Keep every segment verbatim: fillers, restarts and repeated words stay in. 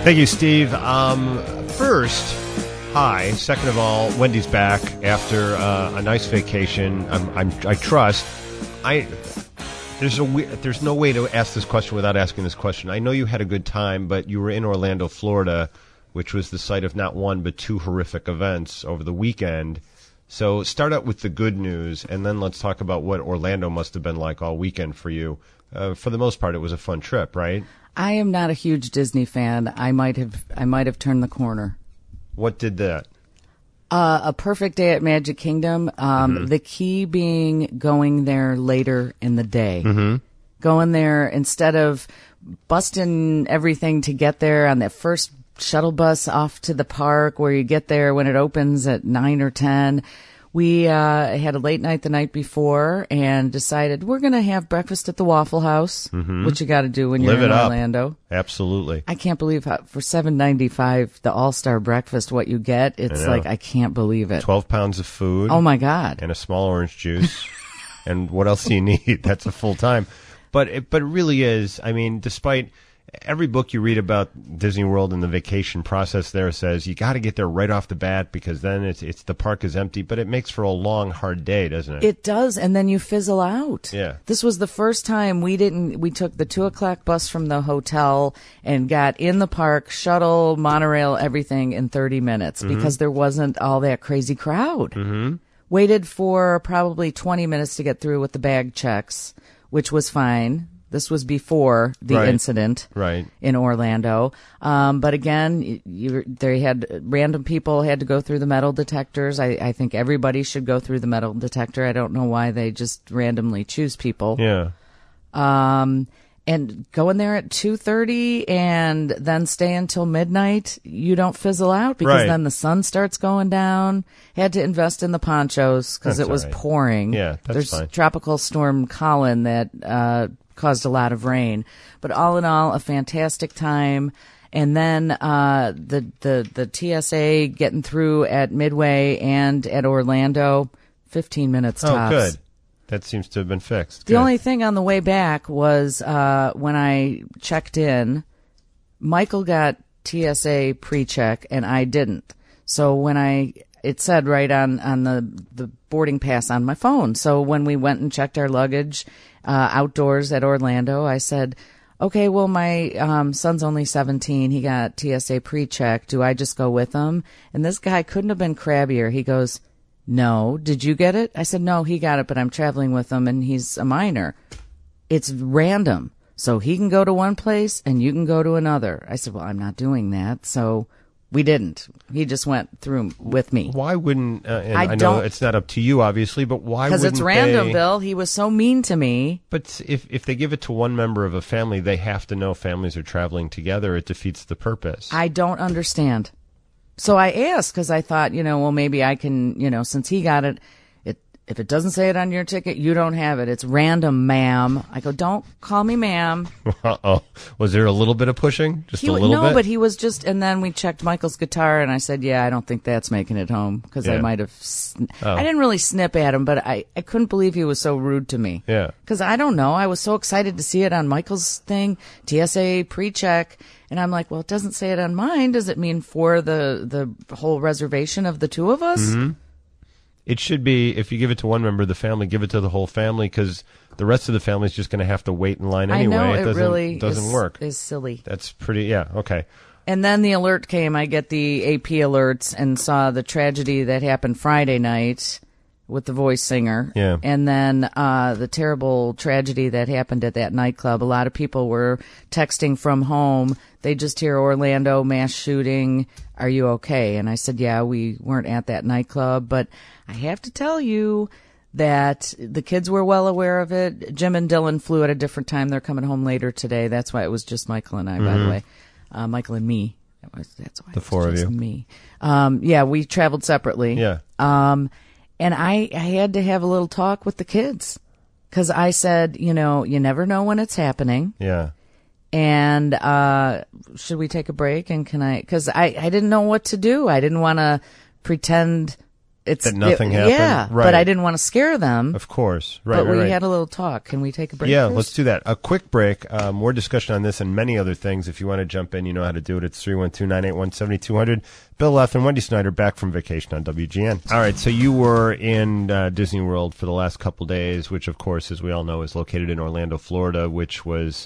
Thank you, Steve. Um, first, hi. Second of all, Wendy's back after uh, a nice vacation. I'm, I'm, I trust. I there's a there's no way to ask this question without asking this question. I know you had a good time, but you were in Orlando, Florida, which was the site of not one but two horrific events over the weekend. So start out with the good news, and then let's talk about what Orlando must have been like all weekend for you. Uh, for the most part, it was a fun trip, right? I am not a huge Disney fan. I might have I might have turned the corner. What did that? Uh, a perfect day at Magic Kingdom. Um, mm-hmm. The key being going there later in the day. Mm-hmm. Going there instead of busting everything to get there on that first shuttle bus off to the park where you get there when it opens at nine or ten. We uh, had a late night the night before and decided we're going to have breakfast at the Waffle House, mm-hmm. which you got to do when you're Live in it Orlando. Up. Absolutely. I can't believe how for seven ninety-five the All-Star breakfast what you get. It's I like I can't believe it. Twelve pounds of food. Oh my God! And a small orange juice. And what else do you need? That's a full time. But it, but it really is. I mean, despite. Every book you read about Disney World and the vacation process there says you got to get there right off the bat because then it's it's the park is empty, but it makes for a long, hard day, doesn't it? It does, and then you fizzle out. Yeah. This was the first time we didn't. We took the two o'clock bus from the hotel and got in the park, shuttle, monorail, everything in thirty minutes mm-hmm. because there wasn't all that crazy crowd. Mm-hmm. Waited for probably twenty minutes to get through with the bag checks, which was fine. This was before the right. incident right. in Orlando. Um, but again, you, you, they had random people had to go through the metal detectors. I, I think everybody should go through the metal detector. I don't know why they just randomly choose people. Yeah. Um, and going there at two thirty and then stay until midnight, you don't fizzle out because right. then the sun starts going down. Had to invest in the ponchos because it was right. pouring. Yeah, that's There's fine. Tropical Storm Colin that uh, caused a lot of rain. But all in all, a fantastic time. And then uh, the, the, the T S A getting through at Midway and at Orlando, fifteen minutes tops. Oh, good. That seems to have been fixed. The Good. only thing on the way back was uh, when I checked in, Michael got T S A pre-check and I didn't. So when I, it said right on, on the, the boarding pass on my phone. So when we went and checked our luggage uh, outdoors at Orlando, I said, okay, well, my um, son's only seventeen. He got T S A pre-check. Do I just go with him? And this guy couldn't have been crabbier. He goes, no. Did you get it? I said, no, he got it, but I'm traveling with him, and he's a minor. It's random. So he can go to one place, and you can go to another. I said, well, I'm not doing that. So we didn't. He just went through with me. Why wouldn't, uh, and I I, know don't- it's not up to you, obviously, but why wouldn't Because it's random, they, Bill. He was so mean to me. But if, if they give it to one member of a family, they have to know families are traveling together. It defeats the purpose. I don't understand. So I asked because I thought, you know, well, maybe I can, you know, since he got it, it if it doesn't say it on your ticket, you don't have it. It's random, ma'am. I go, don't call me ma'am. Uh-oh. Was there a little bit of pushing? Just He, a little no, bit? but he was just, and then we checked Michael's guitar, and I said, yeah, I don't think that's making it home because Yeah. I might have, sn- Oh. I didn't really snip at him, but I, I couldn't believe he was so rude to me. Yeah. Because I don't know. I was so excited to see it on Michael's thing, T S A pre-check. And I'm like, well, it doesn't say it on mine. Does it mean for the, the whole reservation of the two of us? Mm-hmm. It should be, if you give it to one member of the family, give it to the whole family because the rest of the family is just going to have to wait in line anyway. I know, it it doesn't, really doesn't is, work. is silly. That's pretty, yeah, okay. And then the alert came. I get the A P alerts and saw the tragedy that happened Friday night with the voice singer. Yeah. And then uh, the terrible tragedy that happened at that nightclub. A lot of people were texting from home. They just hear Orlando mass shooting. Are you okay? And I said, yeah, we weren't at that nightclub. But I have to tell you that the kids were well aware of it. Jim and Dylan flew at a different time. They're coming home later today. That's why it was just Michael and I, Mm-hmm. by the way. Uh, Michael and me. That was, that's why The it was four of just you. Me. Um, yeah, we traveled separately. Yeah. Um, and I, I had to have a little talk with the kids because I said, you know, you never know when it's happening. Yeah. And uh, should we take a break? And can I? Because I, I didn't know what to do. I didn't want to pretend it's that nothing it, happened. Yeah, right. but I didn't want to scare them. Of course, right. But right, we right. had a little talk. Can we take a break? Yeah, first? let's do that. A quick break. Uh, more discussion on this and many other things. If you want to jump in, you know how to do it. It's three one two, nine eight one, seven two zero zero. Bill Leff and Wendy Snyder back from vacation on W G N. All right, so you were in uh, Disney World for the last couple days, which, of course, as we all know, is located in Orlando, Florida, which was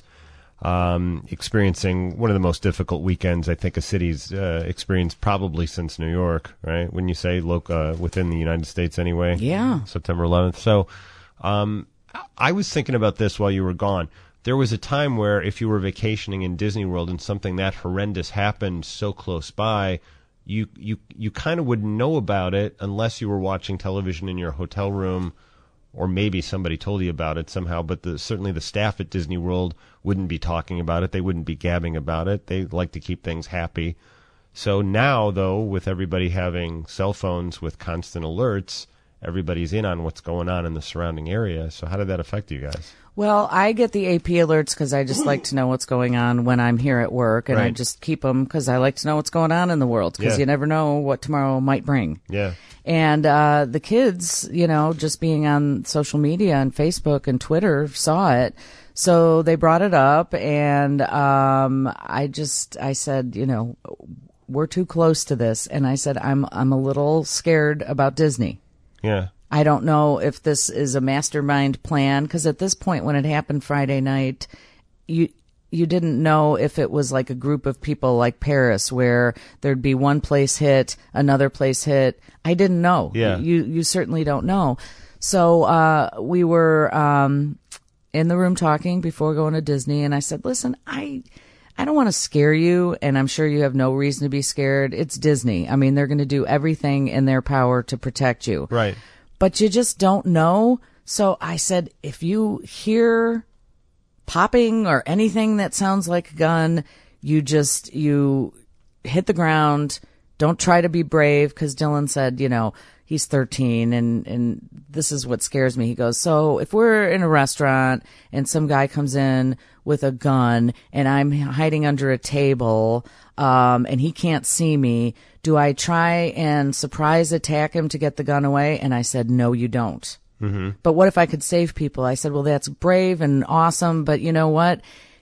um, experiencing one of the most difficult weekends I think a city's uh, experienced probably since New York, right? When you say loc- uh, within the United States anyway. Yeah. September eleventh. So um, I was thinking about this while you were gone. There was a time where if you were vacationing in Disney World and something that horrendous happened so close by, you you, you kind of wouldn't know about it unless you were watching television in your hotel room, or maybe somebody told you about it somehow. But the, certainly the staff at Disney World wouldn't be talking about it. They wouldn't be gabbing about it. They like to keep things happy. So now, though, with everybody having cell phones with constant alerts, everybody's in on what's going on in the surrounding area. So how did that affect you guys? Well, I get the A P alerts because I just like to know what's going on when I'm here at work, and Right. I just keep them because I like to know what's going on in the world because Yeah. you never know what tomorrow might bring. Yeah. And uh, the kids, you know, just being on social media and Facebook and Twitter saw it. So they brought it up, and um, I just, I said, you know, we're too close to this. And I said, I'm, I'm a little scared about Disney. Yeah. I don't know if this is a mastermind plan, because at this point when it happened Friday night, you you didn't know if it was like a group of people like Paris where there'd be one place hit, another place hit. I didn't know. Yeah. You you certainly don't know. So uh, we were um, in the room talking before going to Disney, and I said, listen, I... I don't want to scare you, and I'm sure you have no reason to be scared. It's Disney. I mean, they're going to do everything in their power to protect you. Right. But you just don't know. So I said, if you hear popping or anything that sounds like a gun, you just, you hit the ground. Don't try to be brave, because Dylan said, you know, he's thirteen, and, and this is what scares me. He goes, so if we're in a restaurant and some guy comes in with a gun and I'm hiding under a table, um, and he can't see me, do I try and surprise attack him to get the gun away? And I said, no, you don't. Mm-hmm. But what if I could save people? I said, well, that's brave and awesome, but you know what?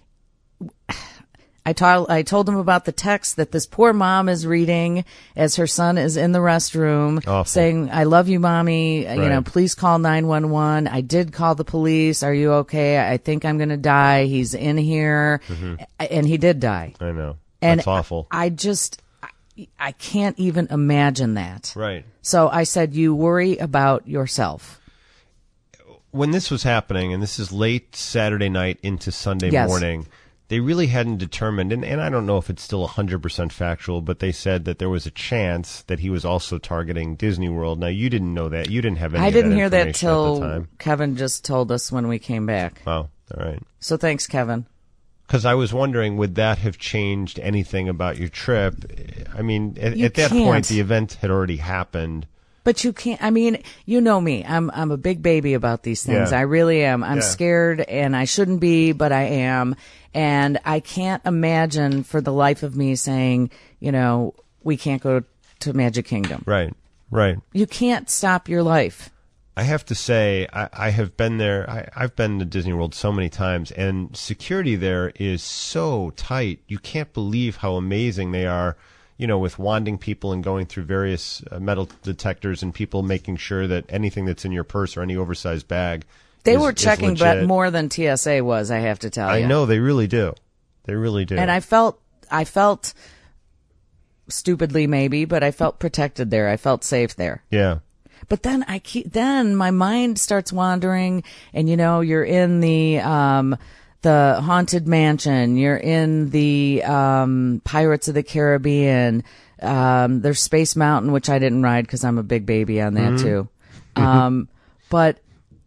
I told I told him about the text that this poor mom is reading as her son is in the restroom, Awful. saying, "I love you, mommy. You know, Right. please call nine one one. I did call the police. Are you okay? I think I'm going to die. He's in here," and he did die. I know. And That's awful. I just, I, I can't even imagine that. Right. So I said, you worry about yourself. When this was happening, and this is late Saturday night into Sunday Yes. morning, they really hadn't determined, and, and I don't know if it's still one hundred percent factual, but they said that there was a chance that he was also targeting Disney World. Now, you didn't know that. You didn't have any I of didn't that hear that information at the till time. Kevin just told us when we came back. Oh, all right. So thanks, Kevin. Because I was wondering, would that have changed anything about your trip? I mean, at, You at that can't. point, the event had already happened. But you can't, I mean, you know me. I'm I'm a big baby about these things. Yeah. I really am. I'm Yeah. scared, and I shouldn't be, but I am. And I can't imagine for the life of me saying, you know, we can't go to Magic Kingdom. Right, right. You can't stop your life. I have to say, I, I have been there. I, I've been to Disney World so many times, and security there is so tight. You can't believe how amazing they are, you know, with wanding people and going through various uh, metal detectors and people making sure that anything that's in your purse or any oversized bag They is- were is checking, but legit. more than T S A was, I have to tell I you. know they really do. They really do. And I felt, I felt stupidly maybe, but I felt protected there. I felt safe there. yeah. But then I keep, then my mind starts wandering, and you know, you're in the, um, the Haunted Mansion, you're in the, um, Pirates of the Caribbean, um, there's Space Mountain, which I didn't ride because I'm a big baby on that too. Um, but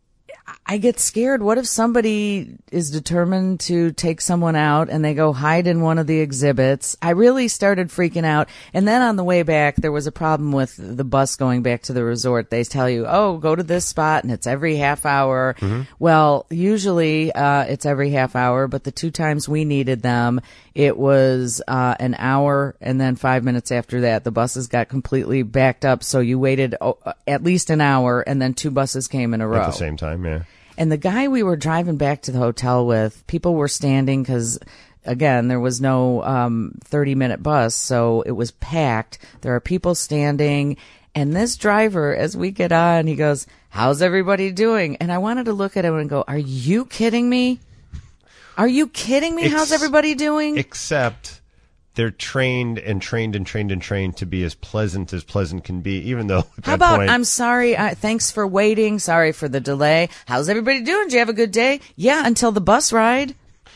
I get scared. What if somebody is determined to take someone out and they go hide in one of the exhibits? I really started freaking out. And then on the way back, there was a problem with the bus going back to the resort. They tell you, oh, go to this spot and it's every half hour. Mm-hmm. Well, usually uh, it's every half hour, but the two times we needed them, it was uh, an hour and then five minutes after that, the buses got completely backed up. So you waited oh, at least an hour and then two buses came in a row. At the same time, yeah. And the guy we were driving back to the hotel with, people were standing because, again, there was no um thirty-minute bus, so it was packed. There are people standing. And this driver, as we get on, he goes, how's everybody doing? And I wanted to look at him and go, are you kidding me? Are you kidding me? Ex- how's everybody doing? Except they're trained and trained and trained and trained to be as pleasant as pleasant can be, even though at How that about, point, I'm sorry, I, thanks for waiting, sorry for the delay. How's everybody doing? Did you have a good day? Yeah, until the bus ride.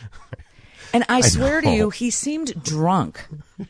And I, I swear know. to you, he seemed drunk.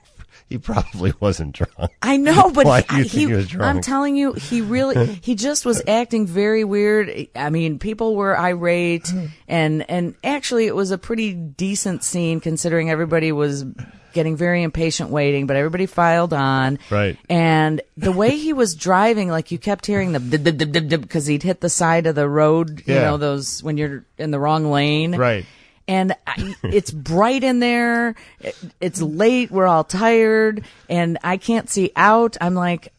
He probably wasn't drunk. I know, but Why do you he, think he was drunk? I'm telling you, he really, he just was acting very weird. I mean, people were irate, and, and actually it was a pretty decent scene considering everybody was getting very impatient waiting, but everybody filed on. Right. And the way he was driving, like you kept hearing the dip, dip, dip, dip, dip, because he'd hit the side of the road, you Yeah. know, those, when you're in the wrong lane. Right. And I, it's bright in there. It, it's late. We're all tired, and I can't see out. I'm like,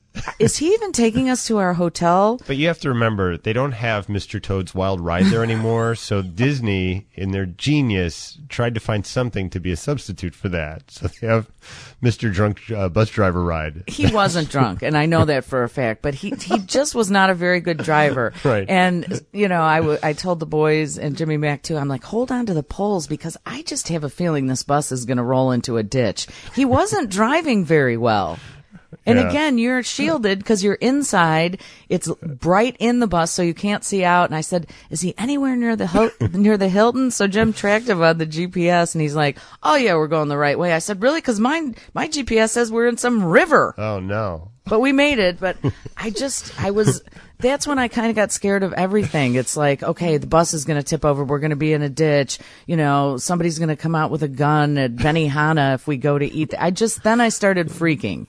is he even taking us to our hotel? But you have to remember, they don't have Mister Toad's Wild Ride there anymore. So Disney, in their genius, tried to find something to be a substitute for that. So they have Mister Drunk uh, Bus Driver Ride. He wasn't drunk, and I know that for a fact. But he he just was not a very good driver. Right. And you know, I, w- I told the boys and Jimmy Mack too. I'm like, hold on to the poles because I just have a feeling this bus is going to roll into a ditch. He wasn't driving very well. And Yeah. again, you're shielded because you're inside. It's bright in the bus, so you can't see out. And I said, "Is he anywhere near the Hil- near the Hilton?" So Jim tracked him on the G P S, and he's like, "Oh yeah, we're going the right way." I said, "Really?" Because mine, my G P S says we're in some river. Oh, no. But we made it. But I just, I was. That's when I kind of got scared of everything. It's like, okay, the bus is going to tip over. We're going to be in a ditch. You know, somebody's going to come out with a gun at Benihana if we go to eat. I just then I started freaking.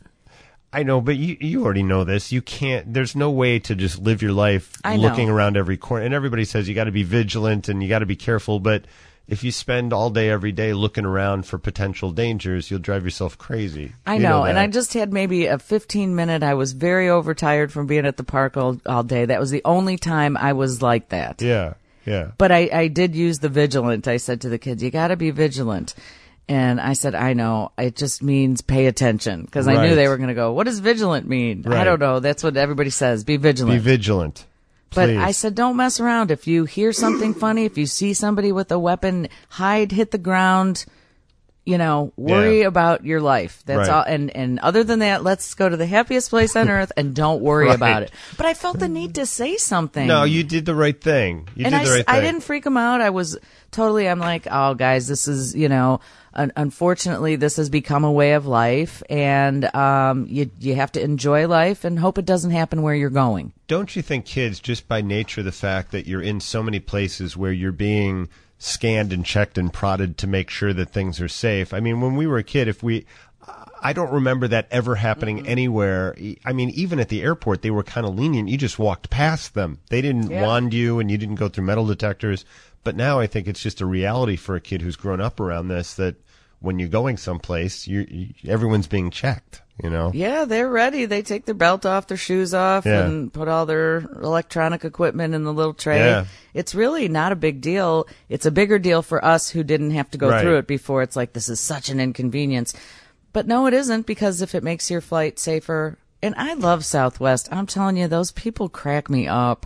I know, but you you already know this. You can't. There's no way to just live your life I know. looking around every corner. And everybody says you got to be vigilant and you got to be careful. But if you spend all day every day looking around for potential dangers, you'll drive yourself crazy. I You know, know and that. I just had maybe a fifteen minute. I was very overtired from being at the park all, all day. That was the only time I was like that. Yeah, yeah. But I, I did use the vigilant. I said to the kids, you got to be vigilant. And I said, I know. It just means pay attention. Because I Right. knew they were going to go, what does vigilant mean? I Right. don't know. That's what everybody says. Be vigilant. Be vigilant. But Please. I said, don't mess around. If you hear something funny, if you see somebody with a weapon, hide, hit the ground, you know, worry Yeah. about your life. That's Right. all. And, and other than that, let's go to the happiest place on earth and don't worry Right. about it. But I felt the need to say something. No, you did the right thing. You and did I, the s- right thing. I didn't freak them out. I was totally, I'm like, oh, guys, this is, you know, un- unfortunately, this has become a way of life. And um, you, you have to enjoy life and hope it doesn't happen where you're going. Don't you think kids, just by nature of the fact that you're in so many places where you're being scanned and checked and prodded to make sure that things are safe? I mean, when we were a kid, if we, I don't remember that ever happening Mm-hmm. anywhere. I mean, even at the airport, they were kind of lenient. You just walked past them. They didn't Yeah. wand you and you didn't go through metal detectors. But now I think it's just a reality for a kid who's grown up around this that when you're going someplace, you, you everyone's being checked, you know? Yeah, they're ready. They take their belt off, their shoes off, Yeah. and put all their electronic equipment in the little tray. Yeah. It's really not a big deal. It's a bigger deal for us who didn't have to go Right. through it before. It's like, this is such an inconvenience. But no, it isn't, because if it makes your flight safer, and I love Southwest. I'm telling you, those people crack me up.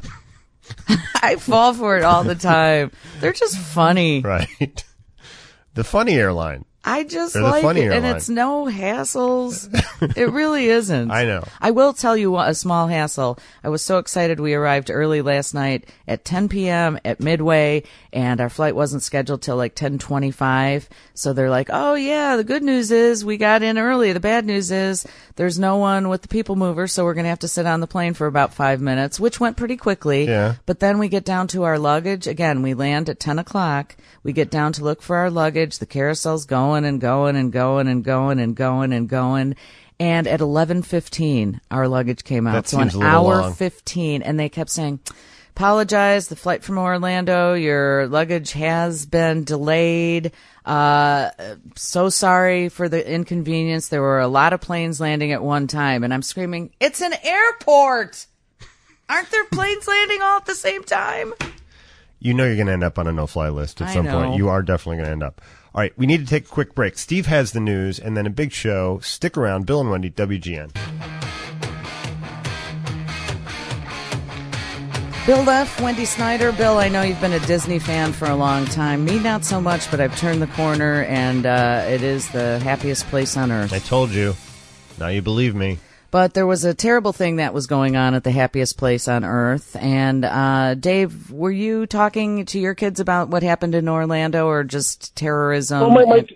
I fall for it all the time. They're just funny. Right. The funny airline. I just They're the like it, funny and airline. it's no hassles. It really isn't. I know. I will tell you a small hassle. I was so excited. We arrived early last night at ten p.m. at Midway, and our flight wasn't scheduled till like ten twenty-five. So they're like, oh, yeah, the good news is we got in early. The bad news is there's no one with the people mover, so we're going to have to sit on the plane for about five minutes, which went pretty quickly. Yeah. But then we get down to our luggage. Again, we land at ten o'clock. We get down to look for our luggage. The carousel's going and going and going and going and going and going. And at eleven fifteen, our luggage came out. That so an seems a little hour long. fifteen. And they kept saying, apologize, the flight from Orlando, your luggage has been delayed. Uh, so sorry for the inconvenience. There were a lot of planes landing at one time. And I'm screaming, it's an airport! Aren't there planes landing all at the same time? You know you're going to end up on a no-fly list at I some know. point. You are definitely going to end up. All right, we need to take a quick break. Steve has the news, and then a big show. Stick around. Bill and Wendy, W G N. Bill F., Wendy Snyder. Bill, I know you've been a Disney fan for a long time. Me, not so much, but I've turned the corner, and uh, it is the happiest place on earth. I told you. Now you believe me. But there was a terrible thing that was going on at the happiest place on earth. And, uh, Dave, were you talking to your kids about what happened in Orlando or just terrorism? Well, my, my,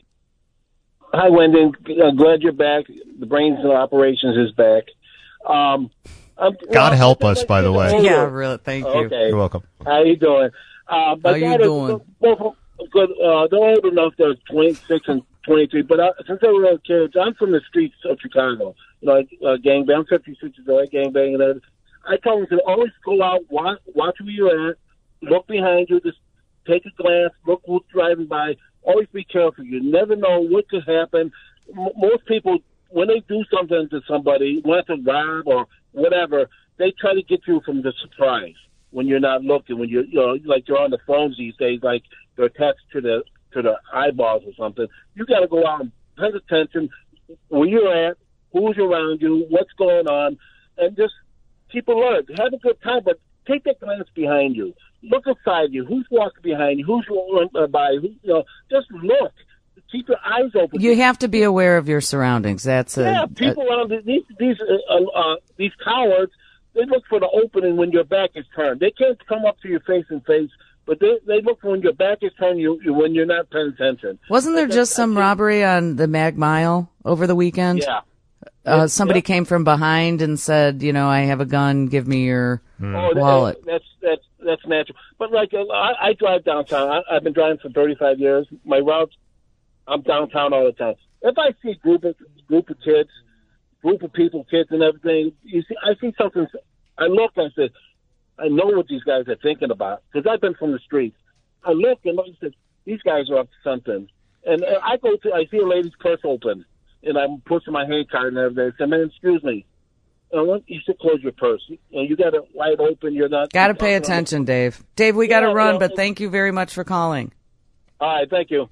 hi, Wendy. I'm glad you're back. The brains and operations is back. Um, I'm, God well, help I- us, I- by the way. Yeah, really. Thank you. Okay. You're welcome. How you doing? Uh, my How you daughter- doing? Both, good, uh, they're old enough. They're twenty-six and twenty-three. But uh, since they were little kids, I'm from the streets of Chicago. You know, uh, gangbang. I'm fifty-six years old. Gangbang and everything. I tell them to always go out, watch, watch where you're at, look behind you, just take a glance, look who's driving by. Always be careful. You never know what could happen. M- most people, when they do something to somebody, want to rob or whatever, they try to get you from the surprise when you're not looking. When you're, you know, like you're on the phones these days, like they're attached to the to the eyeballs or something. You got to go out and pay attention where you're at, who's around you, what's going on, and just keep alert. Have a good time, but take that glance behind you. Look aside you. Who's walking behind you? Who's going by? Who, you know, just look. Keep your eyes open. You have to be aware of your surroundings. That's a, yeah, people a, around these these uh, uh, these cowards. They look for the opening when your back is turned. They can't come up to you face and face, but they they look for when your back is turned. You, you when you're not paying attention. Wasn't there just some robbery on the Mag Mile over the weekend? Yeah. Uh, somebody Yep. came from behind and said, you know, I have a gun, give me your Oh, that- wallet. That's that's that's natural. But like uh, I, I drive downtown. I, I've been driving for thirty-five years. My route, I'm downtown all the time. If I see a group of group of kids, group of people, kids, and everything, you see, I see something. I look and I say, I know what these guys are thinking about because I've been from the streets. I look and I said, these guys are up to something. And uh, I go to, I see a lady's purse open, and I'm pushing my hand card and everything. I say, man, excuse me. I want you should close your purse. You, know, you got it wide open. You're not. Got to pay attention, Dave. Dave, we got to Yeah, run, well, but thank you very much for calling. All right, thank you.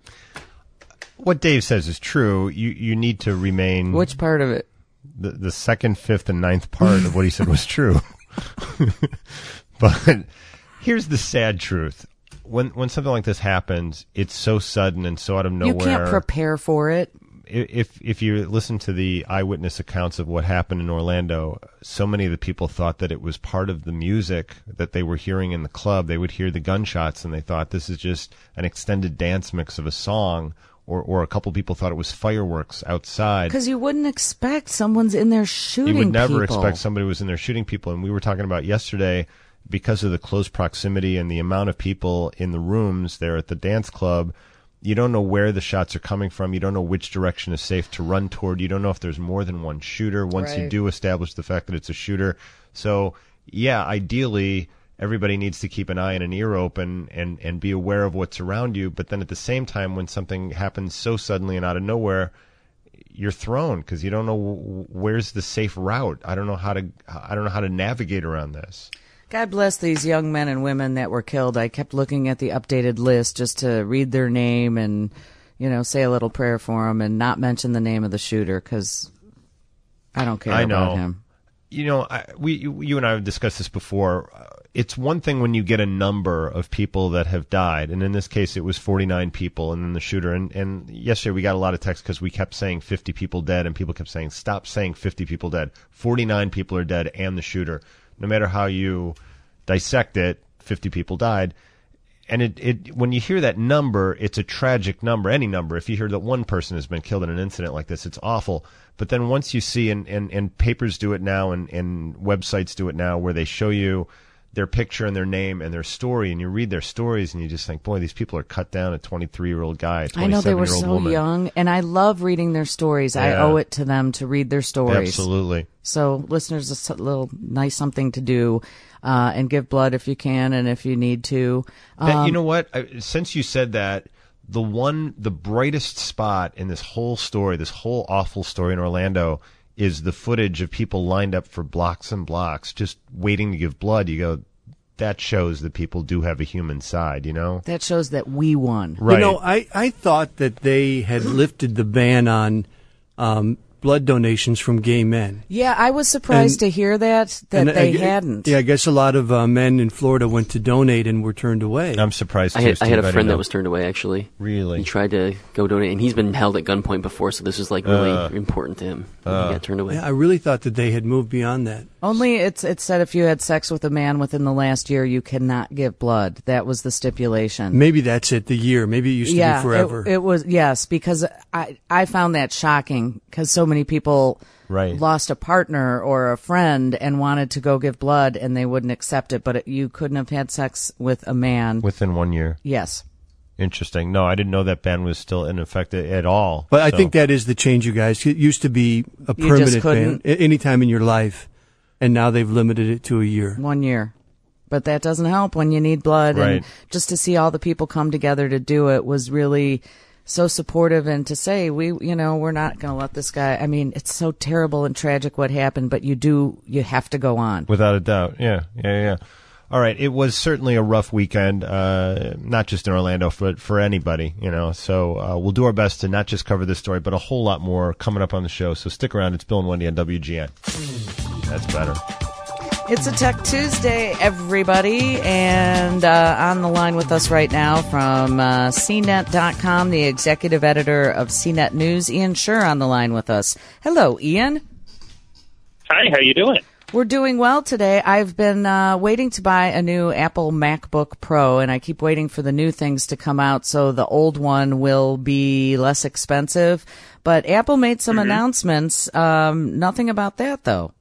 What Dave says is true. You you need to remain. Which part of it? The, the second, fifth, and ninth part of what he said was true. But here's the sad truth. When when something like this happens, it's so sudden and so out of nowhere. You can't prepare for it. If if you listen to the eyewitness accounts of what happened in Orlando, so many of the people thought that it was part of the music that they were hearing in the club. They would hear the gunshots and they thought this is just an extended dance mix of a song, or, or a couple people thought it was fireworks outside. Because you wouldn't expect someone's in there shooting You would never people. expect somebody was in there shooting people. And we were talking about yesterday, because of the close proximity and the amount of people in the rooms there at the dance club, you don't know where the shots are coming from. You don't know which direction is safe to run toward. You don't know if there's more than one shooter once you Right. do establish the fact that it's a shooter. So, yeah, ideally, everybody needs to keep an eye and an ear open and, and be aware of what's around you. But then at the same time, when something happens so suddenly and out of nowhere, you're thrown because you don't know w- where's the safe route. I don't know how to I don't know how to navigate around this. God bless these young men and women that were killed. I kept looking at the updated list just to read their name and, you know, say a little prayer for them and not mention the name of the shooter because I don't care I know. about him. You know, I, we you, you and I have discussed this before. Uh, it's one thing when you get a number of people that have died, and in this case it was forty-nine people, and then the shooter. And, and yesterday we got a lot of text because we kept saying fifty people dead, and people kept saying, stop saying fifty people dead. forty-nine people are dead and the shooter. No matter how you dissect it, fifty people died. And it, it when you hear that number, it's a tragic number, any number. If you hear that one person has been killed in an incident like this, it's awful. But then once you see, and, and, and papers do it now, and, and websites do it now, where they show you their picture and their name and their story, and you read their stories, and you just think, boy, these people are cut down. A twenty-three-year-old guy, a I know they were twenty-seven-year-old so woman. young, and I love reading their stories. I Yeah. owe it to them to read their stories. Absolutely. So, listeners, it's a little nice something to do, uh, and give blood if you can and if you need to. That- Um, you know what? I, since you said that, the one, the brightest spot in this whole story, this whole awful story in Orlando, is the footage of people lined up for blocks and blocks, just waiting to give blood. You go, that shows that people do have a human side, you know? that shows that we won. Right. You know, I, I thought that they had lifted the ban on um, blood donations from gay men. Yeah, I was surprised And- to hear that, that And they I- hadn't. Yeah, I guess a lot of uh, men in Florida went to donate and were turned away. I'm surprised, I too, had, I Steve. had a didn't friend know. that was turned away, actually. Really? He tried to go donate, and he's been held at gunpoint before, so this was like really Uh, important to him. when uh. he got turned away. Yeah, I really thought that they had moved beyond that. Only it's it said if you had sex with a man within the last year, you cannot give blood. That was the stipulation. Maybe that's it, the year. Maybe it used to yeah, be forever. It, it was, yes, because I I found that shocking because so many people Right. lost a partner or a friend and wanted to go give blood and they wouldn't accept it, but it, you couldn't have had sex with a man. Within one year. Yes. Interesting. No, I didn't know that ban was still in effect at all. But I So- think that is the change, you guys. It used to be a You just permanent ban couldn't- a- any time in your life, and now they've limited it to a year. One year. But that doesn't help when you need blood. Right. And just to see all the people come together to do it was really so supportive, and to say, we, you know, we're not going to let this guy, I mean, it's so terrible and tragic what happened, but you do, you have to go on. Without a doubt. Yeah, yeah, yeah. All right. It was certainly a rough weekend, uh, not just in Orlando, but for anybody, you know. So uh, we'll do our best to not just cover this story, but a whole lot more coming up on the show. So stick around. It's Bill and Wendy on W G N. That's better. It's a Tech Tuesday, everybody, and uh, on the line with us right now from uh, C net dot com, the executive editor of C net News, Ian Scher, on the line with us. Hello, Ian. Hi, how you doing? We're doing well today. I've been uh, waiting to buy a new Apple MacBook Pro, and I keep waiting for the new things to come out so the old one will be less expensive. But Apple made some Mm-hmm. announcements. Um, nothing about that, though.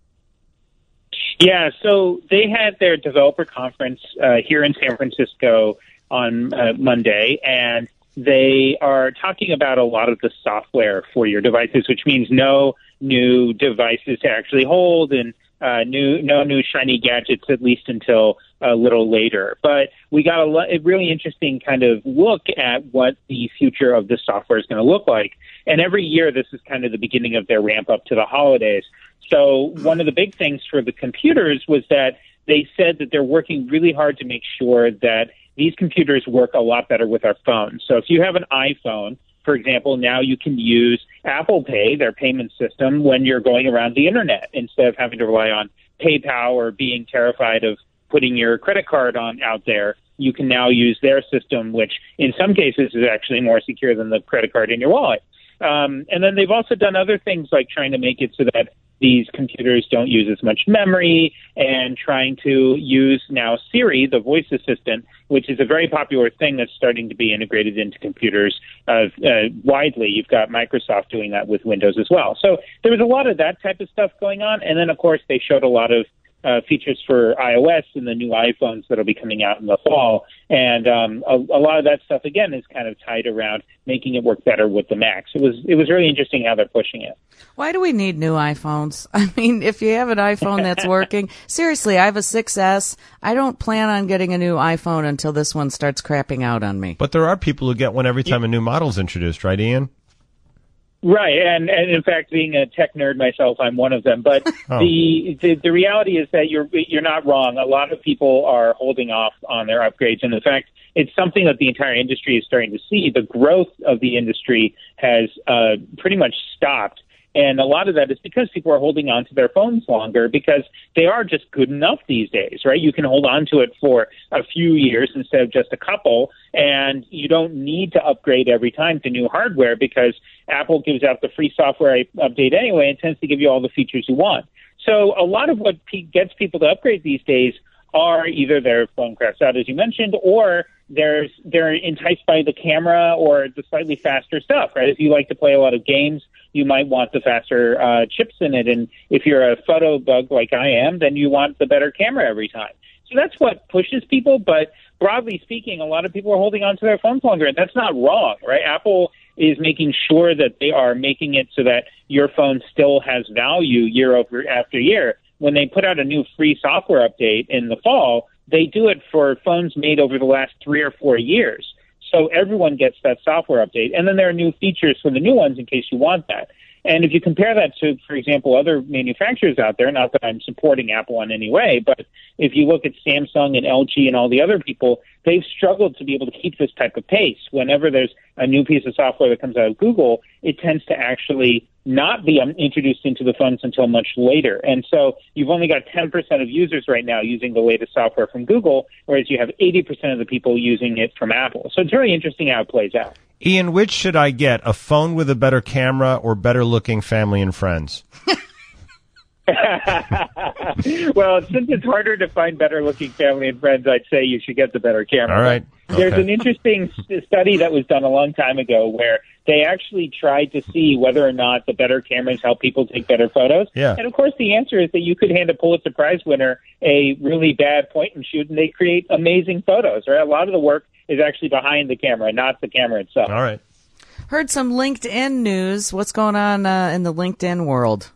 Yeah, so they had their developer conference uh, here in San Francisco on uh, Monday, and they are talking about a lot of the software for your devices, which means no new devices to actually hold and uh, new no new shiny gadgets, at least until a little later. But we got a, lo- a really interesting kind of look at what the future of this software is going to look like. And every year, this is kind of the beginning of their ramp up to the holidays. So one of the big things for the computers was that they said that they're working really hard to make sure that these computers work a lot better with our phones. So if you have an iPhone, for example, now you can use Apple Pay, their payment system, when you're going around the internet instead of having to rely on PayPal or being terrified of putting your credit card on out there. You can now use their system, which in some cases is actually more secure than the credit card in your wallet. Um, and then they've also done other things like trying to make it so that these computers don't use as much memory, and trying to use now Siri, the voice assistant, which is a very popular thing that's starting to be integrated into computers uh, uh, widely. You've got Microsoft doing that with Windows as well. So there was a lot of that type of stuff going on. And then, of course, they showed a lot of Uh, features for iOS and the new iPhones that'll be coming out in the fall. And um, a, a lot of that stuff, again, is kind of tied around making it work better with the Macs. It was it was really interesting how they're pushing it. Why do we need new iPhones? I mean, if you have an iPhone that's working, seriously, I have a six S. I don't plan on getting a new iPhone until this one starts crapping out on me. But there are people who get one every time a new model's introduced, right, Ian? Right, and, and in fact, being a tech nerd myself, I'm one of them. But Oh. the, the the reality is that you're you're not wrong. A lot of people are holding off on their upgrades, and in fact, it's something that the entire industry is starting to see. The growth of the industry has uh, pretty much stopped, And a lot of that is because people are holding on to their phones longer because they are just good enough these days, right? You can hold on to it for a few years instead of just a couple, and you don't need to upgrade every time to new hardware because Apple gives out the free software update anyway and tends to give you all the features you want. So a lot of what gets people to upgrade these days are either their phone cracks out, as you mentioned, or there's, they're enticed by the camera or the slightly faster stuff, right? If you like to play a lot of games, you might want the faster uh, chips in it. And if you're a photo bug like I am, then you want the better camera every time. So that's what pushes people. But broadly speaking, a lot of people are holding on to their phones longer. And that's not wrong, right? Apple is making sure that they are making it so that your phone still has value year over after year. When they put out a new free software update in the fall, they do it for phones made over the last three or four years. So everyone gets that software update. And then there are new features for the new ones in case you want that. And if you compare that to, for example, other manufacturers out there, not that I'm supporting Apple in any way, but if you look at Samsung and L G and all the other people, they've struggled to be able to keep this type of pace. Whenever there's a new piece of software that comes out of Google, it tends to actually not be um, introduced into the phones until much later. And so you've only got ten percent of users right now using the latest software from Google, whereas you have eighty percent of the people using it from Apple. So it's very interesting how it plays out. Ian, which should I get, a phone with a better camera or better-looking family and friends? Well, since it's harder to find better-looking family and friends, I'd say you should get the better camera. All right. Okay. There's an interesting study that was done a long time ago where they actually tried to see whether or not the better cameras help people take better photos. Yeah. And, of course, the answer is that you could hand a Pulitzer Prize winner a really bad point-and-shoot, and they create amazing photos. Right? A lot of the work is actually behind the camera, not the camera itself. All right. Heard some LinkedIn news. What's going on uh, in the LinkedIn world?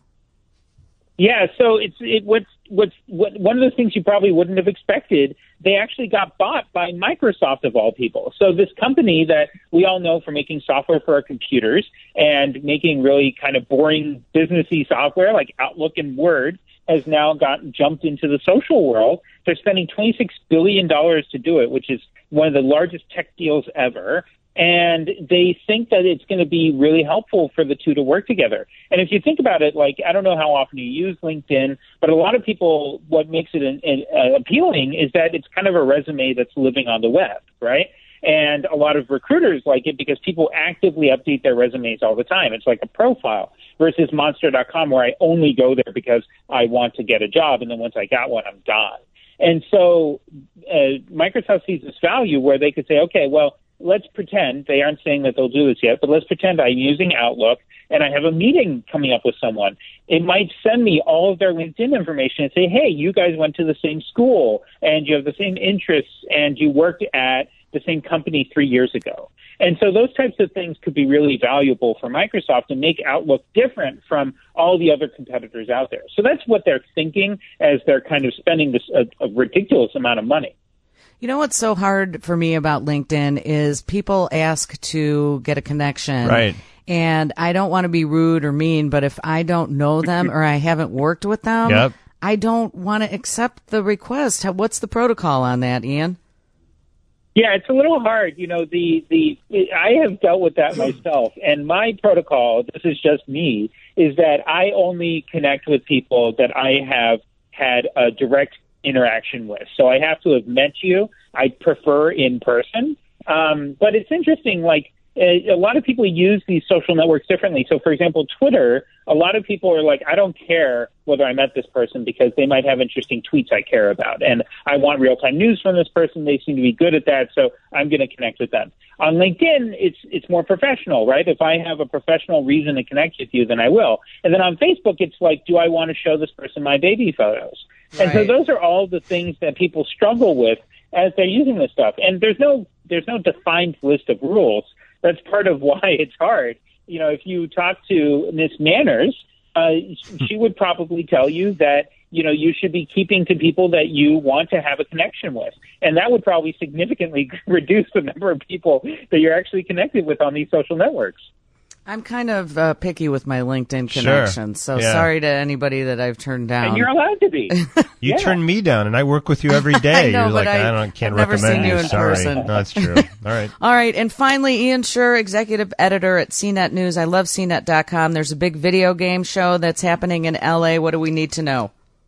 Yeah, so it's it what's what's what, one of the things you probably wouldn't have expected. They actually got bought by Microsoft of all people. So this company that we all know for making software for our computers and making really kind of boring businessy software like Outlook and Word has now gotten jumped into the social world. They're spending twenty-six billion dollars to do it, which is one of the largest tech deals ever. And they think that it's going to be really helpful for the two to work together. And if you think about it, like, I don't know how often you use LinkedIn, but a lot of people, what makes it an, an, uh, appealing is that it's kind of a resume that's living on the web, right? And a lot of recruiters like it because people actively update their resumes all the time. It's like a profile versus Monster dot com where I only go there because I want to get a job. And then once I got one, I'm done. And so uh, Microsoft sees this value where they could say, okay, well, let's pretend, they aren't saying that they'll do this yet, but let's pretend I'm using Outlook and I have a meeting coming up with someone. It might send me all of their LinkedIn information and say, hey, you guys went to the same school and you have the same interests and you worked at the same company three years ago. And so those types of things could be really valuable for Microsoft to make Outlook different from all the other competitors out there. So that's what they're thinking as they're kind of spending this a, a ridiculous amount of money. You know what's so hard for me about LinkedIn is people ask to get a connection. Right. And I don't want to be rude or mean, but if I don't know them or I haven't worked with them, Yep. I don't want to accept the request. How- What's the protocol on that, Ian? Yeah, it's a little hard. You know, the, the I have dealt with that myself, and my protocol, this is just me, is that I only connect with people that I have had a direct interaction with. So I have to have met you. I prefer in person. Um, but it's interesting, like, a, a lot of people use these social networks differently. So, for example, Twitter, a lot of people are like, I don't care whether I met this person because they might have interesting tweets I care about. And I want real-time news from this person. They seem to be good at that, so I'm going to connect with them. On LinkedIn, it's it's more professional, right? If I have a professional reason to connect with you, then I will. And then on Facebook, it's like, do I want to show this person my baby photos? Right. And so those are all the things that people struggle with as they're using this stuff. And there's no there's no defined list of rules. That's part of why it's hard. You know, if you talk to Miss Manners, uh, she would probably tell you that, you know, you should be keeping to people that you want to have a connection with. And that would probably significantly reduce the number of people that you're actually connected with on these social networks. I'm kind of uh, picky with my LinkedIn Sure. connections, so Yeah. sorry to anybody that I've turned down. And you're allowed to be. You Yeah. turn me down, and I work with you every day. I know, You're like, but I- I, don't, can't I've never recommend seen you in Sorry. person. No, that's true. All right. All right, and finally, Ian Scher, executive editor at C net News. I love C net dot com. There's a big video game show that's happening in L A. What do we need to know?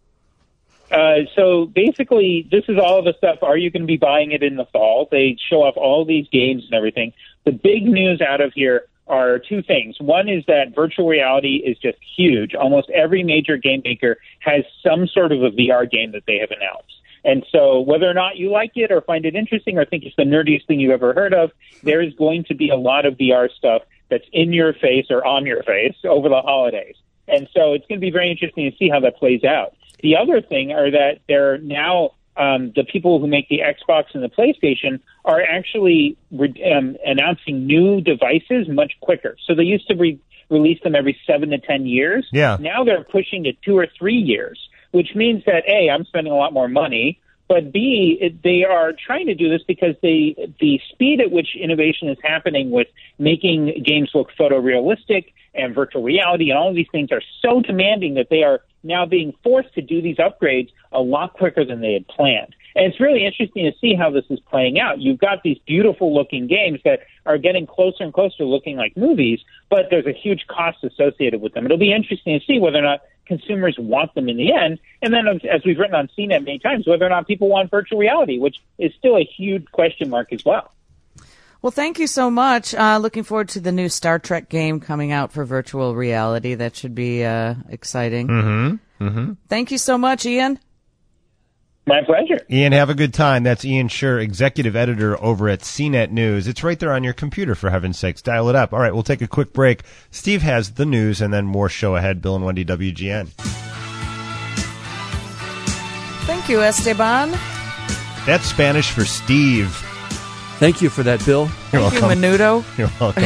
Uh, so basically, this is all of the stuff. Are you going to be buying it in the fall? They show off all these games and everything. The big news out of here are two things. One is that virtual reality is just huge. Almost every major game maker has some sort of a V R game that they have announced. And so whether or not you like it or find it interesting or think it's the nerdiest thing you've ever heard of, there is going to be a lot of V R stuff that's in your face or on your face over the holidays. And so it's going to be very interesting to see how that plays out. The other thing are that they're now um, the people who make the Xbox and the PlayStation are actually re- um, announcing new devices much quicker. So they used to re- release them every seven to ten years. Yeah. Now they're pushing to two or three years, which means that A, I'm spending a lot more money, but B, it, they are trying to do this because they the speed at which innovation is happening with making games look photorealistic and virtual reality and all of these things are so demanding that they are now being forced to do these upgrades a lot quicker than they had planned. And it's really interesting to see how this is playing out. You've got these beautiful looking games that are getting closer and closer to looking like movies, but there's a huge cost associated with them. It'll be interesting to see whether or not consumers want them in the end. And then, as we've written on C net many times, whether or not people want virtual reality, which is still a huge question mark as well. Well, thank you so much. Uh, looking forward to the new Star Trek game coming out for virtual reality. That should be uh, exciting. Mm-hmm. Mm-hmm. Thank you so much, Ian. My pleasure. Ian, have a good time. That's Ian Scher, executive editor over at C net News. It's right there on your computer, for heaven's sakes. Dial it up. All right, we'll take a quick break. Steve has the news and then more show ahead. Bill and Wendy, W G N. Thank you, Esteban. That's Spanish for Steve. Thank you for that, Bill. You're Thank welcome. you, Menudo. You're welcome.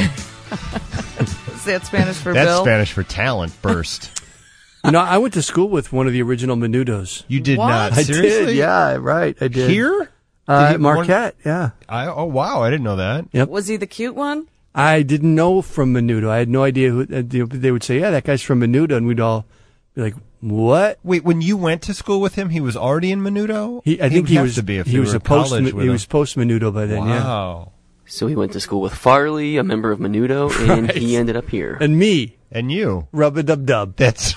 Is that Spanish for That's Bill? Spanish for talent burst. You know, I went to school with one of the original Menudos. You did What? not. I Seriously? did, yeah, right, I did. Here? Uh, Did he- Marquette, yeah. I, oh, wow. I didn't know that. Yep. Was he the cute one? I didn't know from Menudo. I had no idea who. uh, They would say, yeah, that guy's from Menudo, and we'd all be like, what? Wait, when you went to school with him, he was already in Menudo? He, I He think would he have was. to be if he you was were a post. college with He him. was post Menudo by then, yeah. Wow. So he went to school with Farley, a member of Menudo, and Right. he ended up here. And me, And you. rub a dub dub. That's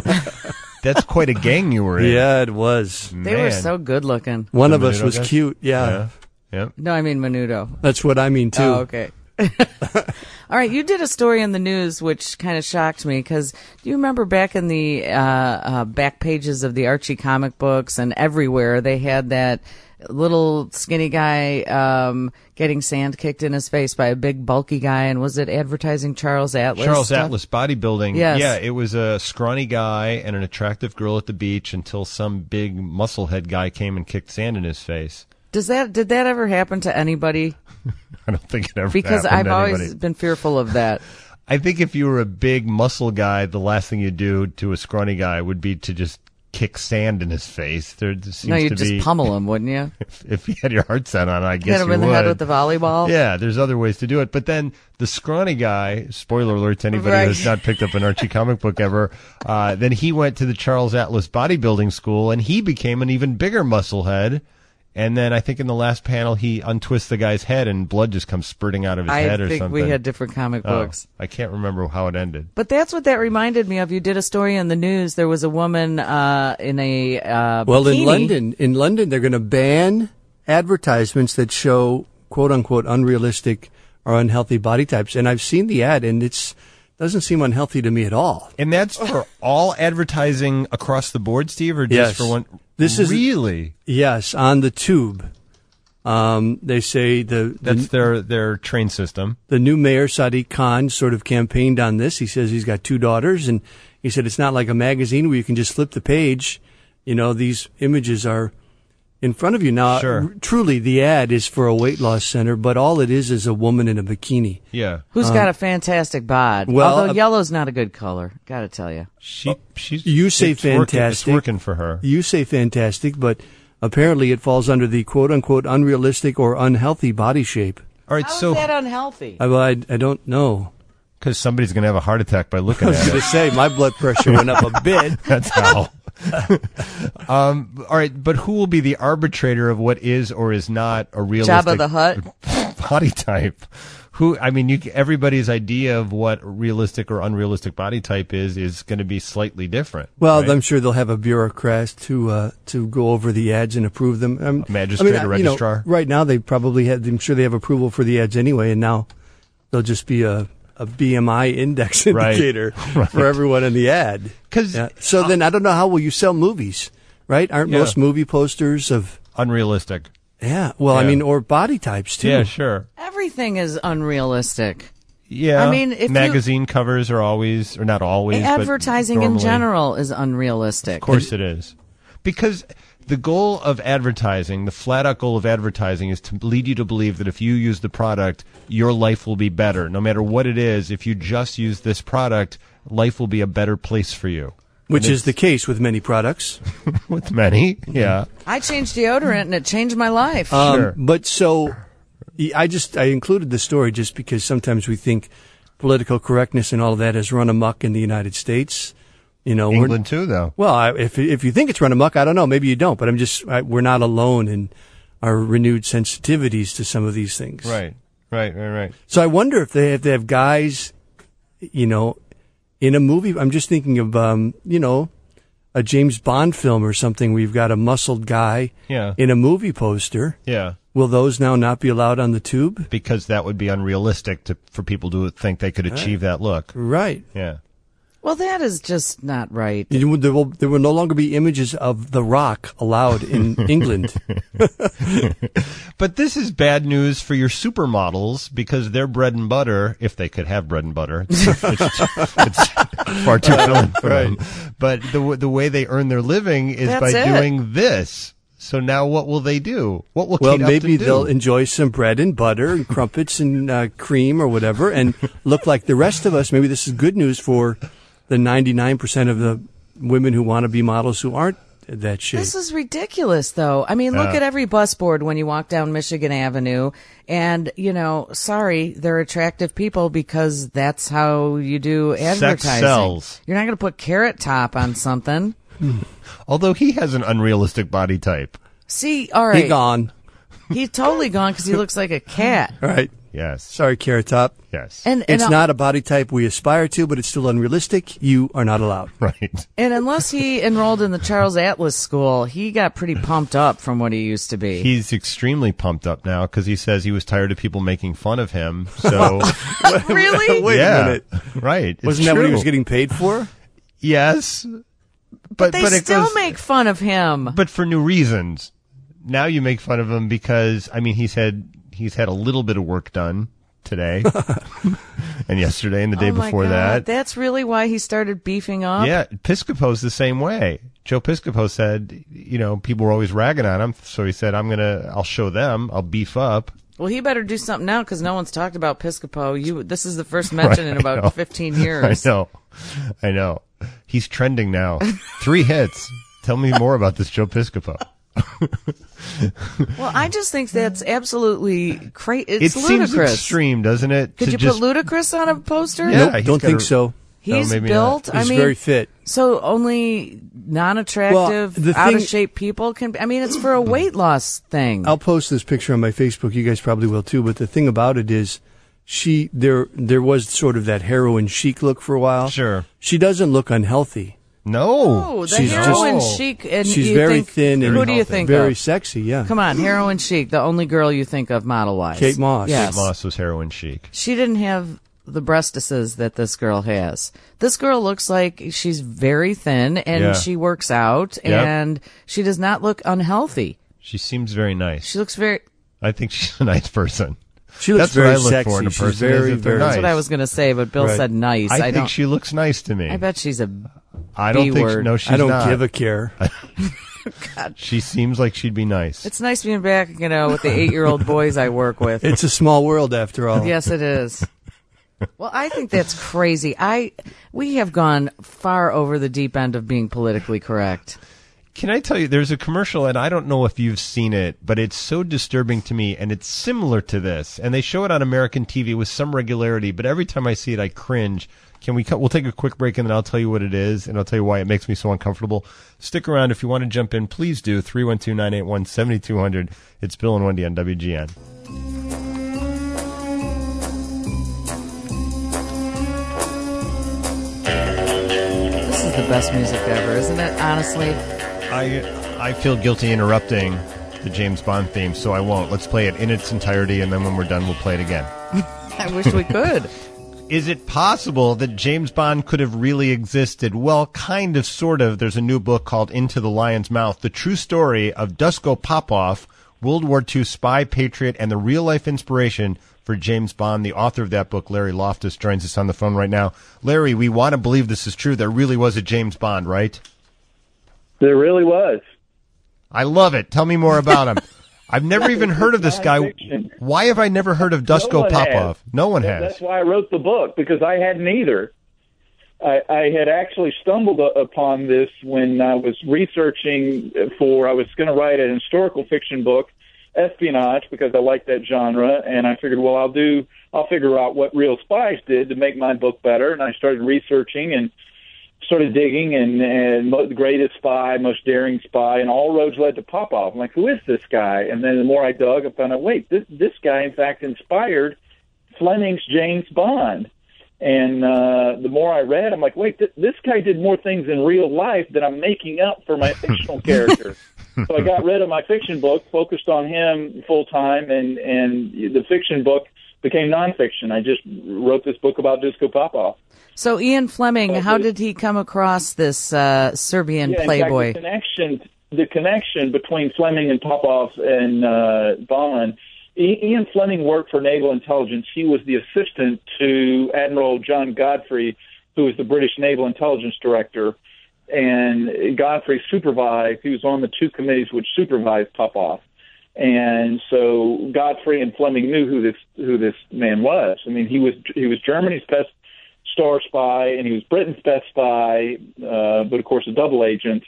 that's quite a gang you were in. Yeah, it was. They were Man. so good looking. One The of us Menudo was guys? cute. Yeah, Yeah. Yep. No, I mean Menudo. that's what I mean too. Oh, okay. All right, you did a story in the news which kind of shocked me because do you remember back in the uh, uh, back pages of the Archie comic books and everywhere they had that little skinny guy um, getting sand kicked in his face by a big bulky guy, and was it advertising Charles Atlas? Charles stuff? Atlas bodybuilding. Yes. Yeah, it was a scrawny guy and an attractive girl at the beach until some big musclehead guy came and kicked sand in his face. Does that did that ever happen to anybody? I don't think it ever Because happened I've to always anybody. been fearful of that. I think if you were a big muscle guy, the last thing you'd do to a scrawny guy would be to just kick sand in his face. There just seems No, you'd to just be, pummel him, wouldn't you? If, if you had your heart set on it, I guess Hit him you in the would. head with the volleyball. Yeah, there's other ways to do it. But then the scrawny guy, spoiler alert to anybody Right. who's not picked up an Archie comic book ever, uh, then he went to the Charles Atlas bodybuilding school and he became an even bigger musclehead. And then I think in the last panel he untwists the guy's head and blood just comes spurting out of his I head or think something. we had different comic Oh, books. I can't remember how it ended. But that's what that reminded me of. You did a story in the news. There was a woman uh, in a uh, Well, in bikini. London, in London, they're going to ban advertisements that show "quote unquote" unrealistic or unhealthy body types. And I've seen the ad, and it's doesn't seem unhealthy to me at all. And that's for all advertising across the board, Steve, or just Yes. for one? This is- really Yes, on the tube. Um, they say the that's the, their their train system. the new mayor Sadiq Khan sort of campaigned on this. He says he's got two daughters, and he said it's not like a magazine where you can just flip the page. You know, these images are in front of you now. Sure. r- truly, the ad is for a weight loss center, but all it is is a woman in a bikini. Yeah, Who's got a fantastic bod. well, Although uh, yellow's not a good color. Got to tell you. she she's You say it's working- fantastic. it's working for her. You say fantastic, but apparently it falls under the quote unquote unrealistic or unhealthy body shape. All right, How is so that unhealthy? I, well, I, I don't know. Because somebody's going to have a heart attack by looking I was at going it. to say, my blood pressure went up a bit. That's how. um, all right, but who will be the arbitrator of what is or is not a realistic Jabba the Hutt? body type? Who? I mean, you, everybody's idea of what realistic or unrealistic body type is is going to be slightly different. Well, right? I'm sure they'll have a bureaucrat to uh, to go over the ads and approve them. Um, A magistrate, I mean, a you know, registrar? right now, they probably have. I'm sure they have approval for the ads anyway, and now they'll just be a, a B M I index Right. indicator Right. for everyone in the ad. 'Cause- Yeah. So then, I don't know how will you sell movies, right? Aren't Yeah. most movie posters of? Unrealistic. Yeah. Well, I Yeah. mean, or body types too. Yeah, sure. Everything is unrealistic. Yeah. I mean, if you- magazine covers are always, or not always, but Advertising in normally- general is unrealistic. Of course it is. Because the goal of advertising, the flat out goal of advertising is to lead you to believe that if you use the product, your life will be better. No matter what it is, if you just use this product, life will be a better place for you. Which And is the case with many products. with many, yeah. I changed deodorant and it changed my life. Um, Sure. But so, I just I included the story just because sometimes we think political correctness and all of that has run amok in the United States. You know, we're- England too, though. well, I, if if you think it's run amok, I don't know. Maybe you don't, but I'm just I, we're not alone in our renewed sensitivities to some of these things. Right, right, right, right. So I wonder if they if they have guys, you know, in a movie. I'm just thinking of um, you know, a James Bond film or something. We've got a muscled guy Yeah. in a movie poster. Yeah. Will those now not be allowed on the tube? Because that would be unrealistic to, for people to think they could achieve that look. Right. Yeah. well, that is just not right. You- There will, there will no longer be images of The Rock allowed in England. But this is bad news for your supermodels because their bread and butter, if they could have bread and butter, it's, it's, it's far too filling for them. But the w- the way they earn their living is That's by it. doing this. So now what will they do? What will Well, Kate maybe Upton do? they'll enjoy some bread and butter and crumpets and uh, cream or whatever and look like the rest of us. Maybe this is good news for the ninety-nine percent of the women who want to be models who aren't that shape. This is ridiculous, though. I mean, look Yeah. at every bus board when you walk down Michigan Avenue. And, you know, sorry, they're attractive people because that's how you do advertising. sells. You're not going to put Carrot Top on something. Although he has an unrealistic body type. See, all right. He gone. He's totally gone because he looks like a cat. All right. Yes. Sorry, Carrot Top. Yes. And, and It's not a body type we aspire to, but it's still unrealistic. You are not allowed. right. And unless he enrolled in the Charles Atlas School, he got pretty pumped up from what he used to be. He's extremely pumped up now because he says he was tired of people making fun of him. So, Really? Wait yeah, a minute. right. It's Wasn't that what he true. was getting paid for? Yes, But they it still goes- make fun of him. but for new reasons. Now you make fun of him because I mean he's had he's had a little bit of work done today and yesterday and the day oh my before God, that. That's really why he started beefing up? Yeah, Piscopo's the same way. Joe Piscopo said, you know, people were always ragging on him, so he said, "I'm gonna, I'll show them, I'll beef up." Well, he better do something now because no one's talked about Piscopo. You, this is the first mention in I know. about fifteen years. I know, I know. He's trending now. Three hits. Tell me more about this Joe Piscopo. Well, I just think that's absolutely crazy. It's It seems ludicrous. extreme, doesn't it? Could to you just, put ludicrous on a poster? Yeah, Nope, he's don't got think a- so. He's No, maybe built. not. I He's mean, very fit. so only non-attractive, Well, the out of thing- shape people can. I mean, it's for a weight loss thing. I'll post this picture on my Facebook. You guys probably will too. But the thing about it is, she there there was sort of that heroin chic look for a while. Sure. She doesn't look unhealthy. No. Oh, the she's heroin just- chic. And She's you very think, thin and who do you healthy. think very of? sexy. Yeah. Come on, heroin chic. The only girl you think of model-wise. Kate Moss. Yes. Moss was heroin chic. She didn't have the breastises that this girl has. This girl looks like she's very thin and Yeah. she works out Yep. and she does not look unhealthy. She seems very nice. She looks very. I think she's a nice person. She looks That's what very I look sexy. for in a She's person, very, is if they're very. nice. That's what I was going to say, but Bill Right. said nice. I, I, think don't. she looks nice to me. I bet she's a. I don't think. B-word. No, she's I don't not. give a care. She seems like she'd be nice. It's nice being back, you know, with the eight-year-old boys I work with. It's a small world after all. Yes, it is. Well, I think that's crazy. I we have gone far over the deep end of being politically correct. Can I tell you, there's a commercial, and I don't know if you've seen it, but it's so disturbing to me, and it's similar to this. And they show it on American T V with some regularity, but every time I see it, I cringe. Can we? We'll take a quick break, and then I'll tell you what it is, and I'll tell you why it makes me so uncomfortable. Stick around. If you want to jump in, please do. three one two, nine eight one, seven two zero zero. It's Bill and Wendy on W G N. This is the best music ever, isn't it? Honestly. I I feel guilty interrupting the James Bond theme, so I won't. Let's play it in its entirety, and then when we're done, we'll play it again. I wish we could. Is it possible that James Bond could have really existed? Well, kind of, sort of. There's a new book called Into the Lion's Mouth, the true story of Dusko Popov, World War Two spy, patriot, and the real-life inspiration for James Bond. The author of that book, Larry Loftus, joins us on the phone right now. Larry, we want to believe this is true. There really was a James Bond, right? There really was. I love it. Tell me more about him. I've never even heard of this guy. Why have I never heard of Dusko no Popov? Has. No one that, has. That's why I wrote the book, because I hadn't either. I, I had actually stumbled upon this when I was researching for, I was going to write an historical fiction book, espionage, because I like that genre, and I figured, well, I'll do, I'll figure out what real spies did to make my book better, and I started researching and started digging, and, and the greatest spy, most daring spy, and all roads led to Popov. I'm like, who is this guy? And then the more I dug, I found out, wait, this, this guy, in fact, inspired Fleming's James Bond. And uh, the more I read, I'm like, wait, th- this guy did more things in real life than I'm making up for my fictional character. So I got rid of my fiction book, focused on him full time, and, and the fiction book became nonfiction. I just wrote this book about Dusko Popov. So Ian Fleming, how did he come across this uh, Serbian yeah, playboy? In fact, the connection, the connection between Fleming and Popov and uh, Bond. Ian Fleming worked for Naval Intelligence. He was the assistant to Admiral John Godfrey, who was the British Naval Intelligence Director. And Godfrey supervised, he was on the two committees which supervised Popov. And so Godfrey and Fleming knew who this who this man was. I mean, he was he was Germany's best star spy, and he was Britain's best spy, uh, but of course a double agent.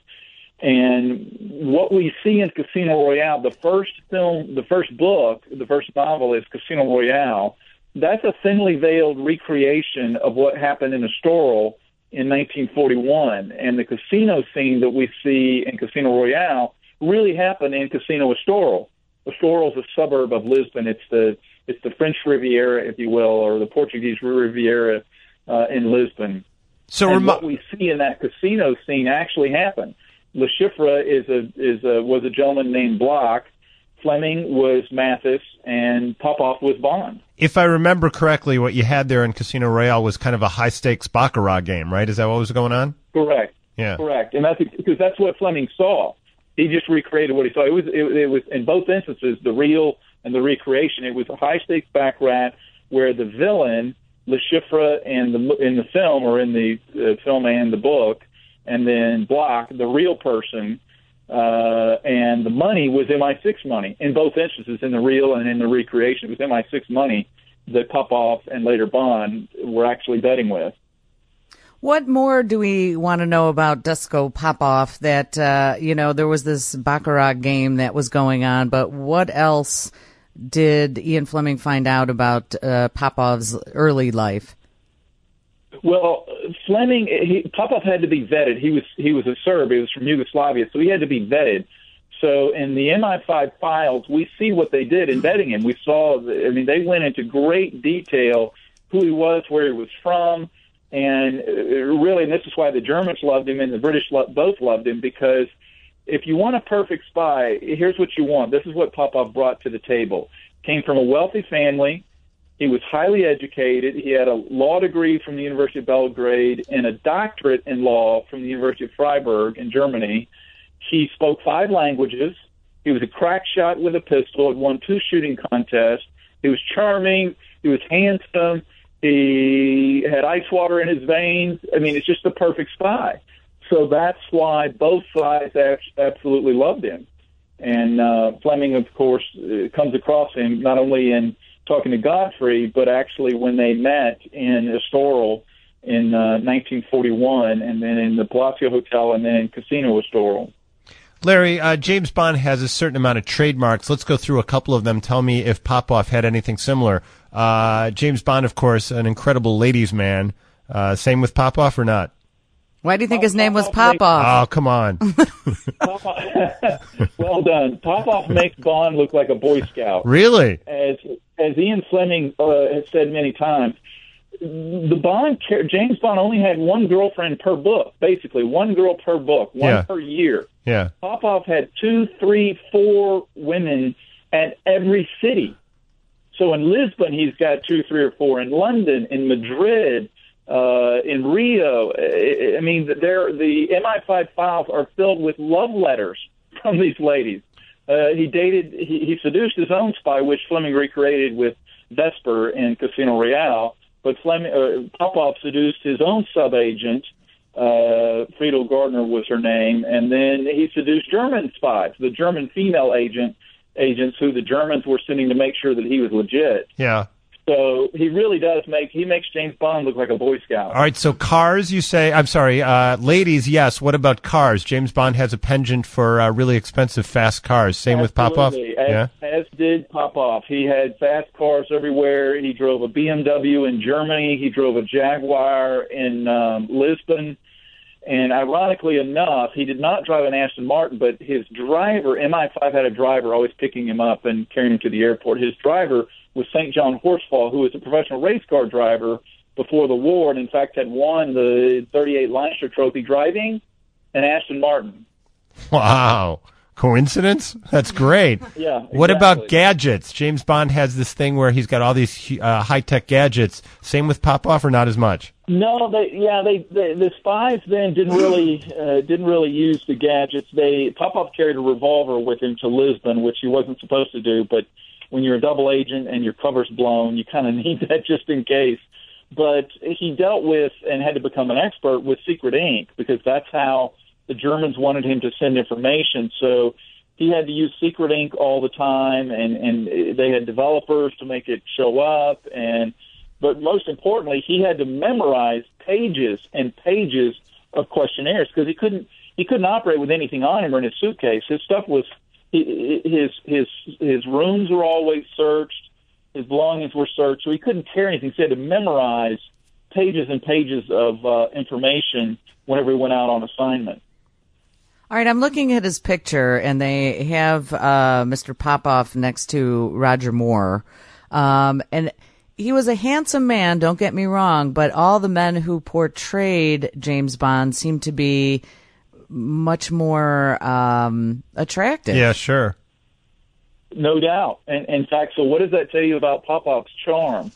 And what we see in Casino Royale, the first film, the first book, the first novel is Casino Royale. That's a thinly veiled recreation of what happened in Estoril in nineteen forty-one. And the casino scene that we see in Casino Royale really happened in Casino Estoril. Estoril is a suburb of Lisbon. It's the it's the French Riviera, if you will, or the Portuguese Riviera uh, in Lisbon. So and rem- what we see in that casino scene actually happened. Le Chiffre is a is a was a gentleman named Bloch. Fleming was Mathis, and Popov was Bond. If I remember correctly, what you had there in Casino Royale was kind of a high-stakes baccarat game, right? Is that what was going on? Correct. Yeah. Correct, and that's because that's what Fleming saw. He just recreated what he saw. It was it, it was in both instances, the real and the recreation. It was a high-stakes baccarat where the villain, Le Chiffre, in the in the film or in the uh, film and the book, and then Bloch, the real person. Uh, and the money was M I six money in both instances, in the real and in the recreation. It was M I six money that Popov and later Bond were actually betting with. What more do we want to know about Dusko Popov? That, uh, you know, there was this Baccarat game that was going on, but what else did Ian Fleming find out about uh, Popov's early life? Well, Fleming, he, Popov had to be vetted. He was he was a Serb. He was from Yugoslavia, so he had to be vetted. So in the M I five files, we see what they did in vetting him. We saw, I mean, they went into great detail who he was, where he was from, and really, and this is why the Germans loved him and the British lo- both loved him, because if you want a perfect spy, here's what you want. This is what Popov brought to the table. Came from a wealthy family. He was highly educated. He had a law degree from the University of Belgrade and a doctorate in law from the University of Freiburg in Germany. He spoke five languages. He was a crack shot with a pistol. Had won two shooting contests. He was charming. He was handsome. He had ice water in his veins. I mean, it's just the perfect spy. So that's why both sides absolutely loved him. And uh, Fleming, of course, comes across him not only in talking to Godfrey, but actually when they met in Estoril in uh, nineteen forty-one, and then in the Palacio Hotel, and then in Casino Estoril. Larry, uh, James Bond has a certain amount of trademarks. Let's go through a couple of them. Tell me if Popoff had anything similar. Uh, James Bond, of course, an incredible ladies' man. Uh, same with Popoff or not? Why do you think his name was Popoff Popoff? Oh, come on. Popoff, well done. Popoff makes Bond look like a Boy Scout. Really? As as Ian Fleming uh, has said many times, the Bond James Bond only had one girlfriend per book, basically one girl per book, one Yeah. per year. Yeah. Popoff had two, three, four women at every city. So in Lisbon, he's got two, three, or four. In London, in Madrid, uh, in Rio. I mean, they're, the M I five files are filled with love letters from these ladies. Uh, he dated, he, he seduced his own spy, which Fleming recreated with Vesper in Casino Royale. But Fleming, uh, Popoff seduced his own sub-agent, uh, Friedel Gardner was her name, and then he seduced German spies, the German female agent, agents who the Germans were sending to make sure that he was legit. Yeah. So he really does make, he makes James Bond look like a Boy Scout. All right, so cars, you say, I'm sorry, uh, ladies, yes. What about cars? James Bond has a penchant for uh, really expensive, fast cars. Same with Popoff? Absolutely. As, Yeah. as did Popoff. He had fast cars everywhere. He drove a B M W in Germany. He drove a Jaguar in um, Lisbon. And ironically enough, he did not drive an Aston Martin, but his driver, M I five had a driver always picking him up and carrying him to the airport. His driver was Saint John Horsfall, who was a professional race car driver before the war, and in fact had won the thirty-eight Leinster Trophy driving an Aston Martin. Wow. Coincidence? That's great. Yeah. What about exactly. gadgets? James Bond has this thing where he's got all these uh, high-tech gadgets. Same with Popoff or not as much? No, they yeah they, they the spies then didn't really uh, didn't really use the gadgets. They Popoff carried a revolver with him to Lisbon, which he wasn't supposed to do. But when you're a double agent and your cover's blown, you kind of need that just in case. But he dealt with and had to become an expert with secret ink because that's how the Germans wanted him to send information. So he had to use secret ink all the time, and and they had developers to make it show up and. But most importantly, he had to memorize pages and pages of questionnaires because he couldn't he couldn't operate with anything on him or in his suitcase. His stuff was his his his rooms were always searched, his belongings were searched, so he couldn't carry anything. So he had to memorize pages and pages of uh, information whenever he went out on assignment. All right, I'm looking at his picture, and they have uh, Mister Popoff next to Roger Moore, um, and. He was a handsome man, don't get me wrong, but all the men who portrayed James Bond seemed to be much more um, attractive. Yeah, sure. No doubt. And in fact, so what does that tell you about Popoff's charm?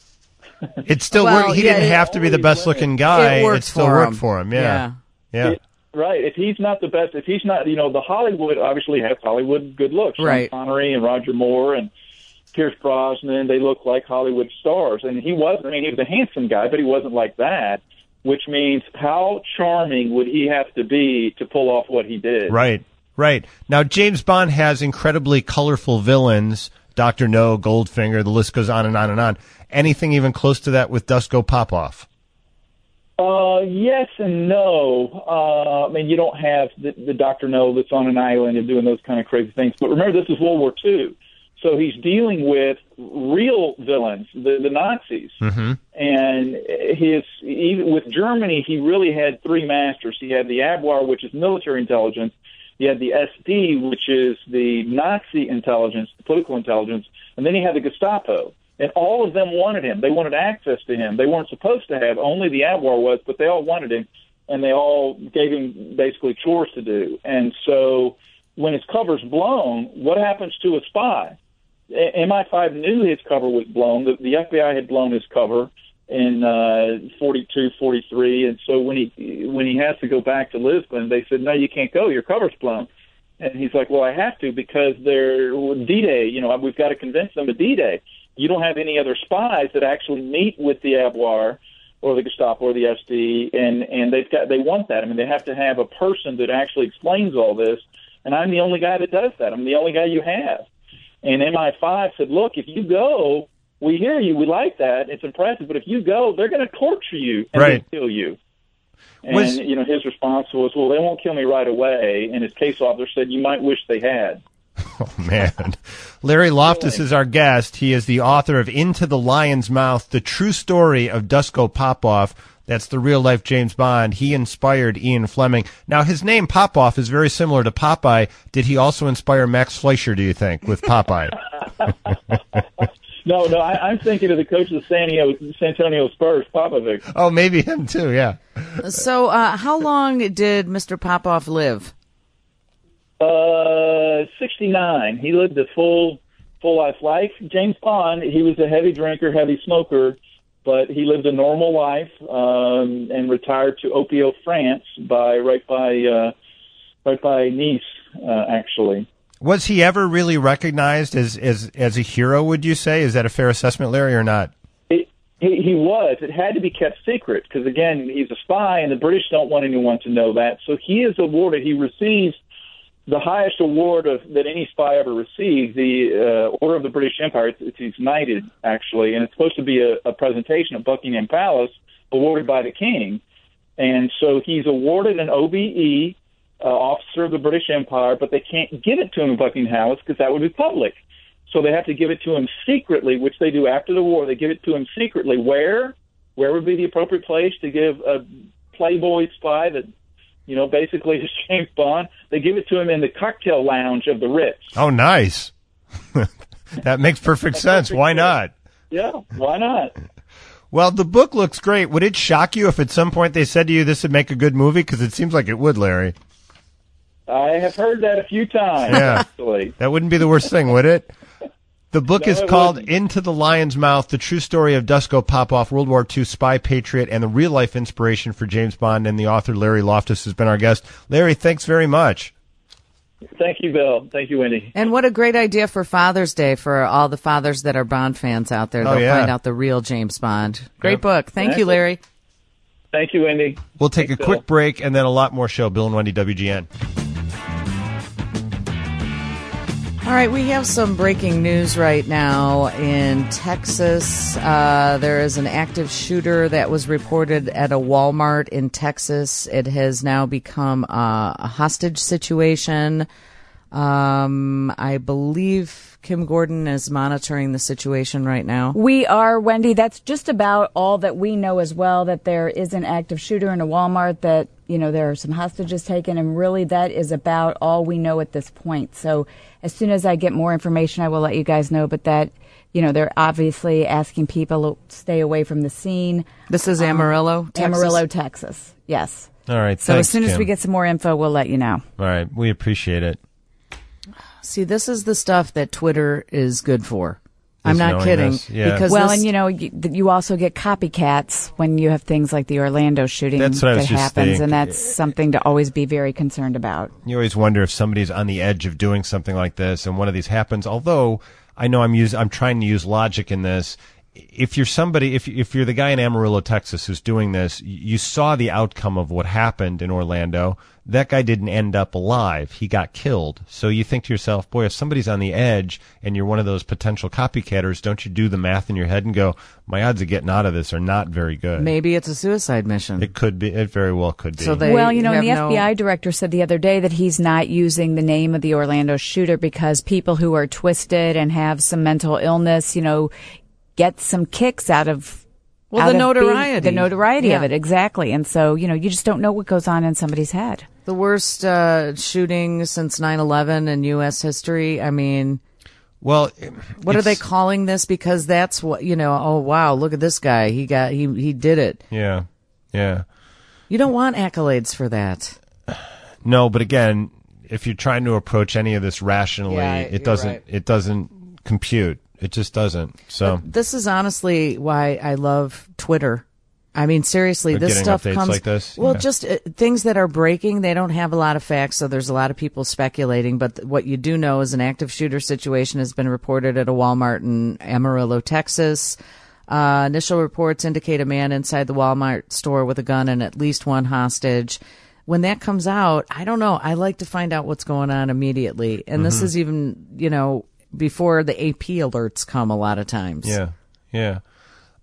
It still Well, worked. He yeah, didn't it have to be the best looking guy. It worked still for worked him. for him. Yeah. Yeah. It, right. If he's not the best, if he's not, you know, the Hollywood obviously has Hollywood good looks. Right. Sean Connery and Roger Moore and Pierce Brosnan, they look like Hollywood stars. And he wasn't, I mean, he was a handsome guy, but he wasn't like that, which means how charming would he have to be to pull off what he did? Right. Right. Now, James Bond has incredibly colorful villains. Doctor No, Goldfinger, the list goes on and on and on. Anything even close to that with Dusko Popoff? Uh, yes and no. Uh, I mean, you don't have the, the Doctor No that's on an island and doing those kind of crazy things. But remember, this is World War Two. So he's dealing with real villains, the, the Nazis. Mm-hmm. And his even with Germany, he really had three masters. He had the Abwehr, which is military intelligence. He had the S D, which is the Nazi intelligence, the political intelligence. And then he had the Gestapo. And all of them wanted him. They wanted access to him. They weren't supposed to have. Only the Abwehr was, but they all wanted him. And they all gave him basically chores to do. And so when his cover's blown, what happens to a spy? M I five knew his cover was blown. The, the F B I had blown his cover in uh, forty-two, forty-three, and so when he when he has to go back to Lisbon, they said, "No, you can't go. Your cover's blown." And he's like, "Well, I have to because they're D-Day. You know, we've got to convince them of D-Day. You don't have any other spies that actually meet with the Abwehr or the Gestapo or the S D, and and they've got they want that. I mean, they have to have a person that actually explains all this, and I'm the only guy that does that. I'm the only guy you have." And M I five said, look, if you go, we hear you, we like that, it's impressive, but if you go, they're going to torture you and right. kill you. And, Was- you know, his response was, well, they won't kill me right away. And his case officer said, you might wish they had. Oh, man. Larry Loftus is our guest. He is the author of Into the Lion's Mouth, the true story of Dusko Popoff. That's the real-life James Bond. He inspired Ian Fleming. Now, his name, Popoff, is very similar to Popeye. Did he also inspire Max Fleischer, do you think, with Popeye? No, no, I, I'm thinking of the coach of the San Antonio, San Antonio Spurs, Popovich. Oh, maybe him, too, yeah. So, uh, how long did Mister Popoff live? Uh, sixty-nine. He lived a full, full life. Life. James Bond, he was a heavy drinker, heavy smoker, but he lived a normal life um, and retired to Opio, France, by right by uh, right by Nice, uh, actually. Was he ever really recognized as, as, as a hero, would you say? Is that a fair assessment, Larry, or not? It, he, he was. It had to be kept secret because, again, he's a spy, and the British don't want anyone to know that. So he is awarded. He receives the highest award of that any spy ever received, the uh, Order of the British Empire. It's, it's he's knighted, actually, and it's supposed to be a, a presentation at Buckingham Palace awarded by the king. And so he's awarded an O B E, uh, officer of the British Empire, but they can't give it to him in Buckingham Palace because that would be public. So they have to give it to him secretly, which they do after the war. They give it to him secretly. Where? Where would be the appropriate place to give a Playboy spy that, you know, basically is James Bond? They give it to him in the cocktail lounge of the Ritz. Oh, nice. That makes perfect sense. perfect Why sense. not? Yeah, why not? Well, the book looks great. Would it shock you if at some point they said to you this would make a good movie? Because it seems like it would, Larry. I have heard that a few times, Yeah. actually. That wouldn't be the worst thing, would it? The book No, is it called wouldn't. Into the Lion's Mouth, the true story of Dusko Popoff, World War Two spy patriot, and the real-life inspiration for James Bond, and the author Larry Loftus has been our guest. Larry, thanks very much. Thank you, Bill. Thank you, Wendy. And what a great idea for Father's Day for all the fathers that are Bond fans out there. Oh, They'll yeah. find out the real James Bond. Great Yep. book. Thank you, Excellent. Larry. Thank you, Wendy. We'll take Thanks, a quick Bill. break and then a lot more show. Bill and Wendy, W G N. All right, we have some breaking news right now in Texas. Uh, there is an active shooter that was reported at a Walmart in Texas. It has now become uh, a hostage situation. Um, I believe Kim Gordon is monitoring the situation right now. We are, Wendy. That's just about all that we know as well, that there is an active shooter in a Walmart, that, you know, there are some hostages taken, and really that is about all we know at this point. So as soon as I get more information, I will let you guys know, but that, you know, they're obviously asking people to stay away from the scene. This is Amarillo, Um, Texas? Amarillo, Texas. Yes. All right, So thanks, as soon as Kim. we get some more info, we'll let you know. All right, we appreciate it. See, this is the stuff that Twitter is good for. I'm Is not knowing kidding. this, yeah. Because Well, this- and you know, you, you also get copycats when you have things like the Orlando shooting That's what I was that just happens, thinking. and that's something to always be very concerned about. You always wonder if somebody's on the edge of doing something like this, and one of these happens. Although I know I'm use, I'm trying to use logic in this. If you're somebody, if if you're the guy in Amarillo, Texas, who's doing this, you saw the outcome of what happened in Orlando. That guy didn't end up alive; he got killed. So you think to yourself, boy, if somebody's on the edge and you're one of those potential copycatters, don't you do the math in your head and go, my odds of getting out of this are not very good. maybe it's a suicide mission. It could be. It very well could be. So they Well, you know, and have the no- F B I director said the other day that he's not using the name of the Orlando shooter because people who are twisted and have some mental illness, you know, get some kicks out of Well, out the of being- notoriety. the notoriety of Yeah. it, exactly. And so, you know, you just don't know what goes on in somebody's head. The worst uh, shooting since nine eleven in U S history. I mean, well, what are it's- they calling this? Because that's what, you know, oh, wow, look at this guy. He got, he, he did it. Yeah, yeah. You don't want accolades for that. No, but again, if you're trying to approach any of this rationally, Yeah, you're it doesn't right. it doesn't compute. It just doesn't. So This is honestly why I love Twitter. I mean, seriously, Or this getting stuff updates comes. like this? Well, Yeah. just uh, things that are breaking. They don't have a lot of facts, so there's a lot of people speculating. But th- what you do know is an active shooter situation has been reported at a Walmart in Amarillo, Texas. Uh, initial reports indicate a man inside the Walmart store with a gun and at least one hostage. When that comes out, I don't know. I like to find out what's going on immediately. And this Mhm. is even, you know, before the A P alerts come a lot of times. yeah, yeah.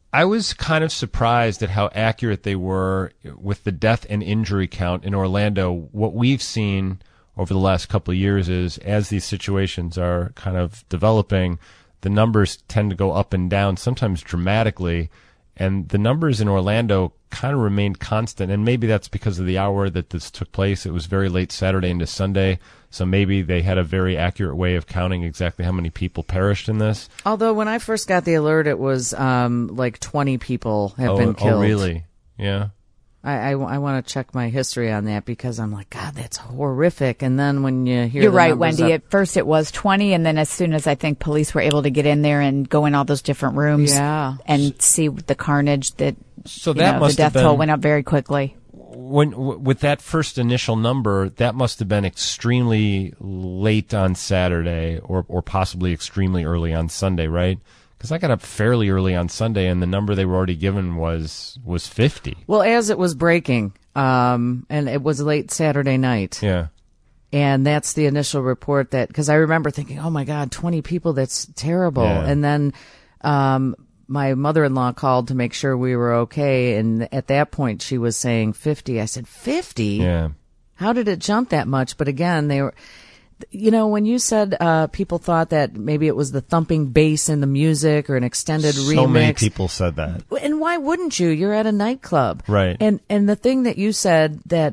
I was kind of surprised at how accurate they were with the death and injury count in Orlando. What we've seen over the last couple of years is, as these situations are kind of developing, the numbers tend to go up and down, sometimes dramatically. And the numbers in Orlando kind of remained constant. And maybe that's because of the hour that this took place. It was very late Saturday into Sunday. So maybe they had a very accurate way of counting exactly how many people perished in this. Although when I first got the alert, it was um, like twenty people have oh, been killed. Oh, really? Yeah. I, I, I want to check my history on that because I'm like, God, that's horrific. And then when you hear You're the right, numbers Wendy. up- At first it was twenty, and then as soon as I think police were able to get in there and go in all those different rooms Yeah. and see the carnage, that, So you that know, must the have death toll been- went up very quickly. When w- with that first initial number, that must have been extremely late on Saturday, or or possibly extremely early on Sunday, right? Because I got up fairly early on Sunday, and the number they were already given was was fifty. Well, as it was breaking, um, and it was late Saturday night. Yeah. And that's the initial report that, because I remember thinking, oh my God, twenty people, that's terrible. Yeah. And then um, my mother-in-law called to make sure we were okay. And at that point, she was saying fifty. I said, fifty? Yeah. How did it jump that much? But again, they were, you know, when you said uh, people thought that maybe it was the thumping bass in the music or an extended remix. So many people said that. And why wouldn't you? You're at a nightclub. Right. And and the thing that you said that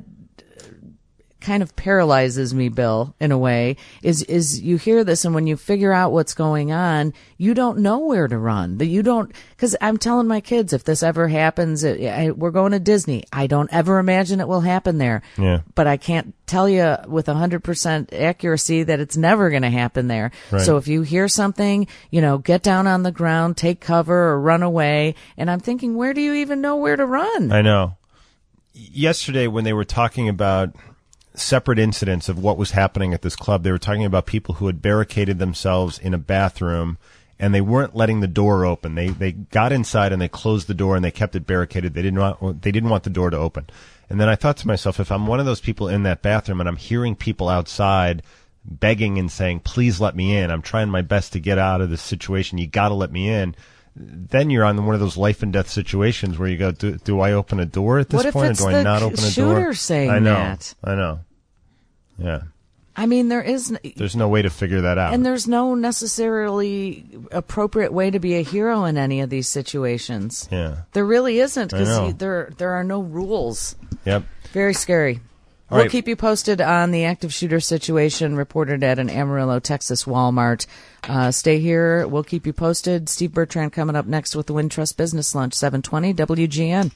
kind of paralyzes me, Bill, in a way, is is you hear this, and when you figure out what's going on, you don't know where to run. That you don't, because I'm telling my kids, if this ever happens, it, I, we're going to Disney. I don't ever imagine it will happen there. Yeah. But I can't tell you with one hundred percent accuracy that it's never going to happen there. Right. So if you hear something, you know, get down on the ground, take cover, or run away. And I'm thinking, where do you even know where to run? I know. Yesterday, when they were talking about separate incidents of what was happening at this club, they were talking about people who had barricaded themselves in a bathroom, and they weren't letting the door open. They they got inside and they closed the door and they kept it barricaded. They didn't want they didn't want the door to open. And then I thought to myself, if I'm one of those people in that bathroom and I'm hearing people outside begging and saying, "Please let me in. I'm trying my best to get out of this situation. You got to let me in." Then you're on one of those life and death situations where you go, "Do, do I open a door at this What if point, it's or do I the not open a door?" shooter saying I know. that? I know. Yeah. I mean, there is, n- There's no way to figure that out. and there's no necessarily appropriate way to be a hero in any of these situations. Yeah. There really isn't, I know. because there there are no rules. Yep. Very scary. All we'll right. keep you posted on the active shooter situation reported at an Amarillo, Texas Walmart. Uh, stay here. We'll keep you posted. Steve Bertrand coming up next with the Wintrust Business Lunch, seven twenty W G N.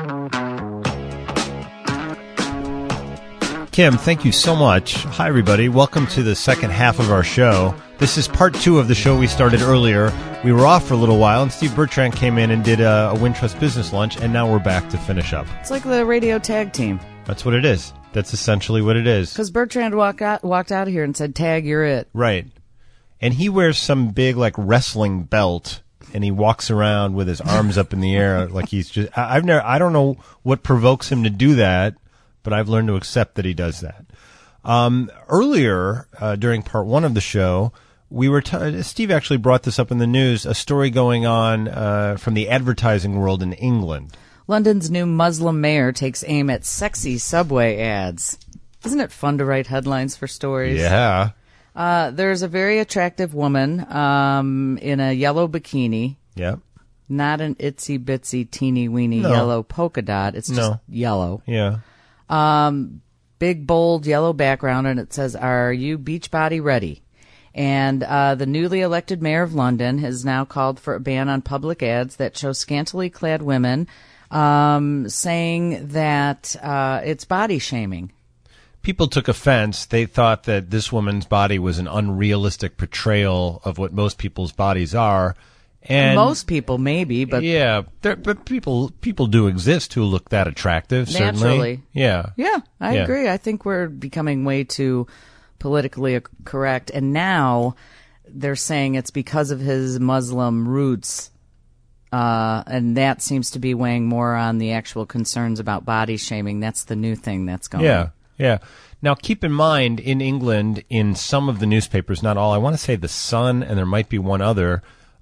Kim, thank you so much. Hi, everybody. Welcome to the second half of our show. This is part two of the show we started earlier. We were off for a little while, and Steve Bertrand came in and did a, a Wintrust Business Lunch, and now we're back to finish up. It's like the radio tag team. That's what it is. That's essentially what it is. Because Bertrand walk out, walked out of here and said, "Tag, you're it." Right. And he wears some big, like, wrestling belt, and he walks around with his arms up in the air like he's just... I, I've never... I don't know what provokes him to do that, but I've learned to accept that he does that. Um, earlier, uh, during part one of the show, we were t- Steve actually brought this up in the news, a story going on uh, from the advertising world in England. London's new Muslim mayor takes aim at sexy subway ads. Isn't it fun to write headlines for stories? Yeah. Uh, there's a very attractive woman um, in a yellow bikini. Yeah. Not an itsy bitsy teeny weeny No. yellow polka dot. It's just No. yellow. Yeah. Um, big, bold yellow background, and it says, "Are you Beachbody ready?" And uh, the newly elected mayor of London has now called for a ban on public ads that show scantily clad women, um, saying that uh, it's body shaming. People took offense. They thought that this woman's body was an unrealistic portrayal of what most people's bodies are. And Most people, maybe, but yeah, there, but people people do exist who look that attractive. Certainly, Naturally. yeah, yeah, I Yeah. agree. I think we're becoming way too politically correct, and now they're saying it's because of his Muslim roots. Uh, and that seems to be weighing more on the actual concerns about body shaming. That's the new thing that's going yeah, on. yeah. Now, keep in mind, in England, in some of the newspapers, not all, I want to say The Sun, and there might be one other,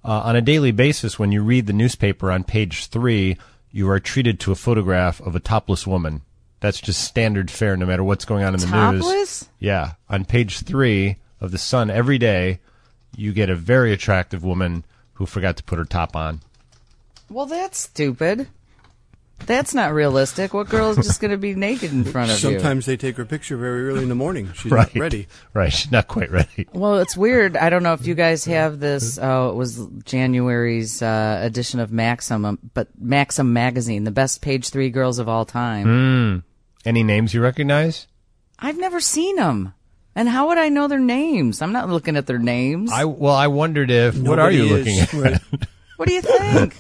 Uh, on a daily basis, when you read the newspaper on page three, you are treated to a photograph of a topless woman. That's just standard fare no matter what's going on in the news. Topless? Yeah. On page three of the Sun every day, you get a very attractive woman who forgot to put her top on. Well, that's stupid. That's not realistic. What girl is just going to be naked in front of you? Sometimes they take her picture very early in the morning. She's Right. not ready. Right. She's not quite ready. Well, it's weird. I don't know if you guys have this. Oh, it was January's uh, edition of Maxim, but Maxim magazine, the best page three girls of all time. Mm. Any names you recognize? I've never seen them. And how would I know their names? I'm not looking at their names. I Well, I wondered if, what are Nobody you is, looking at? right. What do you think?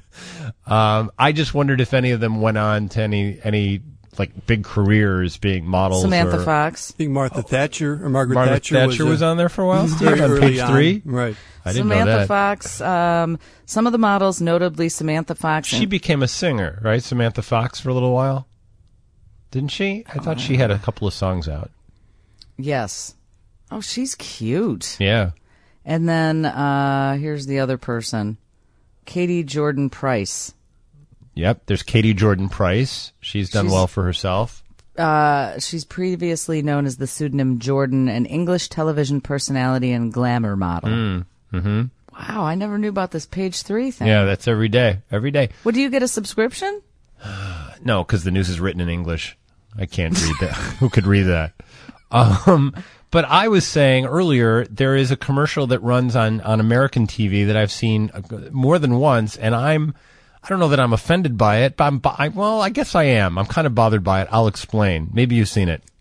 Um, I just wondered if any of them went on to any any like big careers being models. Samantha or, Fox. I think Martha Thatcher or Margaret, Margaret Thatcher, Thatcher was, was, uh, on there for a while. very Steve, on early page on. three. Right. I didn't Samantha know that. Fox. Um, some of the models, notably Samantha Fox. She and- became a singer, right? Samantha Fox for a little while, didn't she? I thought she had a couple of songs out. Yes. Oh, she's cute. Yeah. And then uh, here's the other person, Katie Jordan Price. Yep. There's Katie Jordan Price. She's done She's- well for herself. Uh, she's previously known as the pseudonym Jordan, an English television personality and glamour model. Mm. Mm-hmm. Wow, I never knew about this page three thing. Yeah, that's every day. Every day. Well, do you get a subscription? No, because the news is written in English. I can't read that. Who could read that? Um, but I was saying earlier, there is a commercial that runs on, on American T V that I've seen more than once, and I'm, I don't know that I'm offended by it, but I'm, I, well, I guess I am. I'm kind of bothered by it. I'll explain. Maybe you've seen it.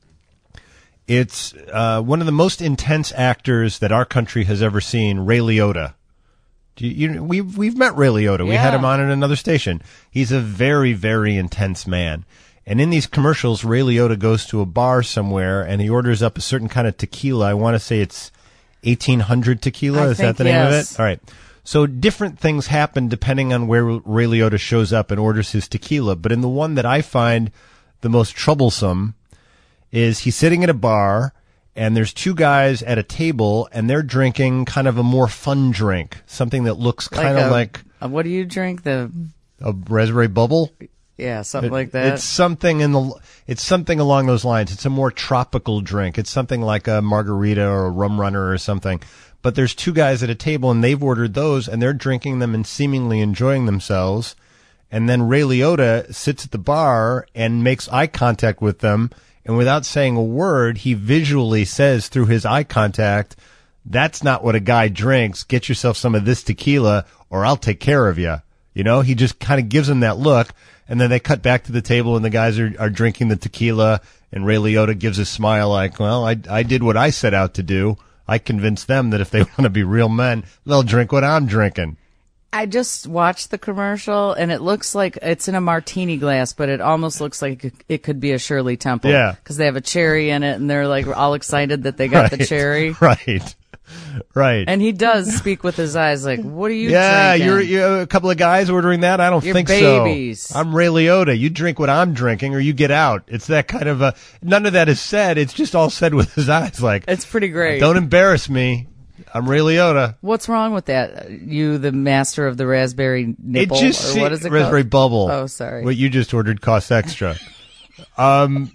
It's uh, one of the most intense actors that our country has ever seen, Ray Liotta. Do you, you, we've, we've met Ray Liotta. We had Yeah. him on at another station. He's a very, very intense man. And in these commercials, Ray Liotta goes to a bar somewhere and he orders up a certain kind of tequila. I want to say it's eighteen hundred tequila. I Is think, that the name yes. of it? All right. So different things happen depending on where Ray Liotta shows up and orders his tequila. But in the one that I find the most troublesome is he's sitting at a bar and there's two guys at a table and they're drinking kind of a more fun drink, something that looks kind of a- like uh, what do you drink? The a raspberry bubble. yeah, something It- like that. It's something in the. It's something along those lines. It's a more tropical drink. It's something like a margarita or a rum runner or something. But there's two guys at a table and they've ordered those and they're drinking them and seemingly enjoying themselves. And then Ray Liotta sits at the bar and makes eye contact with them. And without saying a word, he visually says through his eye contact, "That's not what a guy drinks. Get yourself some of this tequila or I'll take care of you." You know, he just kind of gives him that look. And then they cut back to the table and the guys are, are drinking the tequila. And Ray Liotta gives a smile like, "Well, I, I did what I set out to do. I convinced them that if they want to be real men, they'll drink what I'm drinking." I just watched the commercial, and it looks like it's in a martini glass, but it almost looks like it could be a Shirley Temple. Yeah. Because they have a cherry in it, and they're like all excited that they got the Right. cherry. Right. Right. And he does speak with his eyes like, what are you yeah, drinking? you're, you're a couple of guys ordering that. I don't You're think babies. so. I'm Ray Liotta. You drink what I'm drinking, or you get out. It's that kind of a. None of that is said. It's just all said with his eyes. Like, It's pretty great. don't embarrass me. I'm Ray Liotta. What's wrong with that? You, the master of the raspberry nipple, it just or what is it raspberry called? bubble. Oh, sorry. What you just ordered costs extra. um.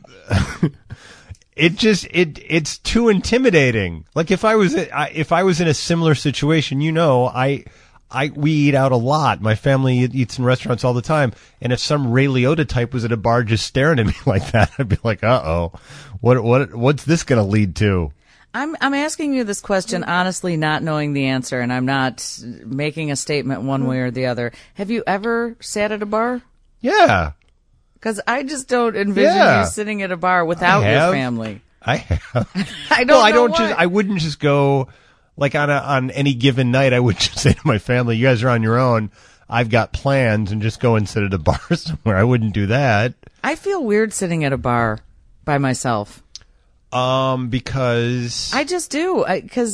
It just it it's too intimidating. Like if I was I, if I was in a similar situation, you know, I I we eat out a lot. My family eats in restaurants all the time, and if some Ray Liotta type was at a bar just staring at me like that, I'd be like, "Uh oh, what what what's this going to lead to?" I'm I'm asking you this question honestly, not knowing the answer, and I'm not making a statement one way or the other. Have you ever sat at a bar? Yeah, Because I just don't envision Yeah. you sitting at a bar without I your have. family. I have. I don't. well, I know don't why. just. I wouldn't just go like on a, on any given night. I would just say to my family, "You guys are on your own. I've got plans," and just go and sit at a bar somewhere. I wouldn't do that. I feel weird sitting at a bar by myself. Um, because I just do. Because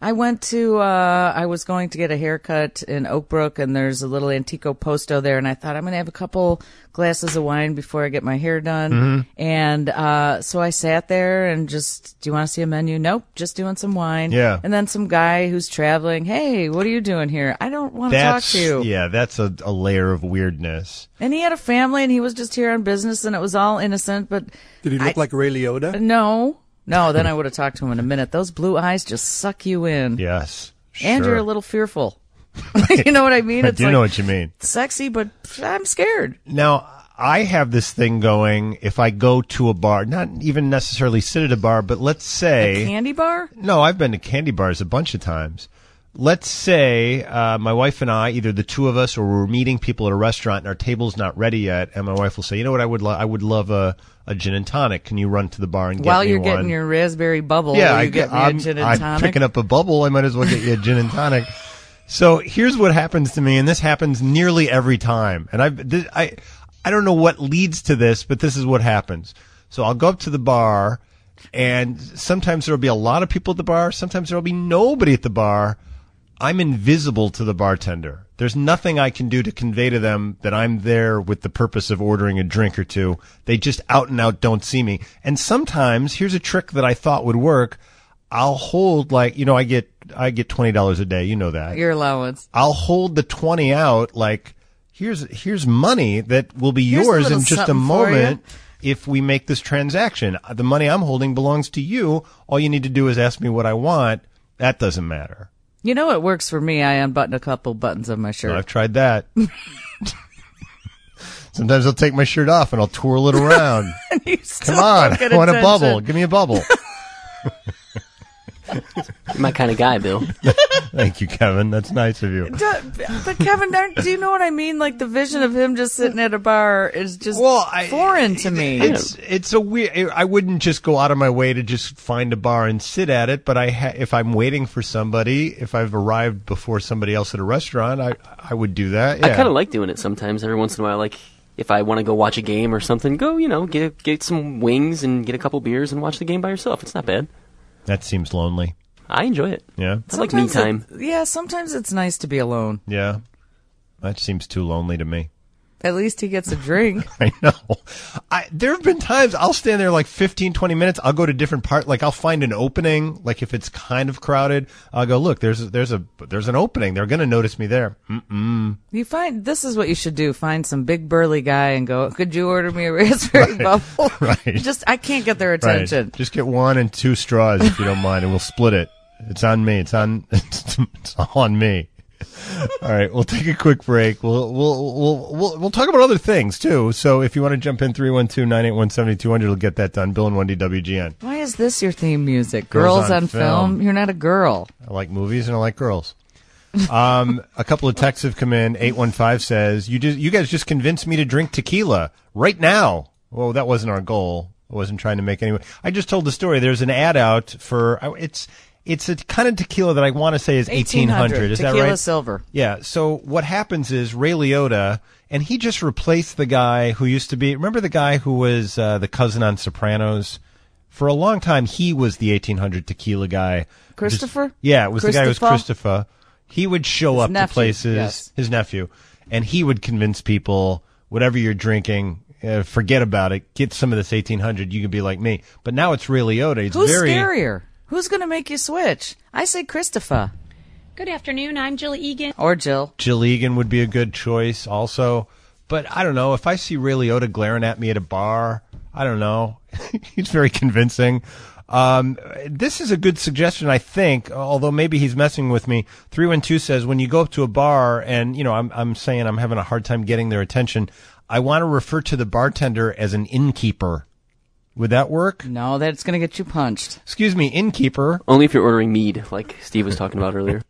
I went to, uh, I was going to get a haircut in Oak Brook, and there's a little Antico Posto there, and I thought I'm going to have a couple glasses of wine before I get my hair done. Mm-hmm. And, uh, so I sat there and just, do you want to see a menu? Nope, just doing some wine. Yeah. And then some guy who's traveling, hey, what are you doing here? I don't want to talk That's to you. yeah, that's a, a layer of weirdness. And he had a family, and he was just here on business, and it was all innocent, but. Did he look I- like Ray Liotta? No. No, then I would have talked to him in a minute. Those blue eyes just suck you in. Yes, And sure. you're a little fearful. You know what I mean? I It's do like know what you mean. sexy, but I'm scared. Now, I have this thing going. If I go to a bar, not even necessarily sit at a bar, but let's say Candy bar? no, I've been to candy bars a bunch of times. Let's say uh, my wife and I, either the two of us, or we're meeting people at a restaurant, and our table's not ready yet, and my wife will say, "You know what? I would lo- I would love a, a gin and tonic. Can you run to the bar and get While me you're one?" getting your raspberry bubble, yeah, will I you get me a I'm, gin and I'm tonic? picking up a bubble. I might as well get you a gin and tonic. So here's what happens to me, and this happens nearly every time. And I've, th- I, I don't know what leads to this, but this is what happens. So I'll go up to the bar, and sometimes there'll be a lot of people at the bar. Sometimes there'll be nobody at the bar. I'm invisible to the bartender. There's nothing I can do to convey to them that I'm there with the purpose of ordering a drink or two. They just out and out don't see me. And sometimes, here's a trick that I thought would work. I'll hold, like, you know, I get I get twenty dollars a day. You know that. Your allowance. I'll hold the twenty out like, here's here's money that will be Here's a yours little in just a something for moment if we make this transaction. The money I'm holding belongs to you. All you need to do is ask me what I want. That doesn't matter. You know what works for me? I unbutton a couple buttons of my shirt. No, I've tried that. Sometimes I'll take my shirt off and I'll twirl it around. You Come still on, don't get I want a attention. bubble. Give me a bubble. You're my kind of guy, Bill. Thank you, Kevin. That's nice of you. D- But Kevin, aren't- do you know what I mean? Like the vision of him just sitting at a bar is just Well, I- foreign to me. It's it's a weird. I wouldn't just go out of my way to just find a bar and sit at it. But I, ha- if I'm waiting for somebody, if I've arrived before somebody else at a restaurant, I I would do that. Yeah. I kind of like doing it sometimes. Every once in a while, like if I want to go watch a game or something, go you know get get some wings and get a couple beers and watch the game by yourself. It's not bad. That seems lonely. I enjoy it. Yeah. I like me Sometimes time. it- yeah, sometimes it's nice to be alone. Yeah. That seems too lonely to me. At least he gets a drink. I know. I, there have been times I'll stand there like fifteen, twenty minutes. I'll go to different part. Like I'll find an opening. Like if it's kind of crowded, I'll go, look, there's, there's a, there's an opening. They're going to notice me there. Mm-mm. You find this is what you should do: find some big burly guy and go, "Could you order me a raspberry bubble?" Right. Just I can't get their attention. Right. Just get one and two straws if you don't mind, and we'll split it. It's on me. It's on, it's, it's on me. All right, we'll take a quick break. We'll we'll we'll we'll, we'll talk about other things too. So if you want to jump in, three one two, nine eight one, seven two zero zero, we'll get that done. Bill and Wendy, W G N. Why is this your theme music? Girls Girls, on on, film. film. You're not a girl. I like movies and I like girls. Um, a couple of texts have come in. eight one five says, you just, you guys just convinced me to drink tequila right now. Well, that wasn't our goal. I wasn't trying to make any. I just told the story. There's an ad out for, it's, it's a kind of tequila that I want to say is eighteen hundred. Is that Tequila right? Silver. Yeah. So what happens is Ray Liotta, and he just replaced the guy who used to be, remember the guy who was uh, the cousin on Sopranos? For a long time, he was the eighteen hundred tequila guy. Christopher? Just- yeah, it was the guy who was Christopher? Christopher. He would show His up to nephew, places, yes. his nephew, and he would convince people, whatever you're drinking, uh, forget about it. Get some of this eighteen hundred. You can be like me. But now it's Ray Liotta. It's Who's very scarier? Who's going to make you switch? I say Christopher Good afternoon. I'm Jill Egan. or Jill. Jill Egan would be a good choice also. But I don't know. If I see Ray Liotta glaring at me at a bar, I don't know. He's very convincing. Um, this is a good suggestion, I think, although maybe he's messing with me. three one two says, when you go up to a bar and, you know, I'm, I'm saying I'm having a hard time getting their attention, I want to refer to the bartender as an innkeeper. Would that work? No, that's going to get you punched. Excuse me, innkeeper. Only if you're ordering mead, like Steve was talking about earlier.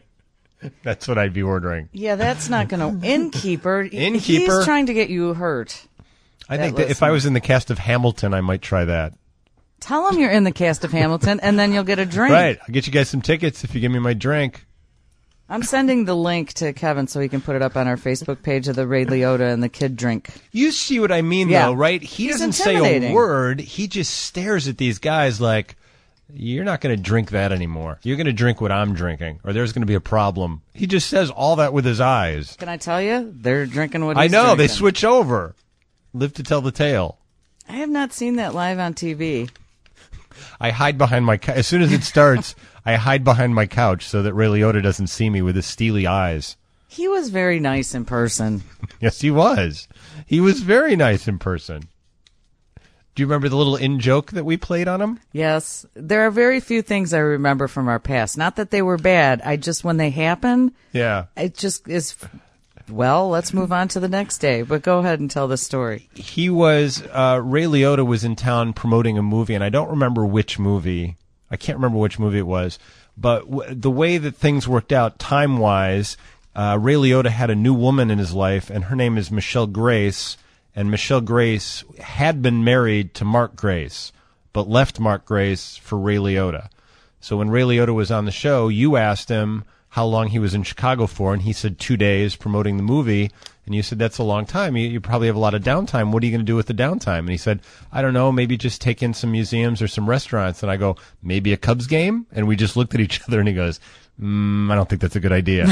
That's what I'd be ordering. Yeah, that's not going to. Innkeeper. Innkeeper? He's trying to get you hurt. I That think that if listener. I was in the cast of Hamilton, I might try that. Tell him you're in the cast of Hamilton, and then you'll get a drink. Right. I'll get you guys some tickets if you give me my drink. I'm sending the link to Kevin so he can put it up on our Facebook page of the Ray Liotta and the kid drink. You see what I mean, Yeah. though, right? He He's doesn't say a intimidating. word. He just stares at these guys like You're not going to drink that anymore. You're going to drink what I'm drinking, or there's going to be a problem. He just says all that with his eyes. Can I tell you? They're drinking what I he's know. drinking. They switch over. Live to tell the tale. I have not seen that live on T V. I hide behind my couch. As soon as it starts, I hide behind my couch so that Ray Liotta doesn't see me with his steely eyes. He was very nice in person. Yes, he was. He was very nice in person. Do you remember the little in-joke that we played on him? Yes. There are very few things I remember from our past. Not that they were bad. I just, when they happen, Yeah. it just is, well, let's move on to the next day. But go ahead and tell the story. He was, uh, Ray Liotta was in town promoting a movie, and I don't remember which movie. I can't remember which movie it was. But w- the way that things worked out time-wise, uh, Ray Liotta had a new woman in his life, and her name is Michelle Grace. And Michelle Grace had been married to Mark Grace, but left Mark Grace for Ray Liotta. So when Ray Liotta was on the show, you asked him how long he was in Chicago for, and he said two days promoting the movie. And you said, that's a long time. You, you probably have a lot of downtime. What are you going to do with the downtime? And he said, I don't know, maybe just take in some museums or some restaurants. And I go, maybe a Cubs game? And we just looked at each other, and he goes, mm, I don't think that's a good idea.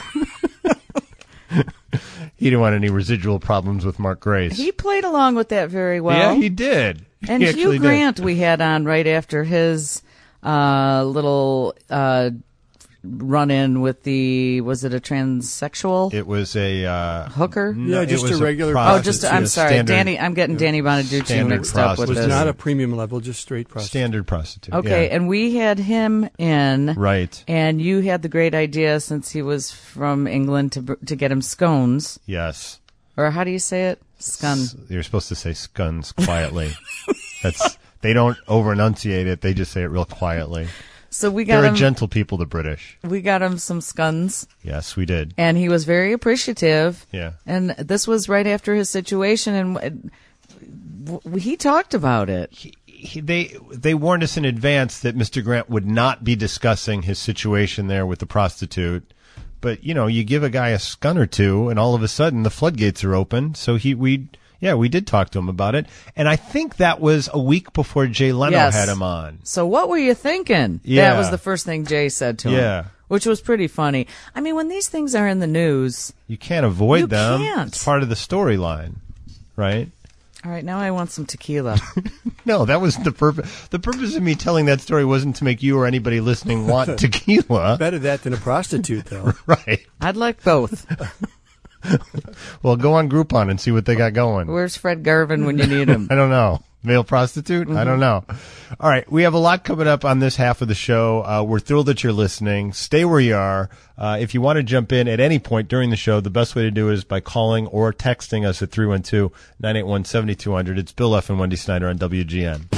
He didn't want any residual problems with Mark Grace. He played along with that very well. Yeah, he did. And he Hugh actually Grant did. we had on right after his uh, little uh, run-in with the, was it a transsexual? It was a uh, hooker? No, Yeah, it just was a regular prostitute. Oh, just, I'm A sorry, standard- Danny, I'm getting Danny Bonaducci standard mixed up with prostitute. was this. not a premium level, just straight prostitute. Standard prostitute. Okay, yeah. and we had him in. Right. And you had the great idea, since he was from England, to br- to get him scones. Yes. Or how do you say it? Scun. S- You're supposed to say scones quietly. That's they don't over enunciate it. They just say it real quietly. So we got They're him. a gentle people, the British. we got him some scones, Yes, we did. and he was very appreciative. Yeah. And this was right after his situation, and uh, w- he talked about it. He, they they warned us in advance that Mister Grant would not be discussing his situation there with the prostitute. But, you know, you give a guy a scun or two, and all of a sudden the floodgates are open. So he, we, yeah, we did talk to him about it. And I think that was a week before Jay Leno Yes. had him on. So what were you thinking? Yeah. That was the first thing Jay said to him. Yeah. Which was pretty funny. I mean, when these things are in the news. You can't avoid You them. can't. It's part of the storyline, right? All right, now I want some tequila. No, that was the purpose. The purpose of me telling that story wasn't to make you or anybody listening want tequila. Better that than a prostitute, though. Right. I'd like both. Well, go on Groupon and see what they got going. Where's Fred Garvin when you need him? I don't know. Male prostitute? I don't know. All right. We have a lot coming up on this half of the show. Uh, we're thrilled that you're listening. Stay where you are. Uh, if you want to jump in at any point during the show, the best way to do it is by calling or texting us at three one two, nine eight one, seven two zero zero. It's Bill F. and Wendy Snyder on W G N.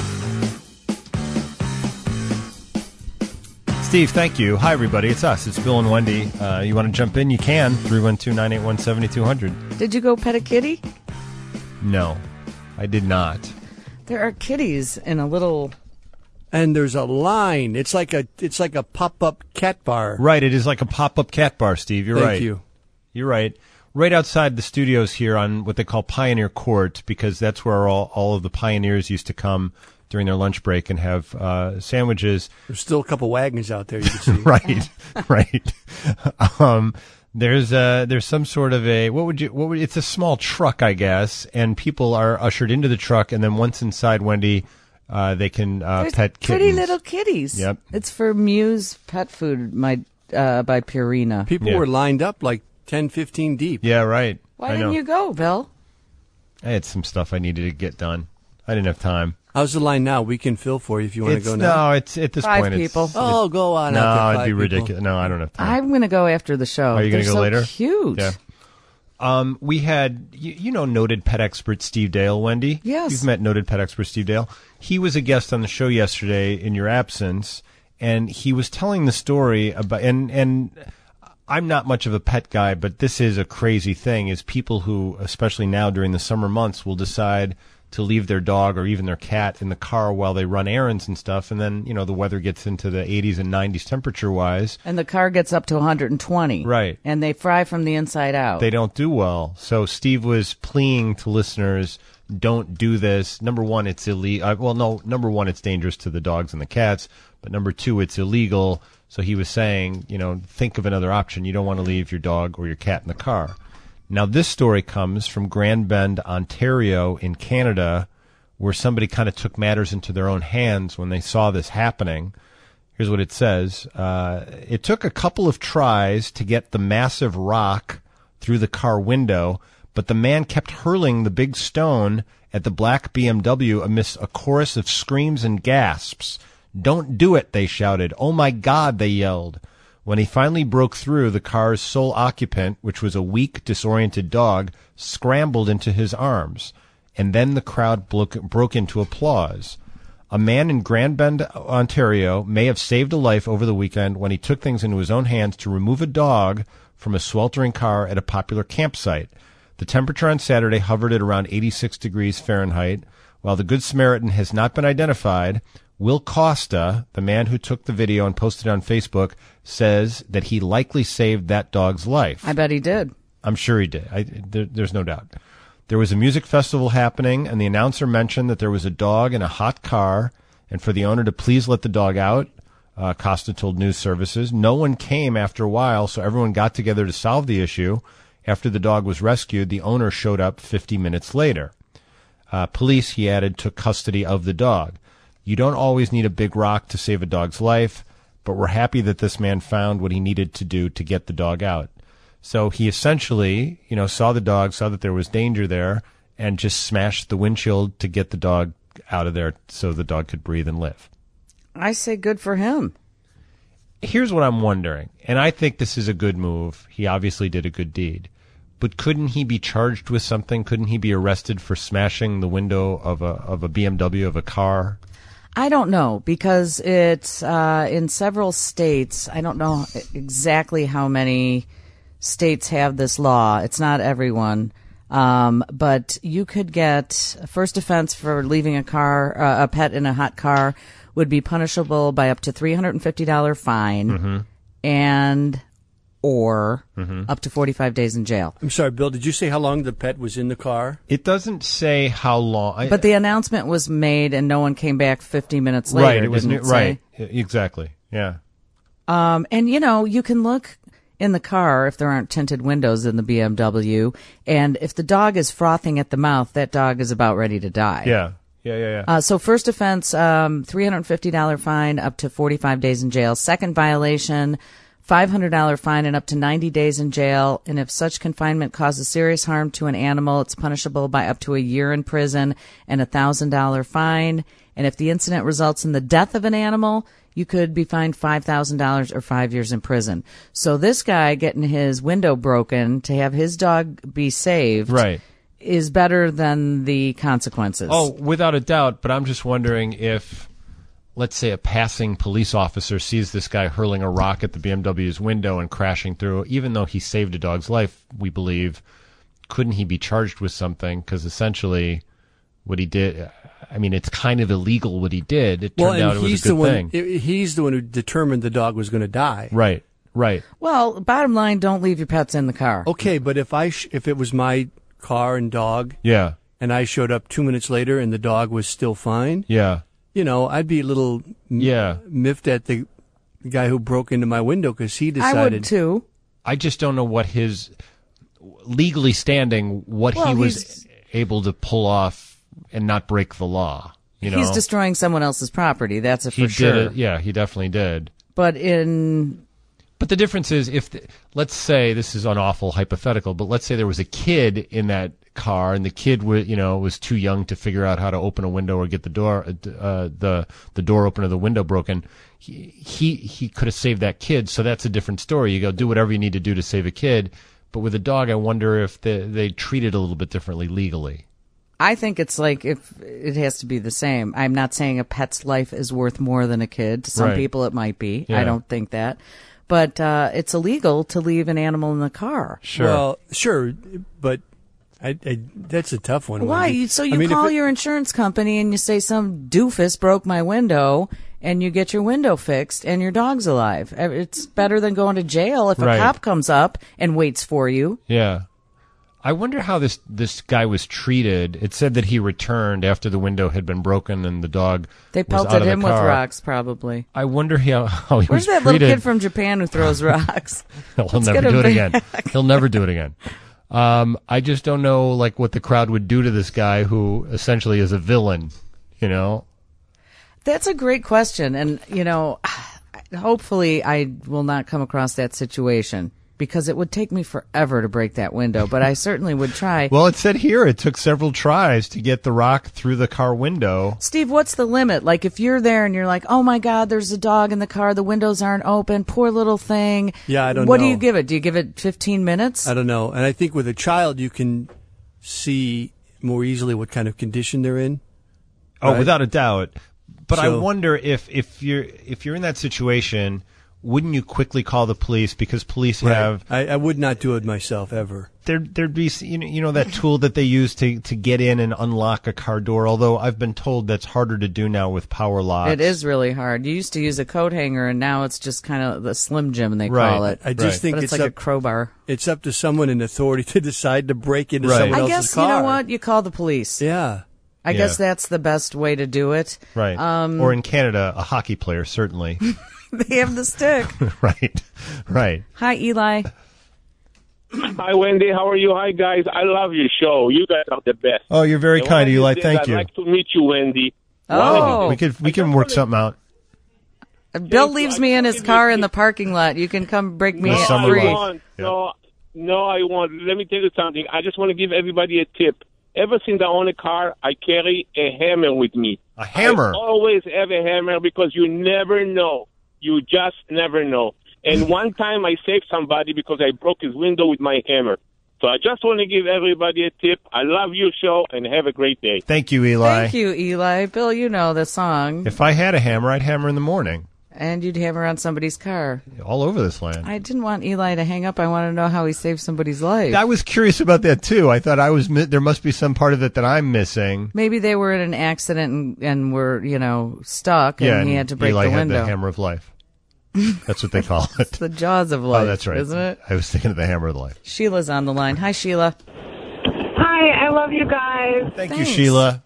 Steve, thank you. Hi, everybody. It's us. It's Bill and Wendy. Uh, you want to jump in? You can. three one two, nine eight one, seven two zero zero. Did you go pet a kitty? No, I did not. There are kitties in a little. And there's a line. It's like a it's like a pop up cat bar. Right. It is like a pop-up cat bar, Steve. You're Thank right. you. You're right. Right outside the studios here on what they call Pioneer Court, because that's where all, all of the pioneers used to come during their lunch break and have uh, sandwiches. There's still a couple wagons out there you can see. Right. Right. Um, there's uh there's some sort of a what would you what would it's a small truck, I guess, and people are ushered into the truck, and then once inside, Wendy, uh, they can uh, There's pet kittens. pretty little kitties. Yep. It's for Muse Pet Food my, uh, by Purina. People Yeah. were lined up like ten, fifteen deep. Yeah, right. Why I didn't know. you go, Bill? I had some stuff I needed to get done. I didn't have time. How's the line now? We can fill for you if you want to It's, go now. no, it's at this Five point. people. It's, Oh, go on. no, out there, it'd five be people. ridiculous. No, I don't have time. I'm going to go after the show. Are you going gonna to go later? Cute. Yeah. Um, we had, you, you know, noted pet expert Steve Dale, Wendy? Yes. You've met noted pet expert Steve Dale. He was a guest on the show yesterday in your absence, and he was telling the story about, and, and I'm not much of a pet guy, but this is a crazy thing, is people who, especially now during the summer months, will decide to leave their dog or even their cat in the car while they run errands and stuff. And then, you know, the weather gets into the eighties and nineties temperature-wise. And the car gets up to one hundred twenty. Right. And they fry from the inside out. They don't do well. So Steve was pleading to listeners, don't do this. Number one, it's illegal. Uh, well, no, number one, it's dangerous to the dogs and the cats. But number two, it's illegal. So he was saying, you know, think of another option. You don't want to leave your dog or your cat in the car. Now, this story comes from Grand Bend, Ontario in Canada, where somebody kind of took matters into their own hands when they saw this happening. Here's what it says. Uh, it took a couple of tries to get the massive rock through the car window, but the man kept hurling the big stone at the black B M W amidst a chorus of screams and gasps. Don't do it, they shouted. Oh, my God, they yelled. When he finally broke through, the car's sole occupant, which was a weak, disoriented dog, scrambled into his arms. And then the crowd broke, broke into applause. A man in Grand Bend, Ontario, may have saved a life over the weekend when he took things into his own hands to remove a dog from a sweltering car at a popular campsite. The temperature on Saturday hovered at around eighty-six degrees Fahrenheit. While the Good Samaritan has not been identified, Will Costa, the man who took the video and posted it on Facebook, says that he likely saved that dog's life. I bet he did. I'm sure he did. I, there, there's no doubt. There was a music festival happening, and the announcer mentioned that there was a dog in a hot car, and for the owner to please let the dog out, uh, Costa told news services. No one came after a while, so everyone got together to solve the issue. After the dog was rescued, the owner showed up fifty minutes later. Uh, police, he added, took custody of the dog. You don't always need a big rock to save a dog's life, but we're happy that this man found what he needed to do to get the dog out. So he essentially, you know, saw the dog, saw that there was danger there, and just smashed the windshield to get the dog out of there so the dog could breathe and live. I say good for him. Here's what I'm wondering, and I think this is a good move. He obviously did a good deed. But couldn't he be charged with something? Couldn't he be arrested for smashing the window of a of a B M W, of a car? I don't know, because it's uh, in several states. I don't know exactly how many states have this law. It's not everyone. Um, but you could get a first offense for leaving a car, uh, a pet in a hot car would be punishable by up to three hundred fifty dollars fine Mm-hmm. and or Mm-hmm. up to forty-five days in jail. I'm sorry, Bill, did you say how long the pet was in the car? It doesn't say how long. I, But the announcement was made and no one came back fifty minutes later. right, it was didn't it right, say? exactly, yeah. Um, and you know, you can look in the car if there aren't tinted windows in the B M W, and if the dog is frothing at the mouth, that dog is about ready to die. Yeah, yeah, yeah, yeah. Uh, so first offense, um, three hundred fifty dollars fine, up to forty-five days in jail. Second violation, five hundred dollars fine and up to ninety days in jail. And if such confinement causes serious harm to an animal, it's punishable by up to a year in prison and a one thousand dollars fine. And if the incident results in the death of an animal, you could be fined five thousand dollars or five years in prison. So this guy getting his window broken to have his dog be saved Right. is better than the consequences. Oh, without a doubt, but I'm just wondering if, let's say, a passing police officer sees this guy hurling a rock at the B M W's window and crashing through, even though he saved a dog's life, we believe, couldn't he be charged with something? Because essentially what he did, I mean, it's kind of illegal what he did. It turned well, and out it was he's a good the one, thing. i- He's the one who determined the dog was going to die. Right, right. Well, bottom line, don't leave your pets in the car. Okay, but if I sh- if it was my car and dog, Yeah, and I showed up two minutes later and the dog was still fine, yeah, you know, I'd be a little m- yeah. miffed at the, the guy who broke into my window because he I decided. would too. I just don't know what his, legally standing, what Well, he was he's- able to pull off and not break the law. You know, He's destroying someone else's property. That's a for he sure. did it. Yeah, he definitely did. But in But the difference is, if the, let's say this is an awful hypothetical, but let's say there was a kid in that car, and the kid was, you know, was too young to figure out how to open a window or get the door, uh, the the door open or the window broken. He he, he could have saved that kid. So that's a different story. You go do whatever you need to do to save a kid. But with a dog, I wonder if they they treat it a little bit differently legally. I think it's like if it has to be the same. I'm not saying a pet's life is worth more than a kid. To some Right. people, it might be. Yeah. I don't think that. But uh, it's illegal to leave an animal in the car. Sure. Well, sure, but I, I, that's a tough one. Why? Wendy. So you I mean, call if it- your insurance company and you say some doofus broke my window, and you get your window fixed, and your dog's alive. It's better than going to jail if Right. a cop comes up and waits for you. Yeah. I wonder how this, this guy was treated. It said that he returned after the window had been broken and the dog They was out pelted of the him with car. rocks, probably. I wonder how, how he Where's was that treated. little kid from Japan who throws rocks? He'll Let's never get him do it back. again. He'll never do it again. Um, I just don't know, like, what the crowd would do to this guy who essentially is a villain, you know? That's a great question. And, you know, hopefully I will not come across that situation because it would take me forever to break that window, but I certainly would try. Well, it said here it took several tries to get the rock through the car window. Steve, what's the limit? Like, if you're there and you're like, oh my God, there's a dog in the car, the windows aren't open, poor little thing. Yeah, I don't what know. do you give it? Do you give it fifteen minutes? I don't know. And I think with a child, you can see more easily what kind of condition they're in. Oh, Right? without a doubt. But I So- wonder if, if you're if you're in that situation, wouldn't you quickly call the police because police have I, I would not do it myself ever. there there'd be you know, you know that tool that they use to to get in and unlock a car door. Although I've been told that's harder to do now with power locks. It is really hard. You used to use a coat hanger, and now it's just kind of the Slim Jim, they Right. call it. I just Right. think But it's, it's like up, a crowbar. it's up to someone in authority to decide to break into Right. someone I else's guess, car. you know what? You call the police. Yeah. I Yeah. guess that's the best way to do it. Right. Um, or in Canada, a hockey player certainly. They have the stick. Right. Right. Hi, Eli. Hi, Wendy. How are you? Hi, guys. I love your show. You guys are the best. Oh, you're very And kind, one of Eli. these days, Thank I'd you. like to meet you, Wendy. Oh. We could we can work something out. Bill leaves me in his car in the parking lot. You can come break me The in summer free. I love. want, Yeah. no, no, I want. Let me tell you something. I just want to give everybody a tip. Ever since I own a car, I carry a hammer with me. A hammer. I always have a hammer because you never know. You just never know. And one time I saved somebody because I broke his window with my hammer. So I just want to give everybody a tip. I love your show and have a great day. Thank you, Eli. Thank you, Eli. Bill, you know the song. If I had a hammer, I'd hammer in the morning. And you'd hammer on somebody's car. All over this land. I didn't want Eli to hang up. I want to know how he saved somebody's life. I was curious about that too. I thought I was mi- there must be some part of it that I'm missing. Maybe they were in an accident and, and were, you know, stuck, and yeah, he and had to break Eli the had window. the hammer of life. That's what they call it. The jaws of life. Oh, that's right. Isn't it? I was thinking of the hammer of life. Sheila's on the line. Hi, Sheila. Hi, I love you guys. Thank Thanks. you, Sheila.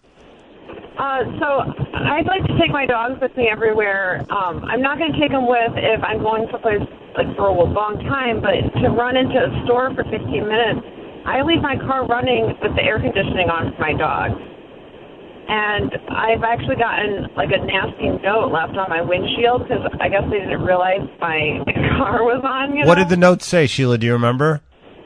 Uh, so I'd like to take my dogs with me everywhere. Um, I'm not going to take them with if I'm going someplace like for a long time, but to run into a store for fifteen minutes, I leave my car running with the air conditioning on for my dogs. And I've actually gotten like a nasty note left on my windshield because I guess they didn't realize my car was on. You What know? did the note say, Sheila? Do you remember?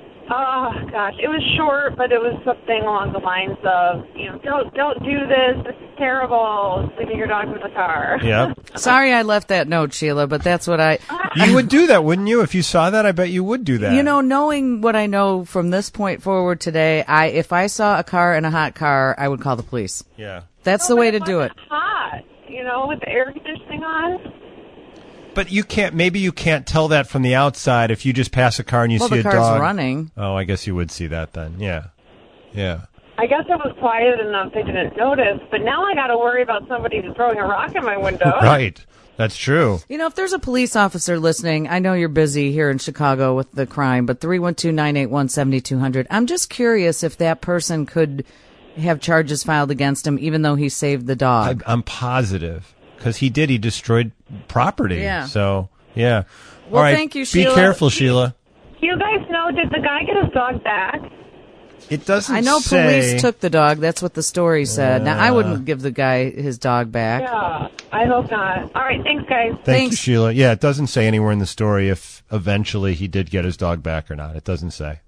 Oh gosh, it was short, but it was something along the lines of, you know, don't don't do this. This is terrible. Leaving your dog in the car. Yeah. Sorry I left that note, Sheila, but that's what I... You would do that, wouldn't you? If you saw that, I bet you would do that. You know, knowing what I know from this point forward today, I if I saw a car in a hot car, I would call the police. Yeah. That's No, the way but to do it. wasn't hot, you know, with the air conditioning on. But you can't. Maybe you can't tell that from the outside. If you just pass a car and you Well, see the a car's dog running. Oh, I guess you would see that then. Yeah. Yeah. I guess it was quiet enough they didn't notice, but now I got to worry about somebody throwing a rock in my window. Right. That's true. You know, if there's a police officer listening, I know you're busy here in Chicago with the crime, but three one two, nine eight one, seven two zero zero. I'm just curious if that person could have charges filed against him, even though he saved the dog. I, I'm positive because he did. He destroyed property. Yeah. So yeah. Well, All right. thank you, Be Sheila. careful, Sheila. Do you guys know, did the guy get his dog back? It doesn't. I know say, police took the dog. That's what the story said. Now, I wouldn't give the guy his dog back. Yeah, I hope not. All right, thanks, guys. Thank Thanks. you, Sheila. Yeah, it doesn't say anywhere in the story if eventually he did get his dog back or not. It doesn't say.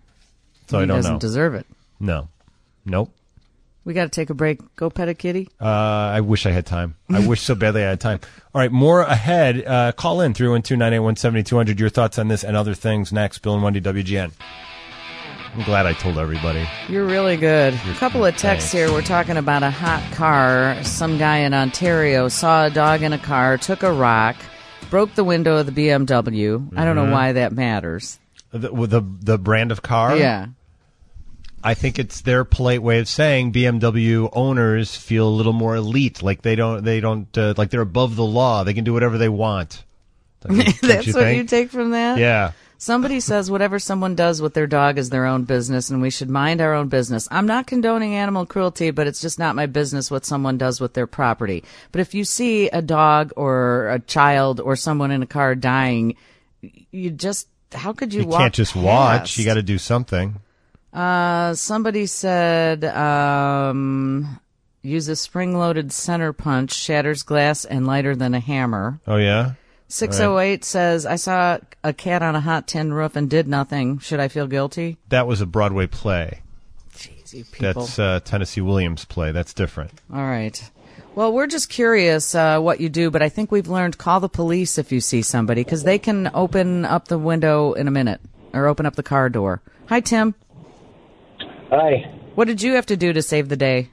So he I don't doesn't know. deserve it. No. Nope. We got to take a break. Go pet a kitty. Uh, I wish I had time. I wish so badly I had time. All right, more ahead. Uh, call in three one two, nine eight one, seven two zero zero. Your thoughts on this and other things next. Bill and Wendy, W G N. I'm glad I told everybody. You're really good. A couple of texts Thanks. here. We're talking about a hot car. Some guy in Ontario saw a dog in a car, took a rock, broke the window of the B M W. I don't know Mhm. why that matters. The, with the the brand of car? Yeah. I think it's their polite way of saying B M W owners feel a little more elite, like they don't, they don't, uh, like they're above the law. They can do whatever they want. Don't you- don't That's you what think? you take from that? Yeah. Somebody says whatever someone does with their dog is their own business, and we should mind our own business. I'm not condoning animal cruelty, but it's just not my business what someone does with their property. But if you see a dog or a child or someone in a car dying, you just, how could you, You walk can't just watch. past? You got to do something. Uh, somebody said, um, use a spring-loaded center punch, shatters glass and lighter than a hammer. Oh, yeah? six oh eight says, I saw a cat on a hot tin roof and did nothing. Should I feel guilty? That was a Broadway play. Jeez, you people. That's uh, Tennessee Williams' play. That's different. All right. Well, we're just curious uh, what you do, but I think we've learned call the police if you see somebody, because they can open up the window in a minute or open up the car door. Hi, Tim. Hi. What did you have to do to save the day?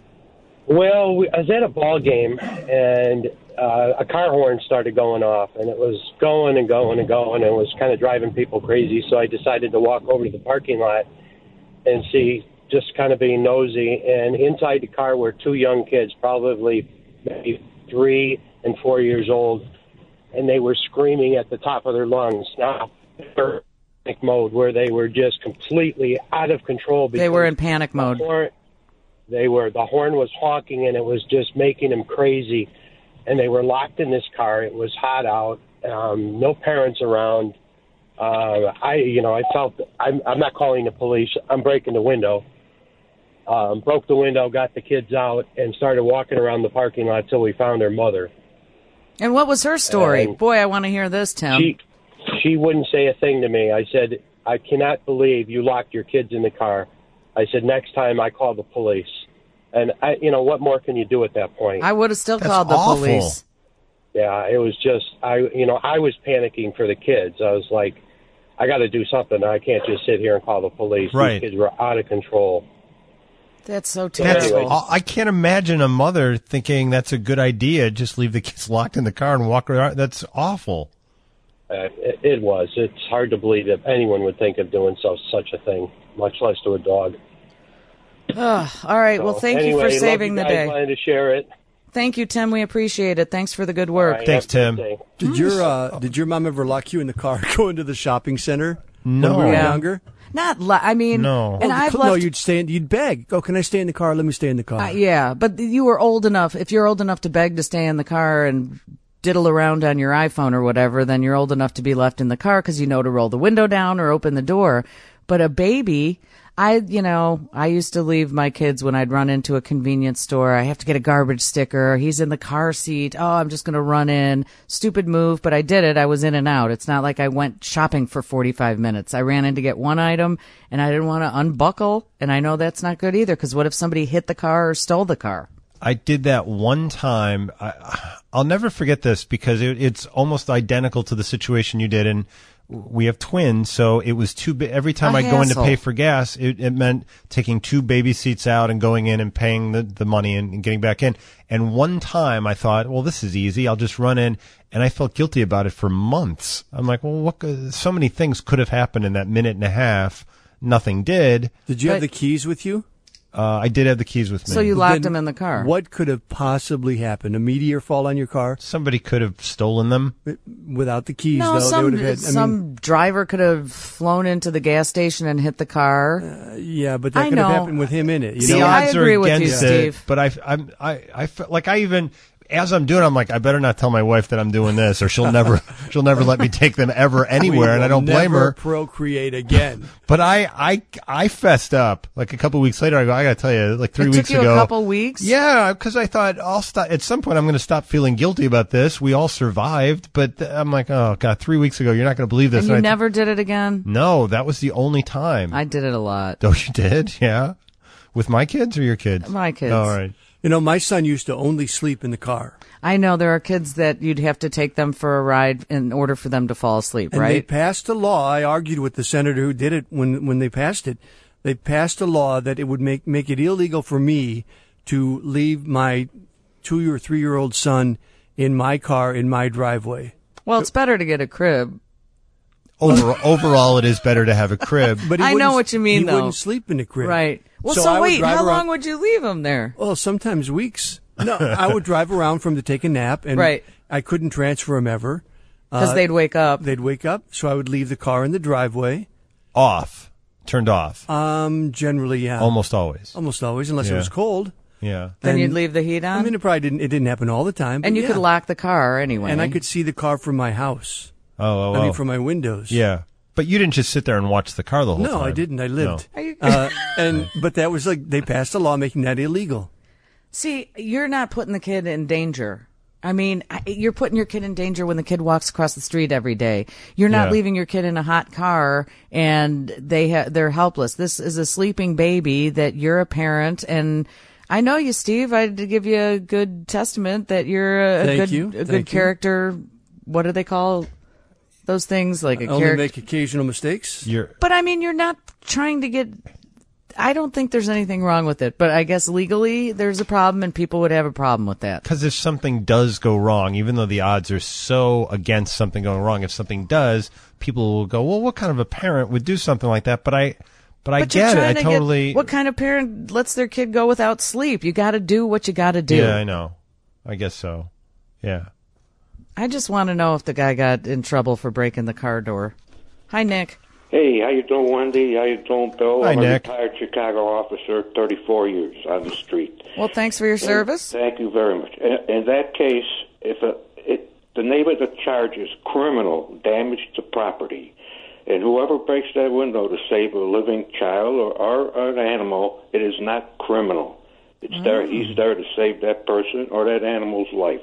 Well, we, I was at a ball game, and uh, a car horn started going off, and it was going and going and going, and it was kind of driving people crazy. So I decided to walk over to the parking lot and see, just kind of being nosy. And inside the car were two young kids, probably maybe three and four years old, and they were screaming at the top of their lungs. Now, they're in panic mode, where they were just completely out of control. They were in panic mode. Horn, they were. The horn was honking, and it was just making them crazy. And they were locked in this car. It was hot out. Um, no parents around. Uh, I, you know, I felt. I'm, I'm not calling the police. I'm breaking the window. Um, broke the window, got the kids out, and started walking around the parking lot till we found their mother. And what was her story? And Boy, I want to hear this, Tim. She, she wouldn't say a thing to me. I said, I cannot believe you locked your kids in the car. I said, next time I call the police. And, I, you know, what more can you do at that point? I would have still That's called the awful. police. Yeah, it was just, I, you know, I was panicking for the kids. I was like, I got to do something. I can't just sit here and call the police. Right. These kids were out of control. That's so That's, terrible. I can't imagine a mother thinking that's a good idea. Just leave the kids locked in the car and walk around. That's awful. Uh, it, it was. It's hard to believe that anyone would think of doing so such a thing, much less to a dog. Ugh, all right. So, Well, thank anyway, you for saving love the you guys. day. Wanted to share it. Thank you, Tim. We appreciate it. Thanks for the good work. All right, Thanks, have a Tim. good day. Did your uh, did your mom ever lock you in the car going to the shopping center No. when we were Yeah. younger? Not, li- I mean, No. and Oh, I've no, left. you'd stay. In, you'd beg. Oh, can I stay in the car? Let me stay in the car. Uh, yeah, but you were old enough. If you're old enough to beg to stay in the car and diddle around on your iPhone or whatever, then you're old enough to be left in the car because you know to roll the window down or open the door. But a baby, I, you know, I used to leave my kids when I'd run into a convenience store. I have to get a garbage sticker. He's in the car seat. Oh, I'm just going to run in. Stupid move, but I did it. I was in and out. It's not like I went shopping for forty-five minutes. I ran in to get one item and I didn't want to unbuckle. And I know that's not good either, because what if somebody hit the car or stole the car? I did that one time. I, I'll never forget this because it, it's almost identical to the situation you did. And we have twins, so it was too big. Every time A I go in to hassle. pay for gas, it, it meant taking two baby seats out and going in and paying the, the money and, and getting back in. And one time I thought, well, this is easy. I'll just run in. And I felt guilty about it for months. I'm like, well, what? could- So many things could have happened in that minute and a half. Nothing did. Did you But- have the keys with you? Uh, I did have the keys with me. So you locked Then them in the car. What could have possibly happened? A meteor fall on your car? Somebody could have stolen them. Without the keys, No, though, they some would have had. I some mean, driver could have flown into the gas station and hit the car. yeah, but that I could have know. happened with him in it. You The know? I odds agree are with you, against it, Steve. but I, I'm, I, I felt like I even, as I'm doing, I'm like, I better not tell my wife that I'm doing this, or she'll never, she'll never let me take them ever anywhere, We and I will don't blame never her. Procreate again. But I, I, I fessed up. Like a couple weeks later, I go, I gotta tell you, like three It weeks took you ago. a couple weeks? Yeah, because I thought I'll stop. At some point, I'm going to stop feeling guilty about this. We all survived, but th- I'm like, oh god, three weeks ago, you're not going to believe this. And you And I- never did it again? No, that was the only time. I did it a lot. Oh, you did? Yeah. With my kids or your kids? My kids. All right. You know, my son used to only sleep in the car. I know there are kids that you'd have to take them for a ride in order for them to fall asleep, And they right? passed a law. I argued with the senator who did it when, when they passed it. They passed a law that it would make, make it illegal for me to leave my two or three year old son in my car in my driveway. Well, it's better to get a crib. over, overall, it is better to have a crib. But he I know wouldn't- what you mean, he though. wouldn't sleep in the crib. Right. Well, So so, I would wait, drive how around- long would you leave him there? Well, sometimes weeks. No, I would drive around for him to take a nap, and Right. I couldn't transfer him ever. Because Uh, they'd wake up. They'd wake up, so I would leave the car in the driveway. Off. Turned off. Um, generally, yeah. Almost always. Almost always, unless Yeah. it was cold. Yeah. Then And- you'd leave the heat on? I mean, it probably didn't. It didn't happen all the time. and but you yeah. could lock the car anyway. And I could see the car from my house. Oh, oh, I mean, oh. from my windows. Yeah. But you didn't just sit there and watch the car the whole No, time. I didn't. I lived. Are you- uh, and but that was like they passed a law making that illegal. See, you're not putting the kid in danger. I mean, I- you're putting your kid in danger when the kid walks across the street every day. You're not Yeah. leaving your kid in a hot car and they ha- they're helpless. This is a sleeping baby that you're a parent, and I know you, Steve. I'd give you a good testament that you're a, a Thank good you. a good Thank you. character. What do they call those things? Like a Only character. make occasional mistakes. You're But I mean, you're not trying to get. I don't think there's anything wrong with it, but I guess legally there's a problem, and people would have a problem with that. because if something does go wrong, even though the odds are so against something going wrong, if something does, people will go, "Well, what kind of a parent would do something like that?" But I, but I But you're get it. trying I to totally. Get, what kind of parent lets their kid go without sleep? You got to do what you got to do. Yeah, I know. I guess so. Yeah. I just want to know if the guy got in trouble for breaking the car door. Hi, Nick. Hey, how you doing, Wendy? How you doing, Bill? Hi, I'm Nick. a retired Chicago officer, thirty-four years on the street. Well, thanks for your And service. Thank you very much. In, in that case, if a, it, the name of the charge is criminal damage to property, and whoever breaks that window to save a living child or, or an animal, it is not criminal. It's there. He's there to save that person or that animal's life.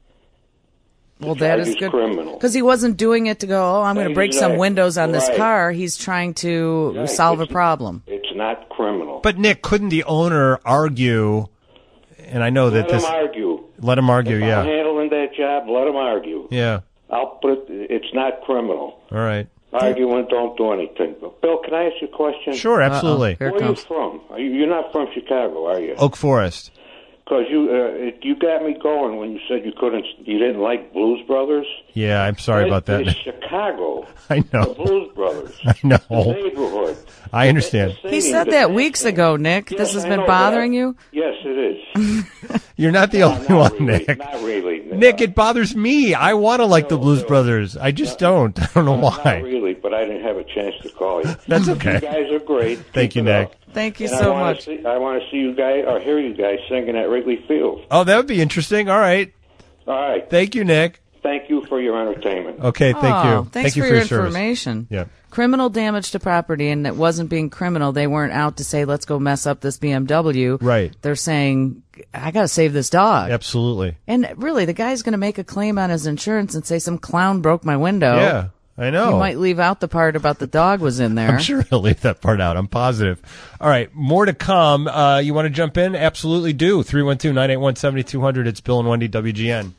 Well, that charge is is good. criminal. Because he wasn't doing it to go, oh, I'm going to break some Exactly. windows on this Right. car. He's trying to Right. solve a It's- problem. It's not criminal. But Nick, couldn't the owner argue? And I know that Let this. him argue. Let him argue. If Yeah. I'm handling that job, let him argue. Yeah. I'll put it, it's not criminal. All right. Arguing don't do anything. But Bill, can I ask you a question? Sure, absolutely. Here it Where are you comes. from? Are you, you're not from Chicago, are you? Oak Forest. Because you uh, it, you got me going when you said you couldn't, you didn't like Blues Brothers. Yeah, I'm sorry about that. It's Chicago. I know. The Blues Brothers. I know. The neighborhood. I understand. He said that weeks ago, Nick. Yes, This has I been know bothering that. you? Yes, it is. You're not the No, only not one, really, Nick. Not really. Nick, it bothers me. I want to like the No, Blues no. Brothers. I just don't. I don't know Not why. really, but I didn't have a chance to call you. That's okay. You guys are great. Thank Keep you, it Nick. up. Thank you And I so wanna much. See, I want to see you guys or hear you guys singing at Wrigley Field. Oh, that would be interesting. All right. All right. Thank you, Nick. Thank you for your entertainment. Okay, thank Oh, you. Thanks thank you for for your, your service. information. Yeah. Criminal damage to property, and it wasn't being criminal. They weren't out to say, let's go mess up this B M W. Right. They're saying, I got to save this dog. Absolutely. And really, the guy's going to make a claim on his insurance and say some clown broke my window. Yeah, I know. You might leave out the part about the dog was in there. I'm sure he'll leave that part out. I'm positive. All right, more to come. Uh, you want to jump in? Absolutely do. three one two, nine eight one, seven two zero zero. It's Bill and Wendy, W G N.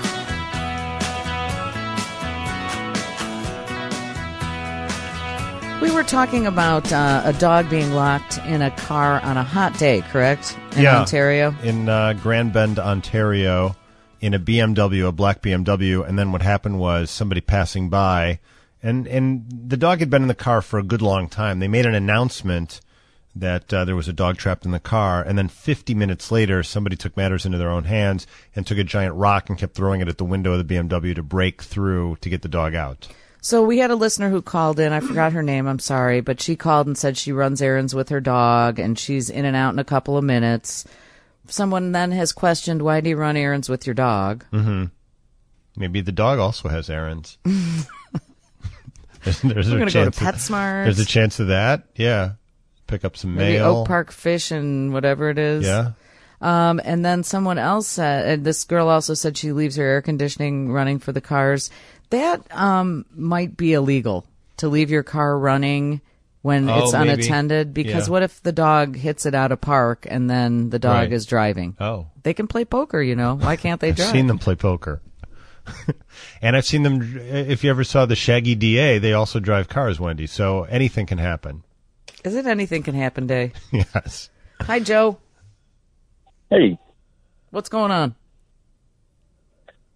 We were talking about uh, a dog being locked in a car on a hot day, correct? In yeah. Ontario? In uh, Grand Bend, Ontario, in a B M W, a black B M W, and then what happened was somebody passing by, and, and the dog had been in the car for a good long time. They made an announcement that uh, there was a dog trapped in the car, and then fifty minutes later, somebody took matters into their own hands and took a giant rock and kept throwing it at the window of the B M W to break through to get the dog out. So we had a listener who called in. I forgot her name. I'm sorry. But she called and said she runs errands with her dog, and she's in and out in a couple of minutes. Someone then has questioned, why do you run errands with your dog? Mm-hmm. Maybe the dog also has errands. there's, there's We're a going to go to chance of- PetSmart. There's a chance of that. Yeah. Pick up some Maybe mail. Oak Park Fish and whatever it is. Yeah. Um, and then someone else said, and this girl also said she leaves her air conditioning running for the cars. That um, might be illegal, to leave your car running when Oh, it's maybe. unattended. Because Yeah. what if the dog hits it out of park and then the dog Right. is driving? Oh. They can play poker, you know. Why can't they I've drive? seen them play poker. And I've seen them, if you ever saw the Shaggy D A, they also drive cars, Wendy. So anything can happen. Is it anything can happen day? Yes. Hi, Joe. Hey, What's going on?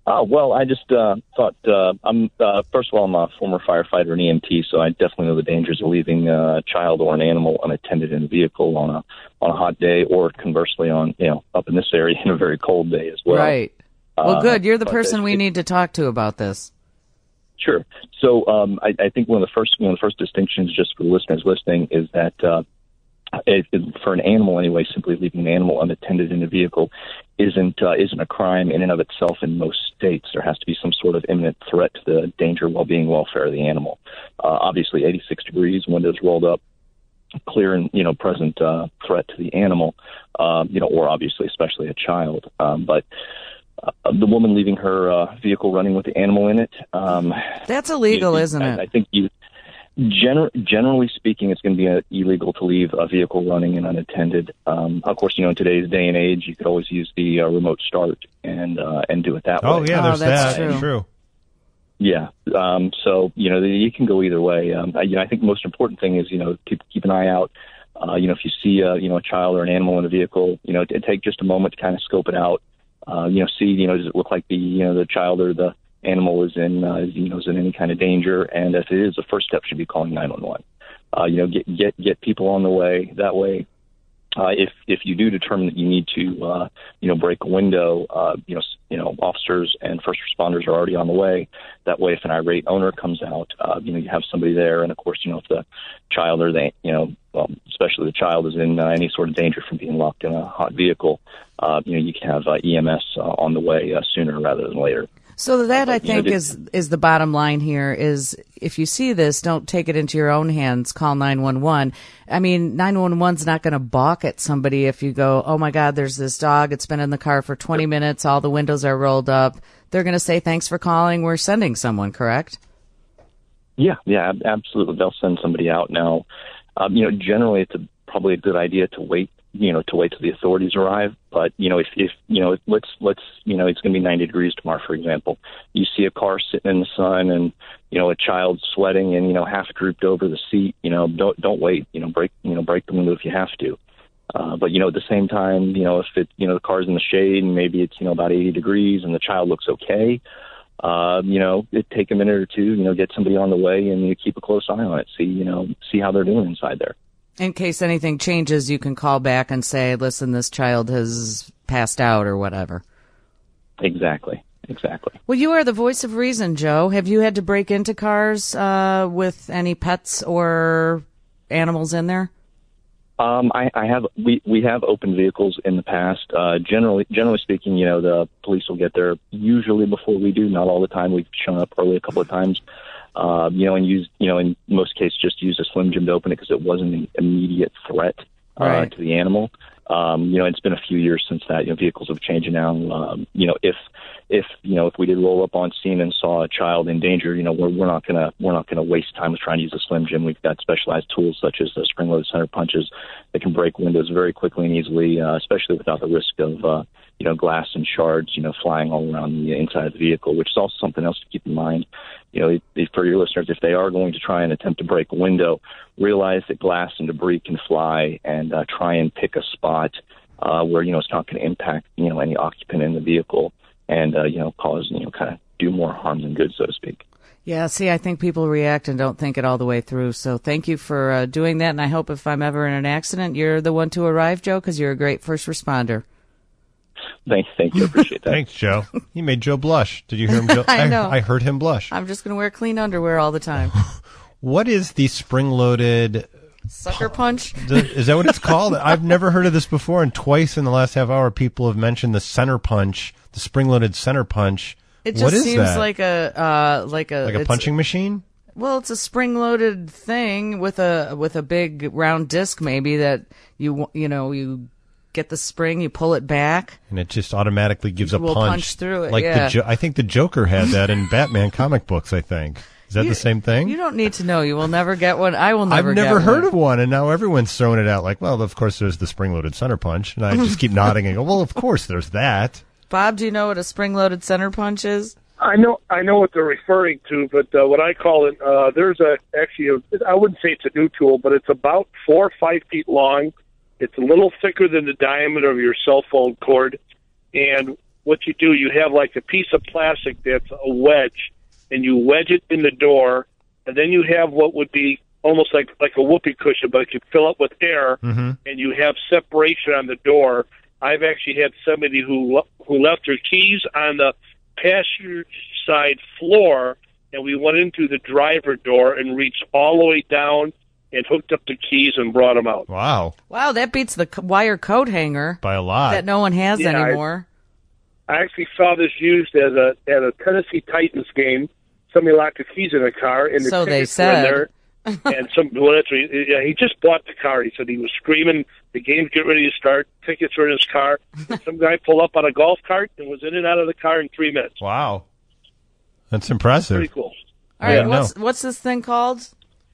Oh, well, I just uh, thought, uh, I'm uh, first of all, I'm a former firefighter and E M T, so I definitely know the dangers of leaving a child or an animal unattended in a vehicle on a on a hot day, or conversely on, you know, up in this area in a very cold day as well. Right. Well, good. You're the uh, person we it, need to talk to about this. Sure. So um, I, I think one of the first one of the first distinctions, just for the listeners listening, is that uh, it, it, for an animal anyway, simply leaving an animal unattended in a vehicle isn't uh, isn't a crime in and of itself. In most states, there has to be some sort of imminent threat to the danger, well-being, welfare of the animal. Uh, obviously, eighty-six degrees, windows rolled up, clear and you know present uh, threat to the animal, uh, you know, or obviously, especially a child. Um, but uh, the woman leaving her uh, vehicle running with the animal in it, um, that's illegal, you, isn't I, it? I think you. Gener- generally speaking, it's going to be uh, illegal to leave a vehicle running and unattended. Um, of course, you know, in today's day and age, you could always use the uh, remote start and uh, and do it that oh, way. Yeah, there's oh, that's that. True. true. Yeah. Um, so, you know, you can go either way. Um, I, you know, I think the most important thing is, you know, keep, keep an eye out. Uh, you know, if you see, a, you know, a child or an animal in a vehicle, you know, t- take just a moment to kind of scope it out. Uh, you know, see, you know, does it look like the, you know, the child or the animal is in, uh, you know, is in any kind of danger? And if it is, the first step should be calling nine one one. Uh, you know, get, get, get people on the way. That way, uh, if, if you do determine that you need to, uh, you know, break a window, uh, you know, you know, officers and first responders are already on the way. That way, if an irate owner comes out, uh, you know, you have somebody there. And of course, you know, if the child or the, you know, well, especially the child is in uh, any sort of danger from being locked in a hot vehicle, uh, you know, you can have uh, E M S uh, on the way uh, sooner rather than later. So that, I think, you know, is is the bottom line here, is if you see this, don't take it into your own hands. Call nine one one. I mean, nine one one's not going to balk at somebody if you go, oh, my God, there's this dog. It's been in the car for twenty minutes. All the windows are rolled up. They're going to say, thanks for calling. We're sending someone, correct? Yeah, yeah, ab- absolutely. They'll send somebody out. Now, um, you know, generally it's a, probably a good idea to wait, you know, to wait till the authorities arrive. But, you know, if, if you know, let's, let's, you know, it's going to be ninety degrees tomorrow, for example. You see a car sitting in the sun and, you know, a child sweating and, you know, half drooped over the seat, you know, don't, don't wait, you know, break, you know, break the window if you have to. Uh, but, you know, at the same time, you know, if it, you know, the car's in the shade and maybe it's, you know, about eighty degrees and the child looks okay, uh, you know, it take a minute or two, you know, get somebody on the way and you keep a close eye on it. See, you know, see how they're doing inside there. In case anything changes, you can call back and say, listen, this child has passed out or whatever. Exactly. Exactly. Well, you are the voice of reason, Joe. Have you had to break into cars uh, with any pets or animals in there? Um, I, I have. We, we have opened vehicles in the past. Uh, generally, generally speaking, you know, the police will get there usually before we do. Not all the time. We've shown up early a couple of times. Uh, you know, and use, you know, in most cases, just use a Slim Jim to open it because it wasn't an immediate threat uh, right. to the animal. Um, you know, it's been a few years since that. You know, vehicles have changed now. Um, you know, if if you know if we did roll up on scene and saw a child in danger, you know, we're we're not gonna we're not gonna waste time with trying to use a Slim Jim. We've got specialized tools such as the spring-loaded center punches that can break windows very quickly and easily, uh, especially without the risk of uh, you know glass and shards, you know, flying all around the inside of the vehicle. Which is also something else to keep in mind. You know, if, for your listeners, if they are going to try and attempt to break a window, realize that glass and debris can fly, and uh, try and pick a spot uh, where, you know, it's not going to impact, you know, any occupant in the vehicle and, uh, you know, cause, you know, kind of do more harm than good, so to speak. Yeah, see, I think people react and don't think it all the way through. So thank you for uh, doing that. And I hope if I'm ever in an accident, you're the one to arrive, Joe, because you're a great first responder. Thank, thank you. I appreciate that. Thanks, Joe. He made Joe blush. Did you hear him? Joe? I know. I, I heard him blush. I'm just going to wear clean underwear all the time. What is the spring-loaded sucker punch? Is that what it's called? I've never heard of this before, and twice in the last half hour, people have mentioned the center punch, the spring-loaded center punch. It just what is seems that? like a uh, like a like a punching machine. Well, it's a spring-loaded thing with a with a big round disc, maybe that you you know you get the spring, you pull it back, and it just automatically gives a we'll punch. punch through it. Like yeah. the jo- I think the Joker had that in Batman comic books. I think is that you, the same thing? You don't need to know. You will never get one. I will never. I've never get heard one. of one, and now everyone's throwing it out. Like, well, of course, there's the spring-loaded center punch, and I just keep nodding and go, well, of course, there's that. Bob, do you know what a spring-loaded center punch is? I know, I know what they're referring to, but uh, what I call it, uh, there's a actually, a, I wouldn't say it's a new tool, but it's about four or five feet long. It's a little thicker than the diameter of your cell phone cord, and what you do, you have like a piece of plastic that's a wedge, and you wedge it in the door, and then you have what would be almost like like a whoopee cushion, but it can fill up with air, Mm-hmm. and you have separation on the door. I've actually had somebody who le- who left her keys on the passenger side floor, and we went into the driver door and reached all the way down and hooked up the keys and brought them out. Wow. Wow, that beats the c- wire coat hanger By a lot. that no one has Yeah, I- anymore. I actually saw this used as a at a Tennessee Titans game. Somebody locked the keys in the car, and the So they tickets were in said. there. And some well, that's what he, yeah, he just bought the car. He said he was screaming. The game's getting ready to start. Tickets are in his car. And some guy pulled up on a golf cart and was in and out of the car in three minutes. Wow. That's impressive. Pretty cool. All right, Yeah, what's no. what's this thing called?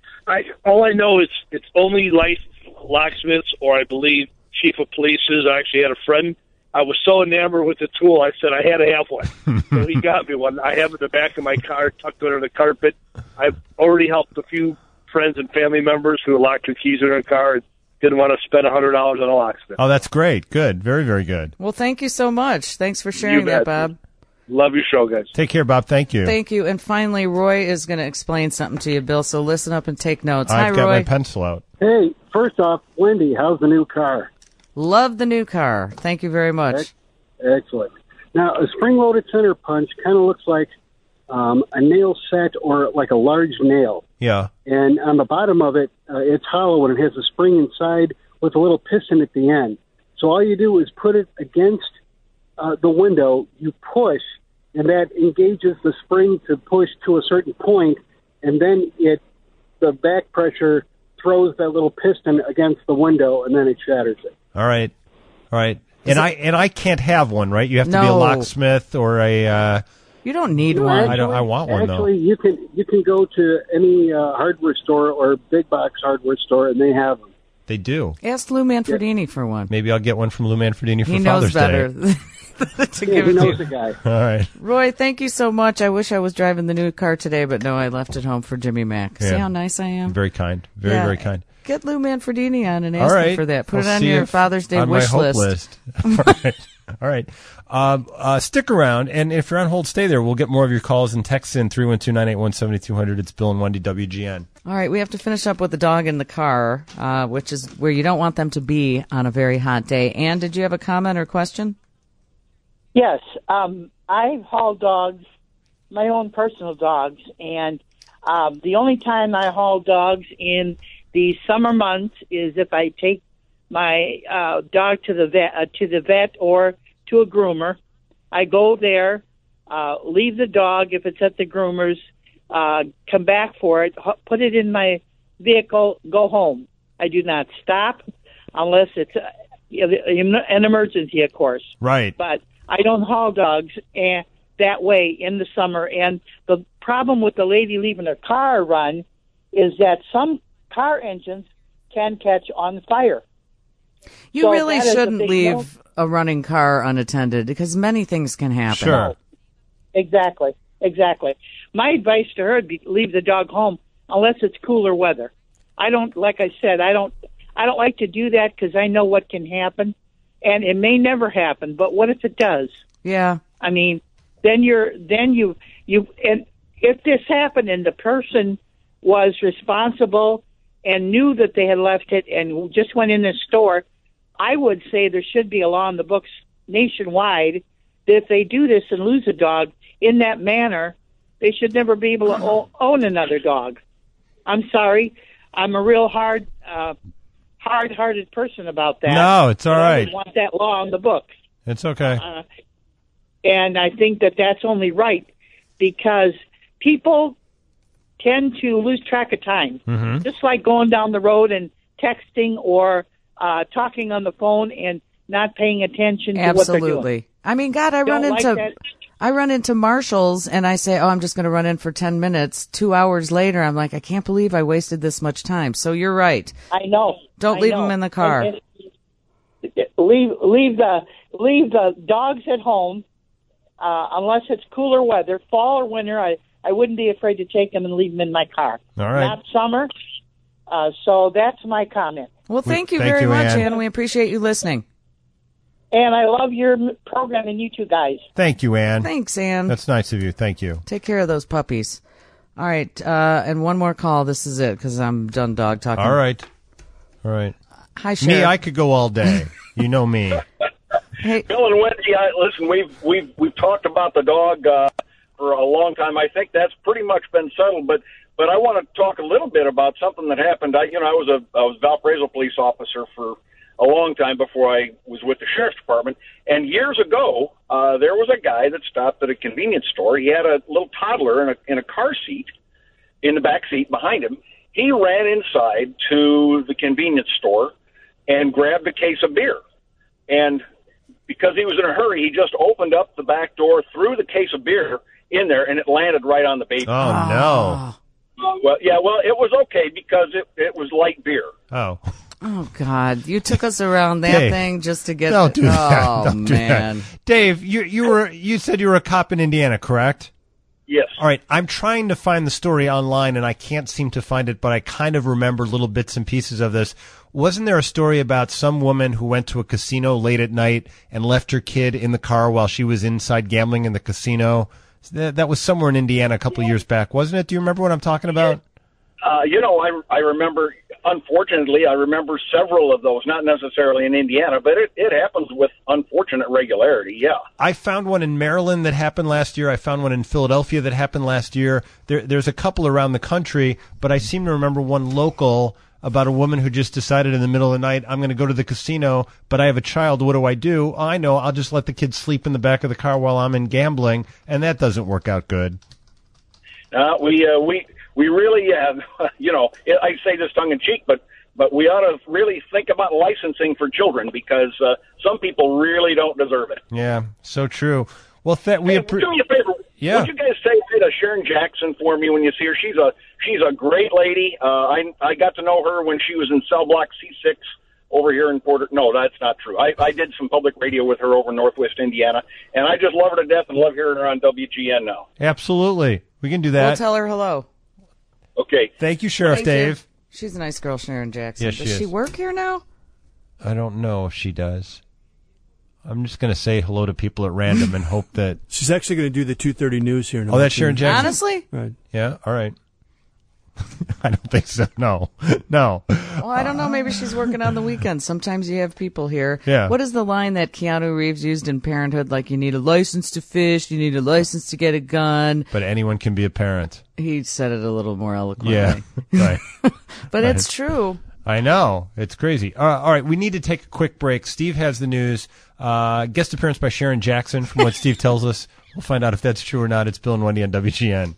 I all I know is it's only licensed locksmiths, or I believe chief of police is. I actually had a friend. I was so enamored with the tool, I said I had to have one. So he got me one. I have it in the back of my car, tucked under the carpet. I've already helped a few friends and family members who locked their keys in their car and didn't want to spend a hundred dollars on a locksmith. Oh, that's great. Good. Very, very good. Well, thank you so much. Thanks for sharing that, bet. Bob. Love your show, guys. Take care, Bob. Thank you. Thank you. And finally, Roy is going to explain something to you, Bill, so listen up and take notes. I've Hi, got Roy. my pencil out. Hey, first off, Wendy, how's the new car? Love the new car. Thank you very much. Excellent. Now, a spring-loaded center punch kind of looks like um, a nail set or like a large nail. Yeah. And on the bottom of it, uh, it's hollow and it has a spring inside with a little piston at the end. So all you do is put it against uh, the window, you push, and that engages the spring to push to a certain point, and then it the back pressure throws that little piston against the window, and then it shatters it. All right. All right. And I and I can't have one, right? You have to be a No. locksmith or a. Uh, You don't need No, one. I don't. I want one Actually, though. you can you can go to any uh, hardware store or big box hardware store, and they have them. They do. Ask Lou Manfredini for one. Maybe I'll get one from Lou Manfredini for He knows Father's better Day. to Yeah, give he it to knows you. the guy. All right. Roy, thank you so much. I wish I was driving the new car today, but no, I left it home for Jimmy Mack. See Yeah. how nice I am? Very kind. Very Yeah. very kind. Get Lou Manfredini on and All ask right. him for that. Put I'll it on see your if- Father's Day on wish my hope list. list. All right. All right. Um, uh, stick around, and if you're on hold, stay there. We'll get more of your calls and texts in three one two, nine eight one, seven two zero zero. It's Bill and Wendy, W G N. All right, we have to finish up with the dog in the car, uh, which is where you don't want them to be on a very hot day. Ann, did you have a comment or question? Yes, um, I've hauled dogs, my own personal dogs, and um, the only time I haul dogs in the summer months is if I take my uh, dog to the vet, uh, to the vet or to a groomer. I go there, uh, leave the dog if it's at the groomer's, uh, come back for it, hu- put it in my vehicle, go home. I do not stop unless it's uh, an emergency, of course. Right. But I don't haul dogs and that way in the summer. And the problem with the lady leaving her car run is that some car engines can catch on fire. You So really that is a shouldn't big leave no. a running car unattended because many things can happen. Sure. Exactly, exactly. My advice to her would be leave the dog home unless it's cooler weather. I don't, like I said, I don't, I don't like to do that because I know what can happen, and it may never happen. But what if it does? Yeah. I mean, then you're, then you, you, and if this happened and the person was responsible and knew that they had left it and just went in the store, I would say there should be a law in the books nationwide that if they do this and lose a dog in that manner, they should never be able to o- own another dog. I'm sorry. I'm a real hard, uh, hard-hearted person about that. No, it's all But I right. would want that law in the books. It's okay. Uh, and I think that that's only right because people tend to lose track of time. Mhm. Just like going down the road and texting or uh, talking on the phone and not paying attention to what they're doing. Absolutely. I mean, God, I run Don't like into that. I run into Marshalls and I say, "Oh, I'm just going to run in for ten minutes." Two hours later, I'm like, "I can't believe I wasted this much time." So you're right. I know. Don't I leave know. them in the car. And- and leave leave the leave the dogs at home uh, unless it's cooler weather, fall or winter. I I wouldn't be afraid to take them and leave them in my car. All right. Not summer. Uh, so that's my comment. Well, thank you Thank very you, much, Ann. Ann. We appreciate you listening. And I love your m- program and you two guys. Thank you, Ann. Thanks, Ann. That's nice of you. Thank you. Take care of those puppies. All right, uh, and one more call. This is it, because I'm done dog talking. All right. All right. Hi, Sheriff. Me, I could go all day. You know me. Hey, Bill and Wendy, I, listen, we've we've we've talked about the dog uh, for a long time. I think that's pretty much been settled. But but I want to talk a little bit about something that happened. I you know I was a I was a Valparaiso police officer for a long time before I was with the sheriff's department. And years ago, uh, there was a guy that stopped at a convenience store. He had a little toddler in a in a car seat in the back seat behind him. He ran inside to the convenience store and grabbed a case of beer. And because he was in a hurry, he just opened up the back door, threw the case of beer in there, and it landed right on the baby. Oh, no. Well, yeah, well, it was okay because it, it was light beer. Oh. Oh, God. You took us around that Dave, thing just to get... Don't the, do that. Oh, Don't do man. that. Dave, you, you, were, you said you were a cop in Indiana, correct? Yes. All right. I'm trying to find the story online, and I can't seem to find it, but I kind of remember little bits and pieces of this. Wasn't there a story about some woman who went to a casino late at night and left her kid in the car while she was inside gambling in the casino? That, that was somewhere in Indiana a couple of years back, wasn't it? Do you remember what I'm talking about? Uh, you know, I, I remember, unfortunately, I remember several of those, not necessarily in Indiana, but it, it happens with unfortunate regularity, yeah. I found one in Maryland that happened last year. I found one in Philadelphia that happened last year. There, there's a couple around the country, but I seem to remember one local about a woman who just decided in the middle of the night, I'm going to go to the casino, but I have a child. What do I do? Oh, I know. I'll just let the kid sleep in the back of the car while I'm in gambling, and that doesn't work out good. Uh, we, uh, we, we really, uh, you know, I say this tongue in cheek, but, but we ought to really think about licensing for children because uh, some people really don't deserve it. Yeah, so true. Well, th- we hey, appre- do me a favor. Yeah. Would you guys say hi to Sharon Jackson for me when you see her? She's a she's a great lady. Uh, I I got to know her when she was in cell block C six over here in Porter. No, that's not true. I, I did some public radio with her over in Northwest Indiana, and I just love her to death and love hearing her on W G N now. Absolutely, we can do that. We'll tell her hello. Okay. Thank you, Sheriff Thank Dave. you. She's a nice girl, Sharon Jackson. Yes, she Does she is. work here now? I don't know if she does. I'm just going to say hello to people at random and hope that... She's actually going to do the two thirty news here. In Oh, that's Sharon Jackson? Honestly? Right. Yeah, all right. I don't think so. No. No. Well, I don't know. Maybe she's working on the weekends. Sometimes you have people here. Yeah. What is the line that Keanu Reeves used in Parenthood? Like, you need a license to fish, you need a license to get a gun. But anyone can be a parent. He said it a little more eloquently. Yeah, right. But Right. it's true. I know. It's crazy. Uh, all right, we need to take a quick break. Steve has the news. Uh, guest appearance by Sharon Jackson, from what Steve tells us. We'll find out if that's true or not. It's Bill and Wendy on W G N.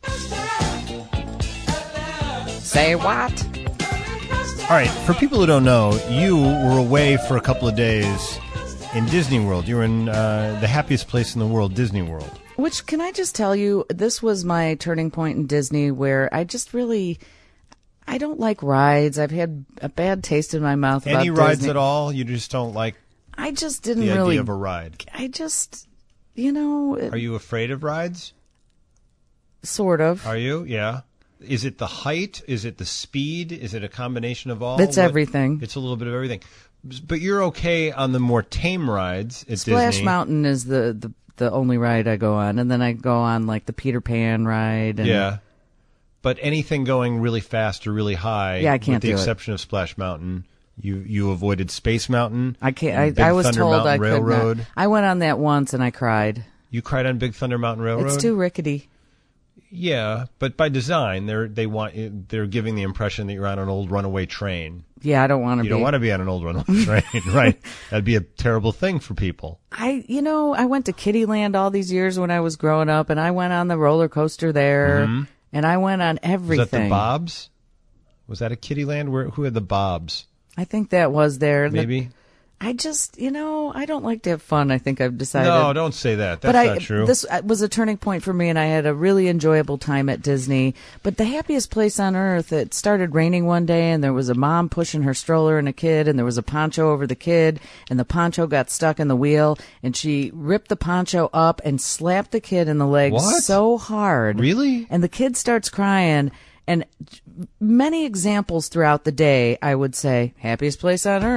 Say what? All right, for people who don't know, you were away for a couple of days in Disney World. You were in uh, the happiest place in the world, Disney World. Which, can I just tell you, this was my turning point in Disney where I just really, I don't like rides. I've had a bad taste in my mouth about Any rides Disney. at all? You just don't like I just didn't the really. idea of a ride. I just, you know. It, Are you afraid of rides? Sort of. Are you? Yeah. Is it the height? Is it the speed? Is it a combination of all? It's What- everything. It's a little bit of everything. But you're okay on the more tame rides at Splash Disney. Mountain is the, the, the only ride I go on. And then I go on, like, the Peter Pan ride. And Yeah. But anything going really fast or really high, Yeah, I can't with the do it. exception of Splash Mountain, you you avoided Space Mountain. I can't. and I, Big I was Thunder told Mountain I could Railroad. not. I went on that once and I cried. You cried on Big Thunder Mountain Railroad. It's too rickety. Yeah, but by design, they're they want they're giving the impression that you're on an old runaway train. Yeah, I don't want to be. You don't want to be on an old runaway train, right? That'd be a terrible thing for people. I, you know, I went to Kittyland all these years when I was growing up, and I went on the roller coaster there, Mhm. and I went on everything. Was that the Bobs? Was that a Kittyland? Where who had the Bobs? I think that was there. The- Maybe. I just, you know, I don't like to have fun. I think I've decided. No, don't say that. That's but I, not true. This was a turning point for me, and I had a really enjoyable time at Disney. But the happiest place on earth, it started raining one day, and there was a mom pushing her stroller and a kid, and there was a poncho over the kid, and the poncho got stuck in the wheel, and she ripped the poncho up and slapped the kid in the leg What? so hard. Really? And the kid starts crying. And many examples throughout the day, I would say, happiest place on earth.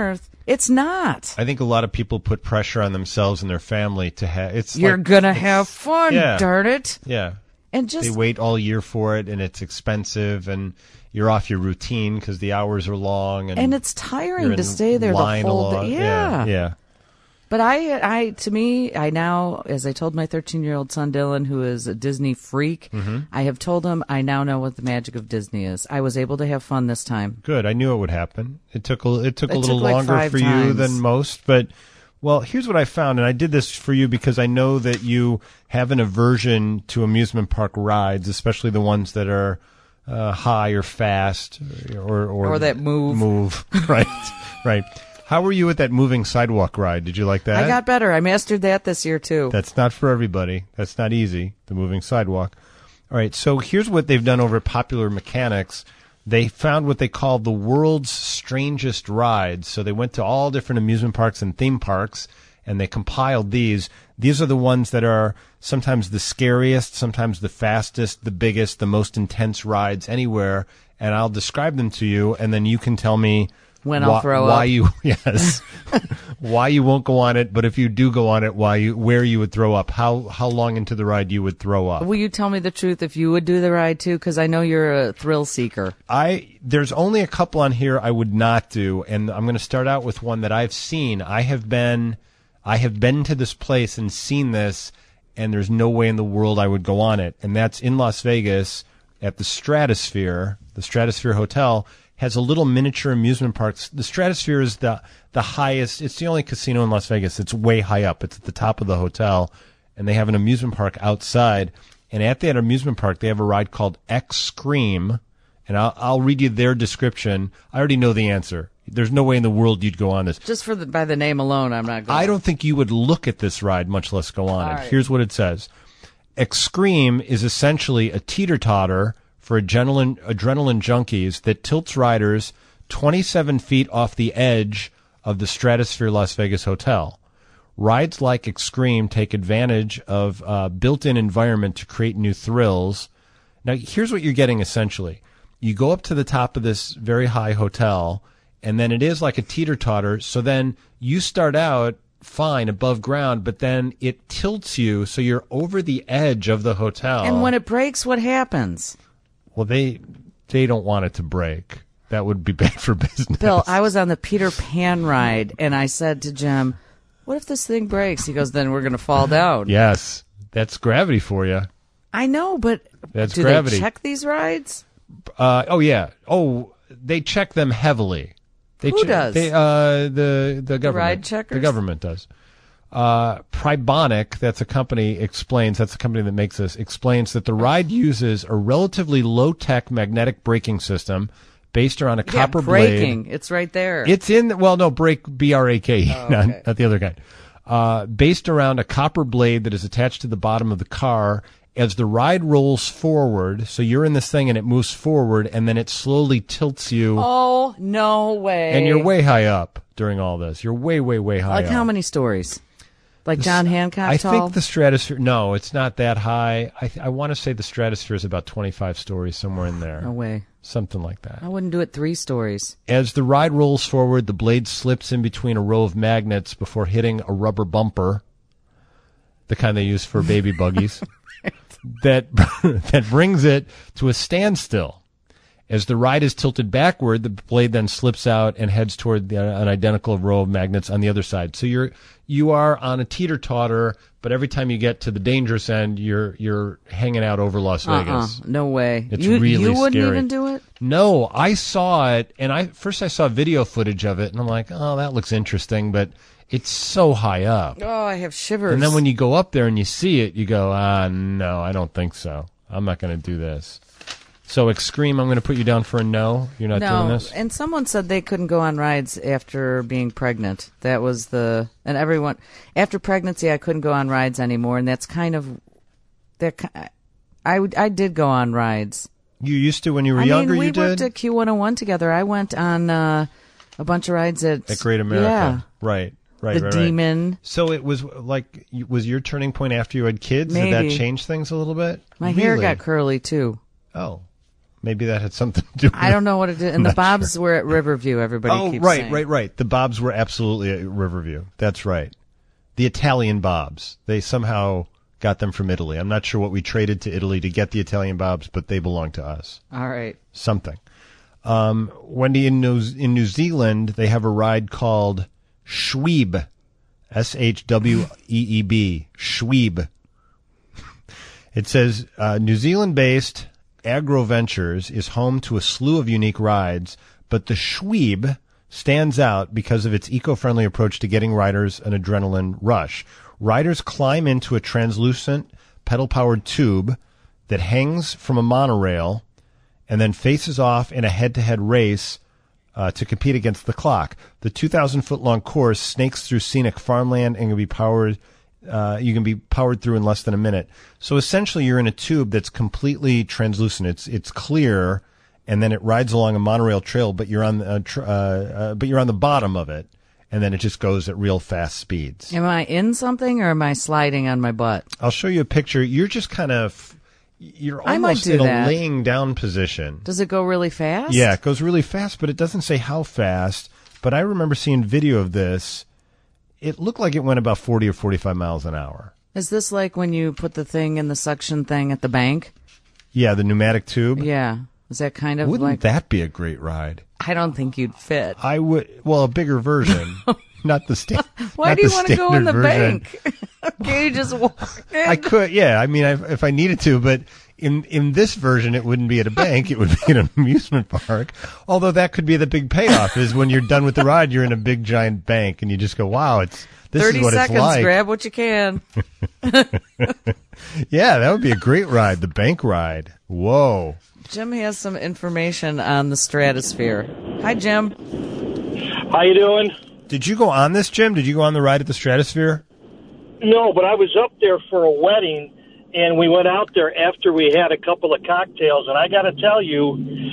It's not. I think a lot of people put pressure on themselves and their family to have. It's You're like, gonna it's- have fun, yeah. darn it. Yeah. And just they wait all year for it, and it's expensive, and you're off your routine because the hours are long, and and it's tiring you're to in stay there the line a whole lot. day. Yeah, Yeah. yeah. But I, I, to me, I now, as I told my thirteen-year-old son Dylan, who is a Disney freak, Mhm. I have told him I now know what the magic of Disney is. I was able to have fun this time. Good. I knew it would happen. It took a, it took It a little took like longer five for you times. than most, but well, here's what I found, and I did this for you because I know that you have an aversion to amusement park rides, especially the ones that are uh, high or fast, or or, Or that move. Move. Right. Right. How were you at that moving sidewalk ride? Did you like that? I got better. I mastered that this year too. That's not for everybody. That's not easy, the moving sidewalk. All right, so here's what they've done over at Popular Mechanics. They found what they call the world's strangest rides. So they went to all different amusement parks and theme parks, and they compiled these. These are the ones that are sometimes the scariest, sometimes the fastest, the biggest, the most intense rides anywhere. And I'll describe them to you, and then you can tell me When I'll wh- throw why up. you yes why you won't go on it, but if you do go on it, why you where you would throw up, how how long into the ride you would throw up. Will you tell me the truth if you would do the ride too? Because I know you're a thrill seeker. I there's only a couple on here I would not do, and I'm going to start out with one that I've seen. I have been I have been to this place and seen this, and there's no way in the world I would go on it, and that's in Las Vegas at the Stratosphere. The Stratosphere Hotel has a little miniature amusement park. The Stratosphere is the the highest. It's the only casino in Las Vegas. It's way high up. It's at the top of the hotel, and they have an amusement park outside. And at that amusement park, they have a ride called X-Scream, and I'll, I'll read you their description. I already know the answer. There's no way in the world you'd go on this. Just for the, by the name alone, I'm not going. I don't think you would look at this ride, much less go on All it. right. Here's what it says. X-Scream is essentially a teeter-totter for adrenaline, adrenaline junkies that tilts riders twenty-seven feet off the edge of the Stratosphere Las Vegas Hotel. Rides like X-Scream take advantage of uh, built-in environment to create new thrills. Now, here's what you're getting essentially. You go up to the top of this very high hotel, and then it is like a teeter-totter, so then you start out fine above ground, but then it tilts you so you're over the edge of the hotel. And when it breaks, what happens? Well, they they don't want it to break. That would be bad for business. Bill, I was on the Peter Pan ride, and I said to Jim, what if this thing breaks? He goes, then we're going to fall down. Yes, that's gravity for you. I know, but That's do gravity. they check these rides? Uh, oh yeah. Oh, they check them heavily. They Who che- does? They, uh, the the government. ride checkers? The government does. Uh, Pribonic, that's a company, explains, that's a company that makes this, explains that the ride uses a relatively low-tech magnetic braking system based around a Yeah, copper braking. blade. It's right there. It's in, well, no, brake, B R A K E, Oh, not, okay. not the other kind. Uh, based around a copper blade that is attached to the bottom of the car. As the ride rolls forward, so you're in this thing and it moves forward, and then it slowly tilts you, Oh, no way. and you're way high up during all this. You're way, way, way high Like up. how many stories? Like John Hancock I tall? think the Stratosphere, no, it's not that high. I, th- I want to say the Stratosphere is about twenty-five stories, somewhere in there. No way. Something like that. I wouldn't do it three stories. As the ride rolls forward, the blade slips in between a row of magnets before hitting a rubber bumper, the kind they use for baby buggies, that that brings it to a standstill. As the ride is tilted backward, the blade then slips out and heads toward the, an identical row of magnets on the other side. So you're you are on a teeter-totter, but every time you get to the dangerous end, you're you're hanging out over Las Uh-uh. Vegas. No way. It's you, really You wouldn't scary. even do it? No, I saw it, and I first I saw video footage of it, and I'm like, oh, that looks interesting, but it's so high up. Oh, I have shivers. And then when you go up there and you see it, you go, ah, no, I don't think so. I'm not going to do this. So X-Scream, I'm going to put you down for a no. You're not no, doing this? and someone said they couldn't go on rides after being pregnant. That was the and everyone after pregnancy, I couldn't go on rides anymore, and that's kind of that. ki- I would- I did go on rides. You used to when you were I younger, mean, we you worked did? at Q one oh one together. I went on uh, a bunch of rides at At Great America. Yeah, Right, right, the right, right. Demon. So it was like, was your turning point after you had kids? Did Maybe. that change things a little bit? My hair Really? got curly too. Oh. Maybe that had something to do with it. I don't know what it did. And I'm the not Bobs sure. were at Riverview, everybody Oh, keeps right, saying. right, right. The Bobs were absolutely at Riverview. That's right. The Italian Bobs. They somehow got them from Italy. I'm not sure what we traded to Italy to get the Italian Bobs, but they belong to us. All right. Something. Um, Wendy, in New, in New Zealand, they have a ride called Schweeb. S H W E E B. Schweeb. It says, uh, New Zealand-based Agro Ventures is home to a slew of unique rides, but the Schweeb stands out because of its eco-friendly approach to getting riders an adrenaline rush. Riders climb into a translucent pedal-powered tube that hangs from a monorail and then faces off in a head-to-head race uh, to compete against the clock. The two thousand foot long course snakes through scenic farmland and can be powered. Uh, you can be powered through in less than a minute. So essentially, you're in a tube that's completely translucent. It's it's clear, and then it rides along a monorail trail, but you're on uh, tr- uh, uh, but you're on the bottom of it, and then it just goes at real fast speeds. Am I in something or am I sliding on my butt? I'll show you a picture. You're just kind of you're I might almost do in a that. laying down position. Does it go really fast? Yeah, it goes really fast, but it doesn't say how fast. But I remember seeing video of this. It looked like it went about forty or forty-five miles an hour. Is this like when you put the thing in the suction thing at the bank? Yeah, the pneumatic tube. Yeah. Is that kind of Wouldn't like... that be a great ride? I don't think you'd fit. I would. Well, a bigger version, not the sta- Why not do you the want to go in the standard version. bank? Can you just walk in? I could, yeah. I mean, I, if I needed to, but in in this version, it wouldn't be at a bank. It would be at an amusement park. Although that could be the big payoff: is when you're done with the ride, you're in a big giant bank, and you just go, "Wow, it's this thirty is what seconds, it's like." grab what you can. Yeah, that would be a great ride. The bank ride. Whoa. Jim has some information on the stratosphere. Hi, Jim. How you doing? Did you go on this, Jim? Did you go on the ride at the Stratosphere? No, but I was up there for a wedding, and we went out there after we had a couple of cocktails, and I got to tell you,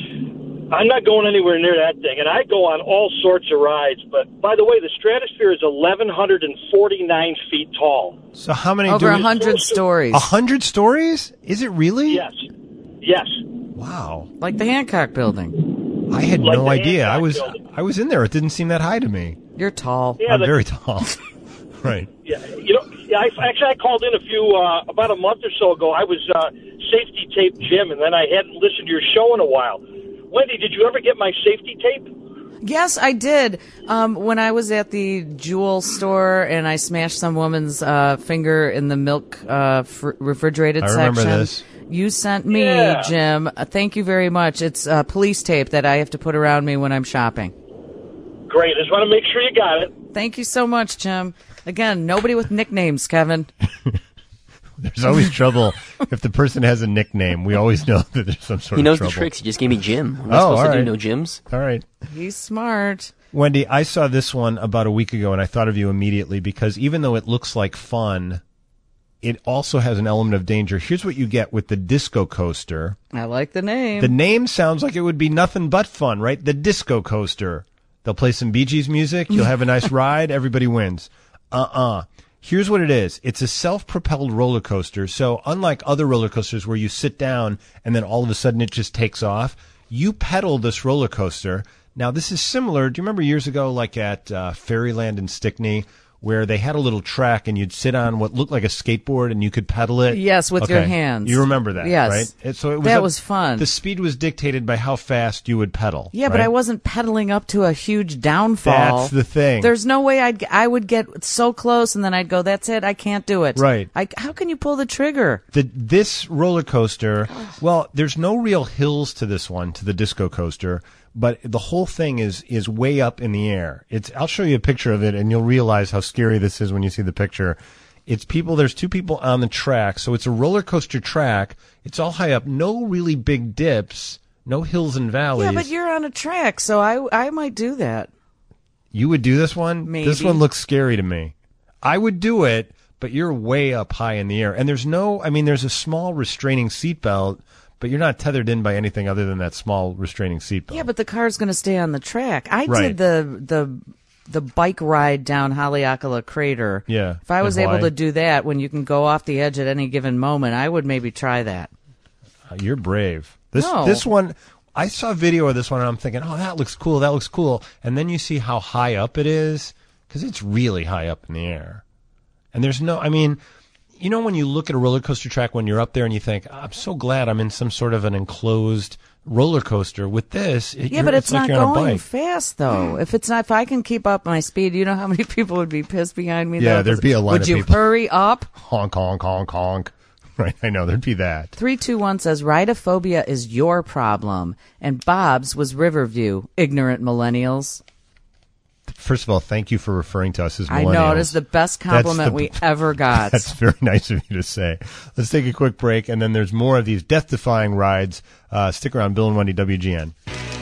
I'm not going anywhere near that thing, and I go on all sorts of rides. But, by the way, the Stratosphere is eleven forty-nine feet tall. So how many? Over do a hundred stories. A hundred stories? Is it really? Yes. Yes. Wow. Like the Hancock Building. I had Like no the idea. I Hancock was Building. I was in there. It didn't seem that high to me. You're tall. Yeah, I'm the- very tall. Right. Yeah, you know, yeah. I, actually, I called in a few uh, about a month or so ago. I was uh, safety tape Jim, and then I hadn't listened to your show in a while. Wendy, did you ever get my safety tape? Yes, I did. Um, when I was at the jewel store and I smashed some woman's uh, finger in the milk uh, fr- refrigerated I remember section. this. You sent me, Yeah. Jim. Uh, thank you very much. It's uh, police tape that I have to put around me when I'm shopping. Great. I just want to make sure you got it. Thank you so much, Jim. Again, nobody with nicknames, Kevin. There's always trouble if the person has a nickname. We always know that there's some sort He of knows trouble. the tricks. He just gave me Jim. Am I Oh, supposed all to right. do no Jims? All right. He's smart. Wendy, I saw this one about a week ago, and I thought of you immediately because even though it looks like fun, it also has an element of danger. Here's what you get with the Disco Coaster. I like the name. The name sounds like it would be nothing but fun, right? The Disco Coaster. They'll play some Bee Gees music. You'll have a nice ride. Everybody wins. Uh-uh. Here's what it is. It's a self-propelled roller coaster. So unlike other roller coasters where you sit down and then all of a sudden it just takes off, you pedal this roller coaster. Now, this is similar. Do you remember years ago, like at uh, Fairyland in Stickney, where they had a little track and you'd sit on what looked like a skateboard and you could pedal it? Yes, with your hands. You remember that, Yes. right? It, so it was That up- was fun. The speed was dictated by how fast you would pedal. Yeah, but right? I wasn't pedaling up to a huge downfall. That's the thing. There's no way I'd I would get so close and then I'd go, that's it, I can't do it. Right. I, how can you pull the trigger? The, this roller coaster, well, there's no real hills to this one, to the Disco Coaster, but the whole thing is is way up in the air. It's. I'll show you a picture of it, and you'll realize how scary this is when you see the picture. It's people. There's two people on the track, so it's a roller coaster track. It's all high up, no really big dips, no hills and valleys. Yeah, but you're on a track, so I I might do that. You would do this one? Maybe. This one looks scary to me. I would do it, but you're way up high in the air. And there's no, I mean, there's a small restraining seatbelt, but you're not tethered in by anything other than that small restraining seatbelt. Yeah, but the car's going to stay on the track. I Right. did the the the bike ride down Haleakala Crater. Yeah, If I in was able Hawaii. to do that when you can go off the edge at any given moment, I would maybe try that. Uh, You're brave. This No. this one, I saw a video of this one, and I'm thinking, oh, that looks cool, that looks cool. And then you see how high up it is, because it's really high up in the air. And there's no, I mean, you know when you look at a roller coaster track when you're up there and you think, I'm so glad I'm in some sort of an enclosed roller coaster. With this, it, Yeah, but it's, it's like not you're on a going bike. fast though. If it's not, if I can keep up my speed, you know how many people would be pissed behind me? Yeah, though? there'd be a line Would of you people. hurry up? Honk, honk, honk, honk. Right, I know, there'd be that. three two one says, ridophobia is your problem. And Bob's was Riverview, ignorant millennials. First of all, thank you for referring to us as millennials. I know, it is the best compliment That's the- we ever got. That's very nice of you to say. Let's take a quick break, and then there's more of these death-defying rides. Uh, stick around, Bill and Wendy, W G N.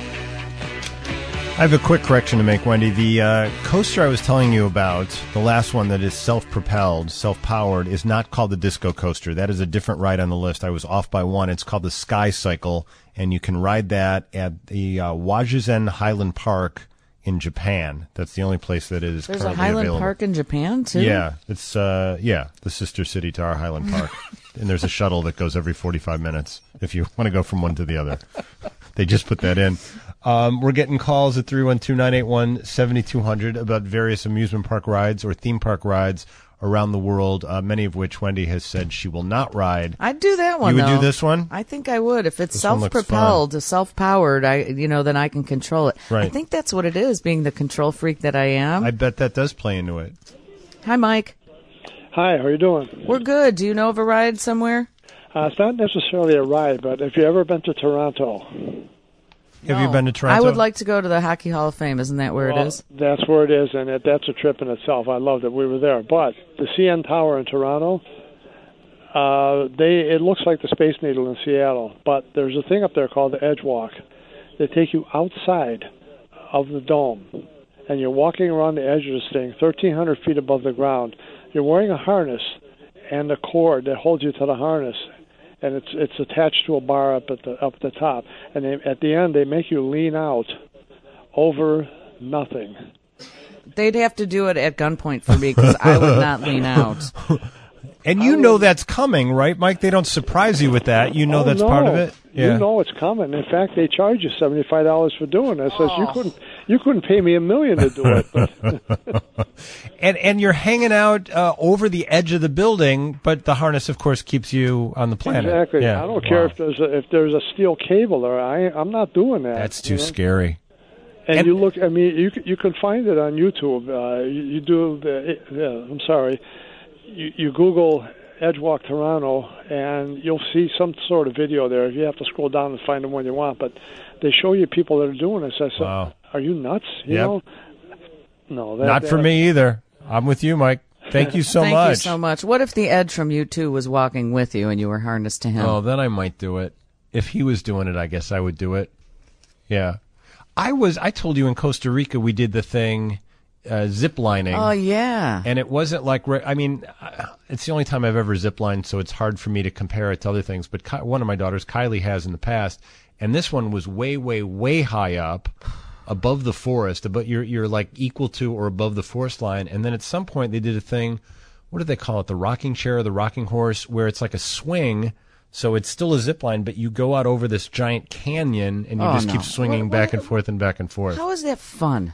I have a quick correction to make, Wendy. The uh, coaster I was telling you about, the last one that is self-propelled, self-powered, is not called the Disco Coaster. That is a different ride on the list. I was off by one. It's called the Sky Cycle, and you can ride that at the uh, Wajizen Highland Park in Japan. That's the only place that is There's a currently Highland available. Park in Japan, too? Yeah, it's uh, yeah, the sister city to our Highland Park. And there's a shuttle that goes every forty-five minutes if you want to go from one to the other. They just put that in. Um, we're getting calls at three one two, nine eight one, seven two zero zero about various amusement park rides or theme park rides around the world, uh, many of which Wendy has said she will not ride. I'd do that one, You would though. do this one? I think I would. If it's This one looks self-propelled, self-powered, I, you know, then I can control it. Right. I think that's what it is, being the control freak that I am. I bet that does play into it. Hi, Mike. Hi, how are you doing? We're good. Do you know of a ride somewhere? Uh, it's not necessarily a ride, but if you ever been to Toronto, Have you been to Toronto? I would like to go to the Hockey Hall of Fame. Isn't that where well, it is? that's where it is, and it, that's a trip in itself. I loved it. We were there, but the C N Tower in Toronto, uh, they it looks like the Space Needle in Seattle, but there's a thing up there called the Edge Walk. They take you outside of the dome, and you're walking around the edge of this thing, thirteen hundred feet above the ground. You're wearing a harness and a cord that holds you to the harness, and it's it's attached to a bar up at the up at the top. And they, at the end, they make you lean out over nothing. They'd have to do it at gunpoint for me because I would not lean out. And you know that's coming, right, Mike? They don't surprise you with that. You know Oh, that's no. part of it. Yeah. You know it's coming. In fact, they charge you seventy five dollars for doing it. Says you couldn't you couldn't pay me a million to do it. But and and you're hanging out uh, over the edge of the building, but the harness, of course, keeps you on the planet. exactly. Yeah. I don't care if there's a, if there's a steel cable there. I I'm not doing that. That's too you know? scary. And, you look. I mean, you c- you can find it on YouTube. Uh, you, you do the. Yeah, I'm sorry. You, you Google Edgewalk Toronto, and you'll see some sort of video there. You have to scroll down and find the one you want, but they show you people that are doing this. I said, Wow. "Are you nuts?" You Yep. know. No, that, Not for that- me either. I'm with you, Mike. Thank you so Thank much. you so much. What if the Edge from U two was walking with you and you were harnessed to him? Oh, then I might do it. If he was doing it, I guess I would do it. Yeah. I was, I told you in Costa Rica we did the thing, uh, zip lining. Oh, yeah. And it wasn't like, re- I mean, uh, it's the only time I've ever zip lined, so it's hard for me to compare it to other things. But Ki- one of my daughters, Kylie, has in the past. And this one was way, way, way high up above the forest. But you're, you're like equal to or above the forest line. And then at some point they did a thing, what do they call it? The rocking chair or the rocking horse, where it's like a swing. So it's still a zip line, but you go out over this giant canyon and you Oh, just no. keep swinging What- back and forth and back and forth. How is that fun?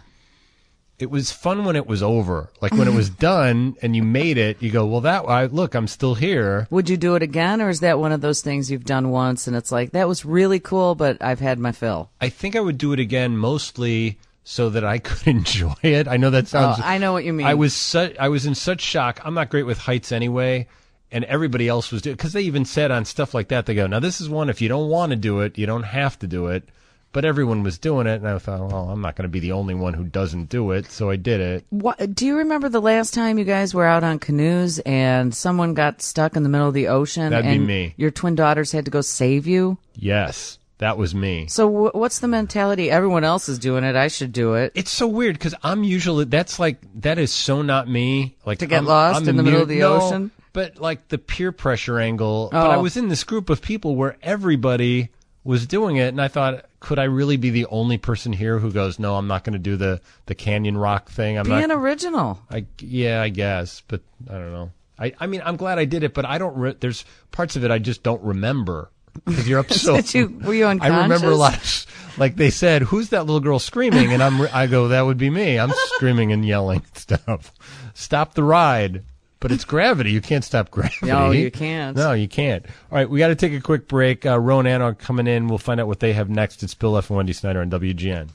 It was fun when it was over. Like when it was done and you made it, you go, well, that, I, look, I'm still here. Would you do it again, or is that one of those things you've done once and it's like, that was really cool, but I've had my fill? I think I would do it again mostly so that I could enjoy it. I know that sounds... Oh, I know what you mean. I was su- I was in such shock. I'm not great with heights anyway, and everybody else was doing... Because they even said on stuff like that, they go, now this is one, if you don't want to do it, you don't have to do it. But everyone was doing it, and I thought, well, I'm not going to be the only one who doesn't do it, so I did it. What, do you remember the last time you guys were out on canoes and someone got stuck in the middle of the ocean? That'd be and me. Your twin daughters had to go save you? Yes, that was me. So w- what's the mentality? Everyone else is doing it. I should do it. It's so weird because I'm usually that's like that is so not me. Like To get I'm- lost I'm in the middle of the no, ocean? But like the peer pressure angle. But I Oh. was in this group of people where everybody was doing it, and I thought, could I really be the only person here who goes, no, I'm not going to do the the canyon rock thing. I'm Being not. original. I yeah, I guess, but I don't know. I I mean, I'm glad I did it, but I don't. Re- there's parts of it I just don't remember. because you're up so. Did you, were you unconscious? I remember a lot of, like they said, who's that little girl screaming? And I'm, I go, that would be me. I'm screaming and yelling stuff. Stop the ride. But it's gravity. You can't stop gravity. No, you can't. No, you can't. All right, we got to take a quick break. Uh, Rowan Anna coming in. We'll find out what they have next. It's Bill F. and Wendy Snyder on W G N.